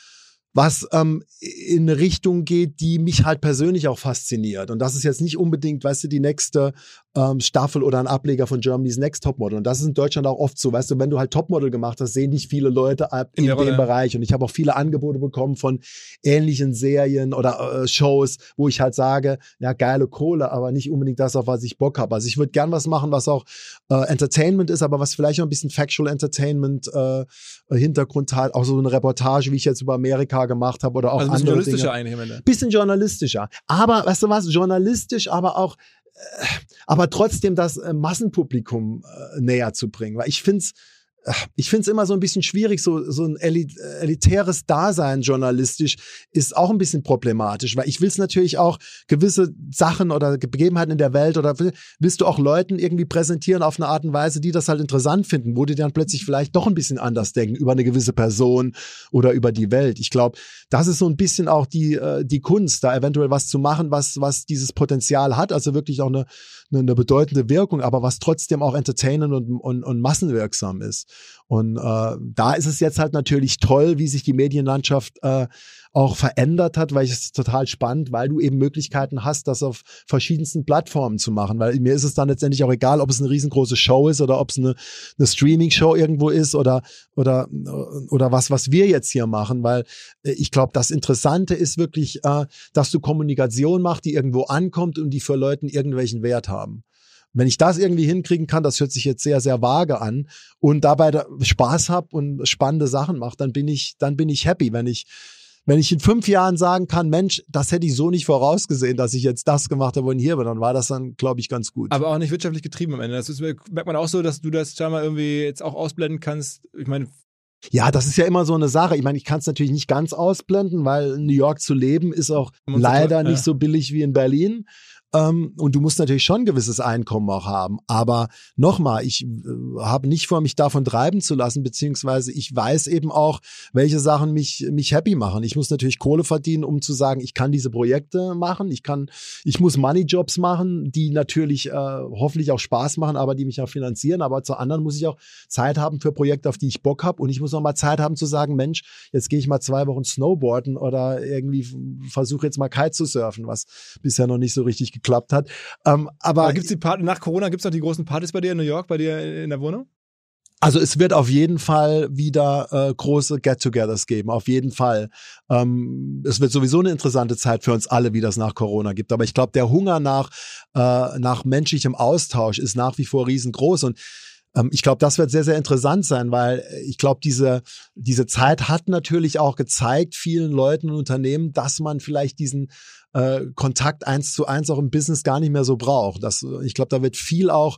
was ähm, in eine Richtung geht, die mich halt persönlich auch fasziniert. Und das ist jetzt nicht unbedingt, weißt du, die nächste ähm, Staffel oder ein Ableger von Germany's Next Topmodel. Und das ist in Deutschland auch oft so, weißt du, wenn du halt Topmodel gemacht hast, sehen dich viele Leute in, in dem Rolle. Bereich. Und ich habe auch viele Angebote bekommen von ähnlichen Serien oder äh, Shows, wo ich halt sage, ja, geile Kohle, aber nicht unbedingt das, auf was ich Bock habe. Also ich würde gern was machen, was auch äh, Entertainment ist, aber was vielleicht auch ein bisschen Factual Entertainment äh, Hintergrund hat. Auch so eine Reportage, wie ich jetzt über Amerika gemacht habe oder auch also ein bisschen andere journalistischer Dinge. eigentlich am Ende. Bisschen journalistischer. Aber, weißt du was, journalistisch, aber auch, äh, aber trotzdem das äh, Massenpublikum äh, näher zu bringen. Weil ich find's, äh, ich find's immer so ein bisschen schwierig, so, so ein elit- elitäres Dasein journalistisch ist auch ein bisschen problematisch, weil ich will's natürlich auch gewisse Sachen oder Begebenheiten in der Welt oder willst du auch Leuten irgendwie präsentieren auf eine Art und Weise, die das halt interessant finden, wo die dann plötzlich vielleicht doch ein bisschen anders denken über eine gewisse Person oder über die Welt. Ich glaube, das ist so ein bisschen auch die äh, die Kunst, da eventuell was zu machen, was was dieses Potenzial hat, also wirklich auch eine eine, eine bedeutende Wirkung, aber was trotzdem auch entertainend und und, und massenwirksam ist. Und äh, da ist es jetzt halt natürlich toll, wie sich die Medienlandschaft äh, auch verändert hat, weil ich es total spannend, weil du eben Möglichkeiten hast, das auf verschiedensten Plattformen zu machen, weil mir ist es dann letztendlich auch egal, ob es eine riesengroße Show ist oder ob es eine, eine Streaming-Show irgendwo ist oder oder oder was was wir jetzt hier machen, weil ich glaube, das Interessante ist wirklich, äh, dass du Kommunikation machst, die irgendwo ankommt und die für Leuten irgendwelchen Wert haben. Wenn ich das irgendwie hinkriegen kann, das hört sich jetzt sehr, sehr vage an und dabei da Spaß habe und spannende Sachen mache, dann bin ich, dann bin ich happy. Wenn ich, wenn ich in fünf Jahren sagen kann, Mensch, das hätte ich so nicht vorausgesehen, dass ich jetzt das gemacht habe und hier bin, dann war das dann, glaube ich, ganz gut. Aber auch nicht wirtschaftlich getrieben am Ende. Das ist, merkt man auch so, dass du das scheinbar irgendwie jetzt auch ausblenden kannst. Ich meine, ja, das ist ja immer so eine Sache. Ich meine, ich kann es natürlich nicht ganz ausblenden, weil in New York zu leben ist auch leider ja. nicht so billig wie in Berlin. Um, und du musst natürlich schon ein gewisses Einkommen auch haben. Aber nochmal, ich äh, habe nicht vor, mich davon treiben zu lassen, beziehungsweise ich weiß eben auch, welche Sachen mich mich happy machen. Ich muss natürlich Kohle verdienen, um zu sagen, ich kann diese Projekte machen. Ich kann, ich muss Moneyjobs machen, die natürlich äh, hoffentlich auch Spaß machen, aber die mich auch finanzieren. Aber zu anderen muss ich auch Zeit haben für Projekte, auf die ich Bock habe. Und ich muss auch mal Zeit haben zu sagen, Mensch, jetzt gehe ich mal zwei Wochen Snowboarden oder irgendwie versuche jetzt mal Kite zu surfen, was bisher noch nicht so richtig geklappt hat. Ähm, aber aber gibt's die Part- nach Corona gibt es noch die großen Partys bei dir in New York, bei dir in der Wohnung? Also es wird auf jeden Fall wieder äh, große Get-togethers geben, auf jeden Fall. Ähm, es wird sowieso eine interessante Zeit für uns alle, wie das nach Corona gibt. Aber ich glaube, der Hunger nach, äh, nach menschlichem Austausch ist nach wie vor riesengroß. Und ähm, ich glaube, das wird sehr, sehr interessant sein, weil ich glaube, diese, diese Zeit hat natürlich auch gezeigt, vielen Leuten und Unternehmen, dass man vielleicht diesen äh, Kontakt eins zu eins auch im Business gar nicht mehr so braucht. Das, ich glaube, da wird viel auch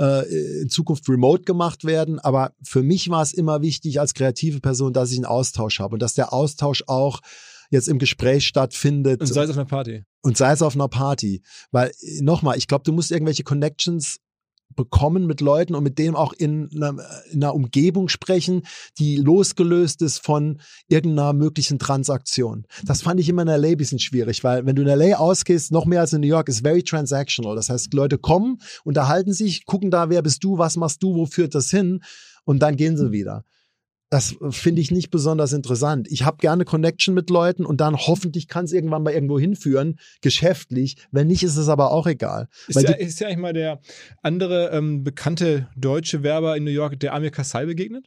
äh, in Zukunft remote gemacht werden. Aber für mich war es immer wichtig als kreative Person, dass ich einen Austausch habe und dass der Austausch auch jetzt im Gespräch stattfindet. Und sei es auf einer Party. Und sei es auf einer Party. Weil, nochmal, ich glaube, du musst irgendwelche Connections bekommen mit Leuten und mit denen auch in einer, in einer Umgebung sprechen, die losgelöst ist von irgendeiner möglichen Transaktion. Das fand ich immer in L A ein bisschen schwierig, weil wenn du in L A ausgehst, noch mehr als in New York, ist very transactional. Das heißt, Leute kommen, unterhalten sich, gucken da, wer bist du, was machst du, wo führt das hin und dann gehen sie wieder. Das finde ich nicht besonders interessant. Ich habe gerne Connection mit Leuten und dann hoffentlich kann es irgendwann mal irgendwo hinführen, geschäftlich. Wenn nicht, ist es aber auch egal. Ist, Weil ja, die, ist ja eigentlich mal der andere ähm, bekannte deutsche Werber in New York, der Amir Kassai, begegnet?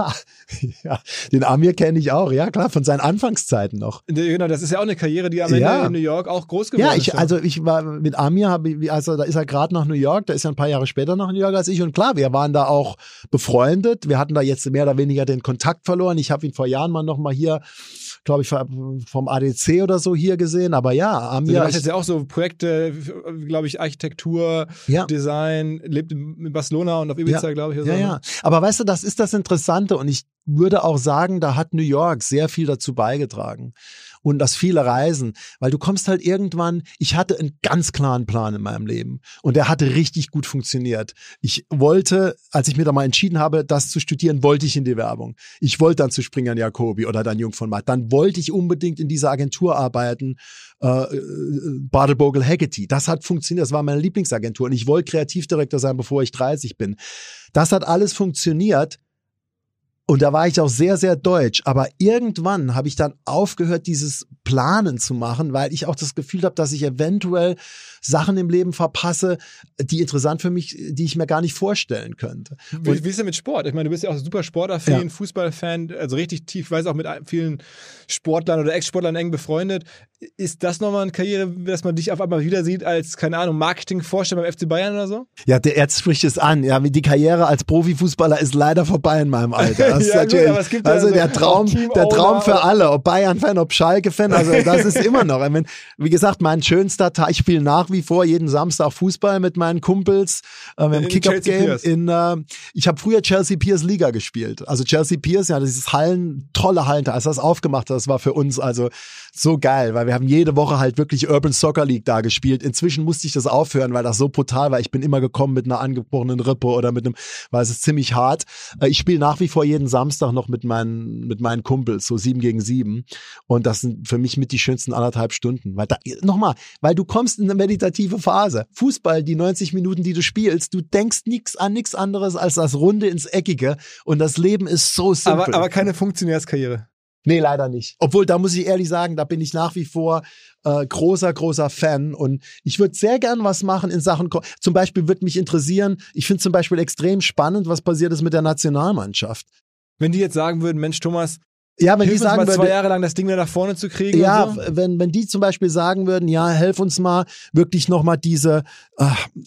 Ja, den Amir kenne ich auch, ja klar, von seinen Anfangszeiten noch. Genau, das ist ja auch eine Karriere, die am Ende ja. in New York auch groß geworden ja, ich, ist. Ja, also ich war mit Amir, hab ich, also da ist er gerade nach New York, da ist er ein paar Jahre später nach New York als ich und klar, wir waren da auch befreundet, wir hatten da jetzt mehr oder weniger den Kontakt verloren. Ich habe ihn vor Jahren mal noch mal hier, glaube ich, vom A D C oder so hier gesehen, aber ja, Amir. Du machst jetzt ja auch so Projekte, glaube ich, Architektur, ja. Design, lebt in Barcelona und auf Ibiza, ja. glaube ich. Ja, so, ja. Ne? Aber weißt du, das ist das Interessante und ich würde auch sagen, da hat New York sehr viel dazu beigetragen. und das viele Reisen, weil du kommst halt irgendwann, ich hatte einen ganz klaren Plan in meinem Leben und der hatte richtig gut funktioniert. Ich wollte, als ich mir da mal entschieden habe, das zu studieren, wollte ich in die Werbung. Ich wollte dann zu Springer und Jacobi oder dann Jung von Matt. Dann wollte ich unbedingt in dieser Agentur arbeiten, äh, Bartle Bogle Haggerty. Das hat funktioniert, das war meine Lieblingsagentur und ich wollte Kreativdirektor sein, bevor ich dreißig bin. Das hat alles funktioniert. Und da war ich auch sehr, sehr deutsch. Aber irgendwann habe ich dann aufgehört, dieses Planen zu machen, weil ich auch das Gefühl habe, dass ich eventuell Sachen im Leben verpasse, die interessant für mich, die ich mir gar nicht vorstellen könnte. Wie, wie ist denn mit Sport? Ich meine, du bist ja auch super Sportaffin, ja. Fußballfan, also richtig tief, ich weiß auch mit vielen Sportlern oder Ex-Sportlern eng befreundet. Ist das nochmal eine Karriere, dass man dich auf einmal wieder sieht als, keine Ahnung, Marketingvorsteher beim F C Bayern oder so? Ja, der Erz spricht es an. Ja, die Karriere als Profifußballer ist leider vorbei in meinem Alter. Das ja, ist gut, aber es gibt also ja der Traum, der Traum für oder? alle, ob Bayern-Fan, ob Schalke-Fan, also das ist immer noch. Ich meine, wie gesagt, mein schönster Tag, ich spiele nach wie vor jeden Samstag Fußball mit meinen Kumpels ähm, im Kick-Up-Game. In, äh, ich habe früher Chelsea Piers Liga gespielt. Also Chelsea Piers, ja, dieses Hallen, tolle Hallen, als das aufgemacht hat, das war für uns also so geil, weil wir haben jede Woche halt wirklich Urban Soccer League da gespielt. Inzwischen musste ich das aufhören, weil das so brutal war. Ich bin immer gekommen mit einer angebrochenen Rippe oder mit einem, weil es ist ziemlich hart. Ich spiele nach wie vor jeden Samstag noch mit meinen, mit meinen Kumpels, so sieben gegen sieben. Und das sind für mich mit die schönsten anderthalb Stunden. Weil da, nochmal, weil du kommst in eine meditative Phase. Fußball, die neunzig Minuten, die du spielst, du denkst nichts an nichts anderes als das Runde ins Eckige. Und das Leben ist so simpel. Aber, aber keine Funktionärskarriere. Nee, leider nicht. Obwohl, da muss ich ehrlich sagen, da bin ich nach wie vor äh, großer, großer Fan und ich würde sehr gern was machen in Sachen, Ko- zum Beispiel würde mich interessieren, ich finde zum Beispiel extrem spannend, was passiert ist mit der Nationalmannschaft. Wenn die jetzt sagen würden, Mensch Thomas, Ja, wenn hilf die uns sagen mal zwei würden, Jahre lang das Ding da nach vorne zu kriegen ja, und so. wenn, wenn die zum Beispiel sagen würden, ja, helf uns mal wirklich nochmal diese, äh,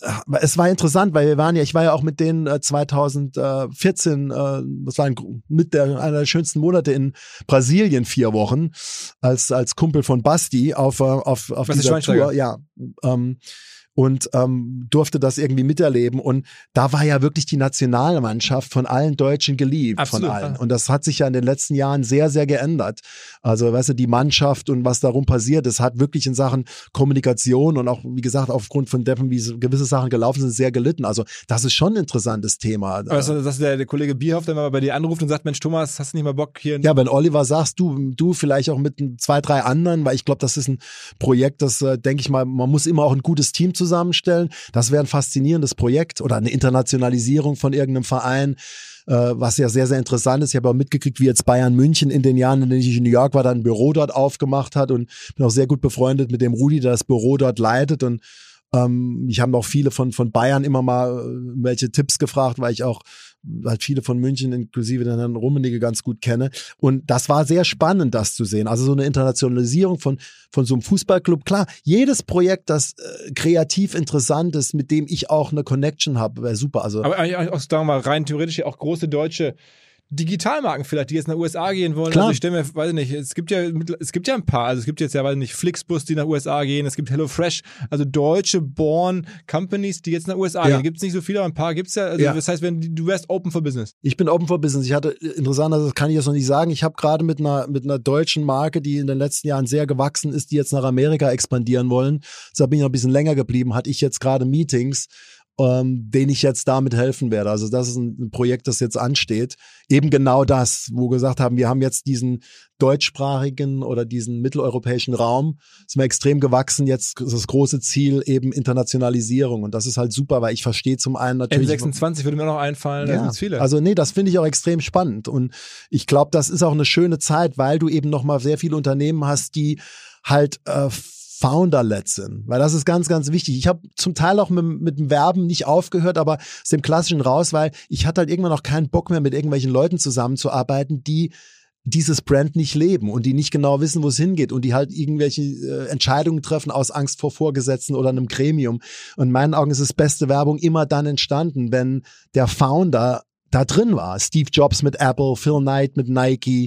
es war interessant, weil wir waren ja, ich war ja auch mit denen äh, zweitausendvierzehn, äh, das war ein, mit der, einer der schönsten Monate in Brasilien, vier Wochen, als, als Kumpel von Basti auf, äh, auf, auf Was ist dieser Schweinsteiger? Tour, ja, ähm, und ähm, durfte das irgendwie miterleben und da war ja wirklich die Nationalmannschaft von allen Deutschen geliebt, Absolut, von allen. ja. Und das hat sich ja in den letzten Jahren sehr, sehr geändert. Also, weißt du, die Mannschaft und was darum passiert, es hat wirklich in Sachen Kommunikation und auch, wie gesagt, aufgrund von Deppen, wie so gewisse Sachen gelaufen sind, sehr gelitten. Also, das ist schon ein interessantes Thema. Aber dass, dass der, der Kollege Bierhoff dann mal bei dir anruft und sagt, Mensch Thomas, hast du nicht mal Bock hier? Ja, wenn Oliver sagst, du, du vielleicht auch mit zwei, drei anderen, weil ich glaube, das ist ein Projekt, das, äh, denke ich mal, man muss immer auch ein gutes Team zusammenstellen. Das wäre ein faszinierendes Projekt oder eine Internationalisierung von irgendeinem Verein, äh, was ja sehr, sehr interessant ist. Ich habe auch mitgekriegt, wie jetzt Bayern München in den Jahren, in denen ich in New York war, dann ein Büro dort aufgemacht hat und bin auch sehr gut befreundet mit dem Rudi, der das Büro dort leitet und ähm, ich habe auch viele von, von Bayern immer mal äh, welche Tipps gefragt, weil ich auch halt viele von München, inklusive den Herrn Rummenigge, ganz gut kenne. Und das war sehr spannend, das zu sehen. Also so eine Internationalisierung von, von so einem Fußballclub. Klar, jedes Projekt, das äh, kreativ interessant ist, mit dem ich auch eine Connection habe, wäre super. Also, Aber eigentlich auch, sagen wir mal, rein theoretisch ja auch große deutsche Digitalmarken vielleicht, die jetzt nach U S A gehen wollen. Klar. Also ich stelle mir, weiß ich nicht, es gibt ja es gibt ja ein paar, also es gibt jetzt ja, weiß ich nicht, Flixbus, die nach U S A gehen, es gibt HelloFresh, also deutsche born Companies, die jetzt nach U S A Ja. gehen. Gibt es nicht so viele, aber ein paar gibt's ja. Also Ja. das heißt, wenn du wärst open for business. Ich bin open for business. Ich hatte, interessant, das kann ich jetzt noch nicht sagen, ich habe gerade mit einer, mit einer deutschen Marke, die in den letzten Jahren sehr gewachsen ist, die jetzt nach Amerika expandieren wollen. Deshalb bin ich noch ein bisschen länger geblieben, hatte ich jetzt gerade Meetings, ähm, denen ich jetzt damit helfen werde. Also das ist ein, ein Projekt, das jetzt ansteht. Eben genau das, wo wir gesagt haben, wir haben jetzt diesen deutschsprachigen oder diesen mitteleuropäischen Raum, sind wir extrem gewachsen. Jetzt ist das große Ziel eben Internationalisierung und das ist halt super, weil ich verstehe zum einen natürlich... N sechsundzwanzig würde mir noch einfallen, da Ja, sind viele. also nee, das finde ich auch extrem spannend und ich glaube, das ist auch eine schöne Zeit, weil du eben nochmal sehr viele Unternehmen hast, die halt äh, Founder-led sind, weil das ist ganz, ganz wichtig. Ich habe zum Teil auch mit, mit dem Werben nicht aufgehört, aber aus dem Klassischen raus, weil ich hatte halt irgendwann auch keinen Bock mehr, mit irgendwelchen Leuten zusammenzuarbeiten, die dieses Brand nicht leben und die nicht genau wissen, wo es hingeht und die halt irgendwelche äh, Entscheidungen treffen aus Angst vor Vorgesetzten oder einem Gremium. Und in meinen Augen ist das beste Werbung immer dann entstanden, wenn der Founder da drin war. Steve Jobs mit Apple, Phil Knight mit Nike,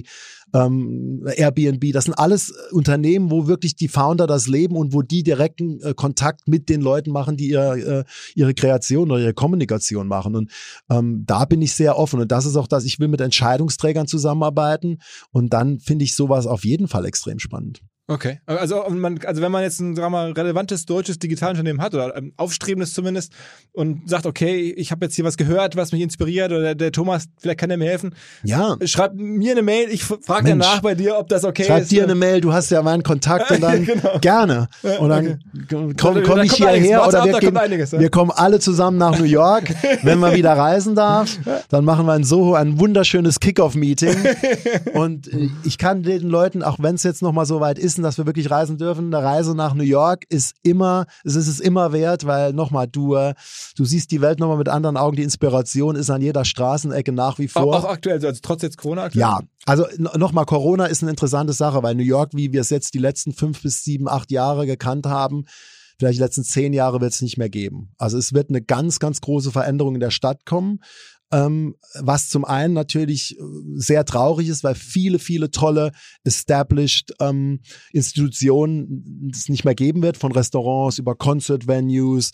ähm, Airbnb, das sind alles Unternehmen, wo wirklich die Founder das leben und wo die direkten äh, Kontakt mit den Leuten machen, die ihr, äh, ihre Kreation oder ihre Kommunikation machen. Und ähm, da bin ich sehr offen und das ist auch das, ich will mit Entscheidungsträgern zusammenarbeiten und dann finde ich sowas auf jeden Fall extrem spannend. Okay, also, man, also wenn man jetzt ein sagen wir mal, relevantes deutsches Digitalunternehmen hat oder ein aufstrebendes zumindest und sagt, okay, ich habe jetzt hier was gehört, was mich inspiriert oder der, der Thomas, vielleicht kann der mir helfen. Ja. Schreib mir eine Mail, ich frage danach bei dir, ob das okay Schreib ist. Schreib dir eine Mail, du hast ja meinen Kontakt und dann genau. gerne. Und dann okay. komm, komm ich hierher oder wir, gehen, einiges, ja. wir kommen alle zusammen nach New York. Wenn man wieder reisen darf, dann machen wir in Soho ein wunderschönes Kick-Off-Meeting und ich kann den Leuten, auch wenn es jetzt noch mal so weit ist, dass wir wirklich reisen dürfen. Eine Reise nach New York ist immer, es ist es immer wert, weil nochmal, du, du siehst die Welt nochmal mit anderen Augen. Die Inspiration ist an jeder Straßenecke nach wie vor. Auch, auch aktuell, also trotz jetzt Corona aktuell? Ja, also nochmal, Corona ist eine interessante Sache, weil New York, wie wir es jetzt die letzten fünf bis sieben, acht Jahre gekannt haben, vielleicht die letzten zehn Jahre wird es nicht mehr geben. Also es wird eine ganz, ganz große Veränderung in der Stadt kommen. Ähm, was zum einen natürlich sehr traurig ist, weil viele, viele tolle established ähm, Institutionen es nicht mehr geben wird, von Restaurants über Concert-Venues,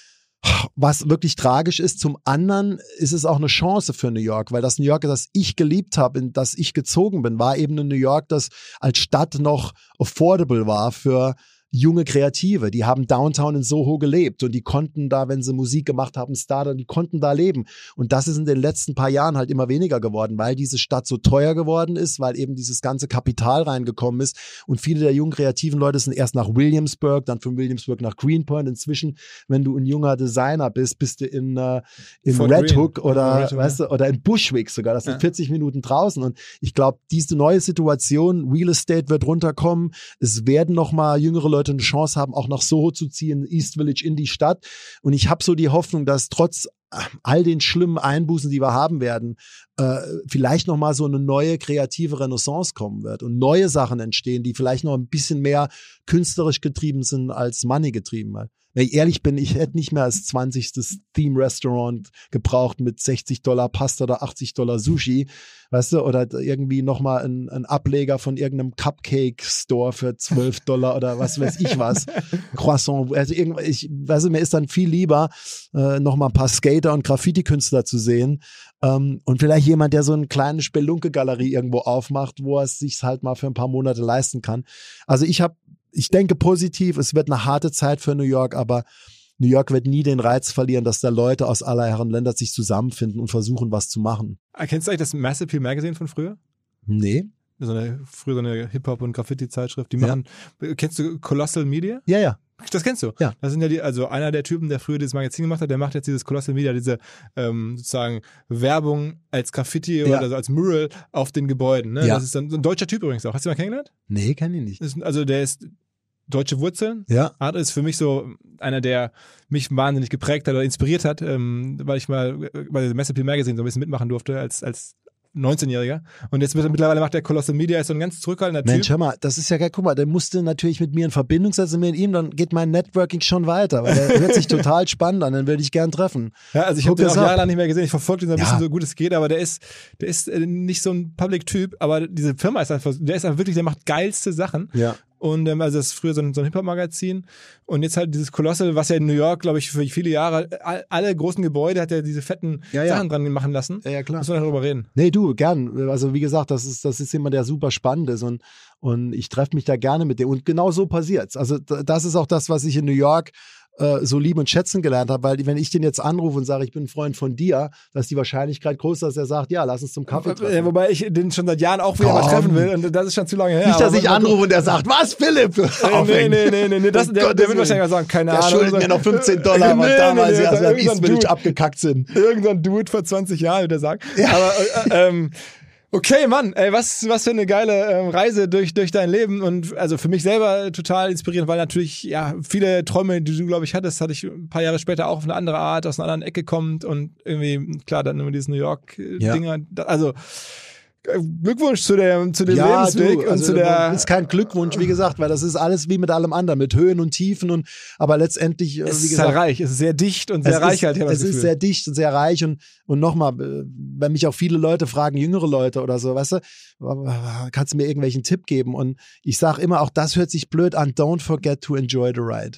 was wirklich tragisch ist. Zum anderen ist es auch eine Chance für New York, weil das New York, das ich geliebt habe, in das ich gezogen bin, war eben ein New York, das als Stadt noch affordable war für junge Kreative, die haben Downtown in Soho gelebt und die konnten da, wenn sie Musik gemacht haben, Starter, die konnten da leben. Und das ist in den letzten paar Jahren halt immer weniger geworden, weil diese Stadt so teuer geworden ist, weil eben dieses ganze Kapital reingekommen ist und viele der jungen kreativen Leute sind erst nach Williamsburg, dann von Williamsburg nach Greenpoint. Inzwischen, wenn du ein junger Designer bist, bist du in, äh, in Red Green. Hook oder, ja, Red weißt du, oder in Bushwick sogar. Das sind ja. vierzig Minuten draußen. Und ich glaube, diese neue Situation, Real Estate wird runterkommen. Es werden nochmal jüngere Leute eine Chance haben, auch nach Soho zu ziehen, East Village in die Stadt. Und ich habe so die Hoffnung, dass trotz all den schlimmen Einbußen, die wir haben werden, äh, vielleicht nochmal so eine neue kreative Renaissance kommen wird und neue Sachen entstehen, die vielleicht noch ein bisschen mehr künstlerisch getrieben sind als money getrieben. Wenn ich ehrlich bin, ich hätte nicht mehr als zwanzigstes Theme-Restaurant gebraucht mit sechzig Dollar Pasta oder achtzig Dollar Sushi, weißt du, oder irgendwie nochmal ein, ein Ableger von irgendeinem Cupcake-Store für zwölf Dollar oder was weiß ich was. Croissant. Also irgend, ich, weißt du, mir ist dann viel lieber, äh, nochmal ein paar Skater und Graffiti-Künstler zu sehen, ähm, und vielleicht jemand, der so eine kleine Spelunke-Galerie irgendwo aufmacht, wo er es sich halt mal für ein paar Monate leisten kann. Also ich habe Ich denke positiv, es wird eine harte Zeit für New York, aber New York wird nie den Reiz verlieren, dass da Leute aus aller Herren Länder sich zusammenfinden und versuchen, was zu machen. Kennst du eigentlich das Massive Appeal Magazine von früher? Nee. So eine, früher so eine Hip-Hop- und Graffiti-Zeitschrift, die machen, ja. Kennst du Colossal Media? Ja, ja. Das kennst du? Ja. Das sind ja die, also einer der Typen, der früher dieses Magazin gemacht hat, der macht jetzt dieses Colossal Media, diese ähm, sozusagen Werbung als Graffiti ja. oder also als Mural auf den Gebäuden. Ne? Ja. Das ist dann so ein deutscher Typ übrigens auch. Hast du ihn mal kennengelernt? Nee, kenn ich nicht. Ist, also der ist deutsche Wurzeln. Ja. Art ist für mich so einer, der mich wahnsinnig geprägt hat oder inspiriert hat, ähm, weil ich mal bei dem Massive Appeal Magazine so ein bisschen mitmachen durfte als als neunzehnjähriger. Und jetzt wird er mittlerweile macht der Colossal Media, ist so ein ganz zurückhaltender Typ. Mensch, hör mal, das ist ja geil. Guck mal, der musste natürlich mit mir in Verbindung setzen, mit ihm, dann geht mein Networking schon weiter, weil der hört sich total spannend an, den würde ich gern treffen. Ja, also ich habe den auch jahrelang nicht mehr gesehen, ich verfolge ihn so ein ja. bisschen so gut es geht, aber der ist, der ist nicht so ein Public-Typ, aber diese Firma ist einfach, der ist einfach wirklich, der macht geilste Sachen. Ja. Und ähm, also das ist früher so ein, so ein Hip-Hop-Magazin und jetzt halt dieses Colossal, was ja in New York, glaube ich, für viele Jahre, all, alle großen Gebäude hat ja diese fetten ja, ja. Sachen dran machen lassen. Ja, ja, klar. Müssen wir darüber reden. Nee, du, gern. Also wie gesagt, das ist, das ist jemand, der super spannend ist und, und ich treffe mich da gerne mit dem. Und genau so passiert's. Also das ist auch das, was ich in New York äh, so lieben und schätzen gelernt habe, weil wenn ich den jetzt anrufe und sage, ich bin ein Freund von dir, da ist die Wahrscheinlichkeit groß, dass er sagt, ja, lass uns zum Kaffee treffen. Ja, wobei ich den schon seit Jahren auch wieder Komm. mal treffen will und das ist schon zu lange her. Nicht, dass ich anrufe und er sagt, was, Philipp? Nee, nee, nee, nee, nee, das, der, Gott, der wird wahrscheinlich mal sagen, keine der Ahnung. Der schuldet mir noch fünfzehn Dollar, was nee, damals nee, nee, also am East Village abgekackt sind. Irgendein Dude vor zwanzig Jahren, wird er sagen. Ja. Aber, äh, ähm, okay, Mann, ey, was, was für eine geile ähm, Reise durch, durch dein Leben und also für mich selber total inspirierend, weil natürlich, ja, viele Träume, die du, glaube ich, hattest, hatte ich ein paar Jahre später auch auf eine andere Art, aus einer anderen Ecke kommt und irgendwie, klar, dann immer dieses New York-Dinger, ja. also Glückwunsch zu, der, zu dem ja, Lebensweg du, also und zu der. Ist kein Glückwunsch, wie gesagt, weil das ist alles wie mit allem anderen, mit Höhen und Tiefen und aber letztendlich, es wie ist gesagt, halt reich, es ist sehr dicht und sehr reich ist, halt. Es ist sehr dicht und sehr reich und und nochmal, wenn mich auch viele Leute fragen, jüngere Leute oder so, weißt du, kannst du mir irgendwelchen Tipp geben? Und ich sage immer, auch das hört sich blöd an. Don't forget to enjoy the ride.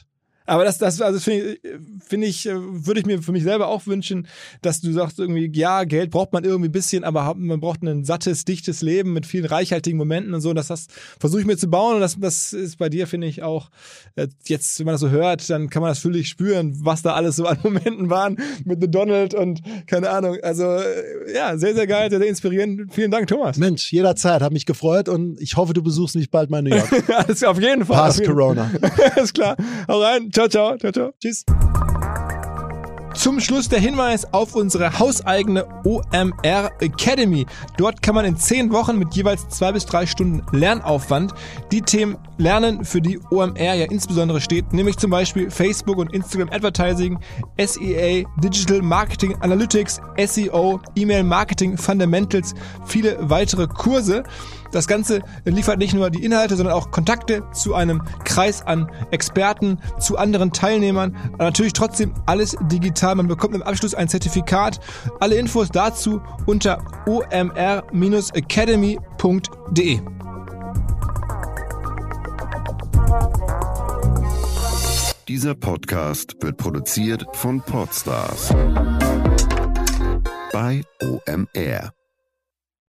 Aber das, das also finde find ich, würde ich mir für mich selber auch wünschen, dass du sagst irgendwie, ja, Geld braucht man irgendwie ein bisschen, aber man braucht ein sattes, dichtes Leben mit vielen reichhaltigen Momenten und so. Das, das versuche ich mir zu bauen und das, das ist bei dir, finde ich, auch jetzt, wenn man das so hört, dann kann man das völlig spüren, was da alles so an Momenten waren mit The Donald und keine Ahnung. Also ja, sehr, sehr geil, sehr, sehr inspirierend. Vielen Dank, Thomas. Mensch, jederzeit, hat mich gefreut und ich hoffe, du besuchst mich bald mal in New York. Alles auf jeden Fall. Past jeden Corona. Alles klar. Hau rein. Ciao, ciao. Ciao, ciao. Tschüss. Zum Schluss der Hinweis auf unsere hauseigene O M R Academy. Dort kann man in zehn Wochen mit jeweils zwei bis drei Stunden Lernaufwand die Themen lernen, für die O M R ja insbesondere steht, nämlich zum Beispiel Facebook und Instagram Advertising, S E A, Digital Marketing Analytics, S E O, E-Mail Marketing Fundamentals, viele weitere Kurse. Das Ganze liefert nicht nur die Inhalte, sondern auch Kontakte zu einem Kreis an Experten, zu anderen Teilnehmern. Aber natürlich trotzdem alles digital. Man bekommt im Abschluss ein Zertifikat. Alle Infos dazu unter o m r academy punkt d e. Dieser Podcast wird produziert von Podstars bei O M R.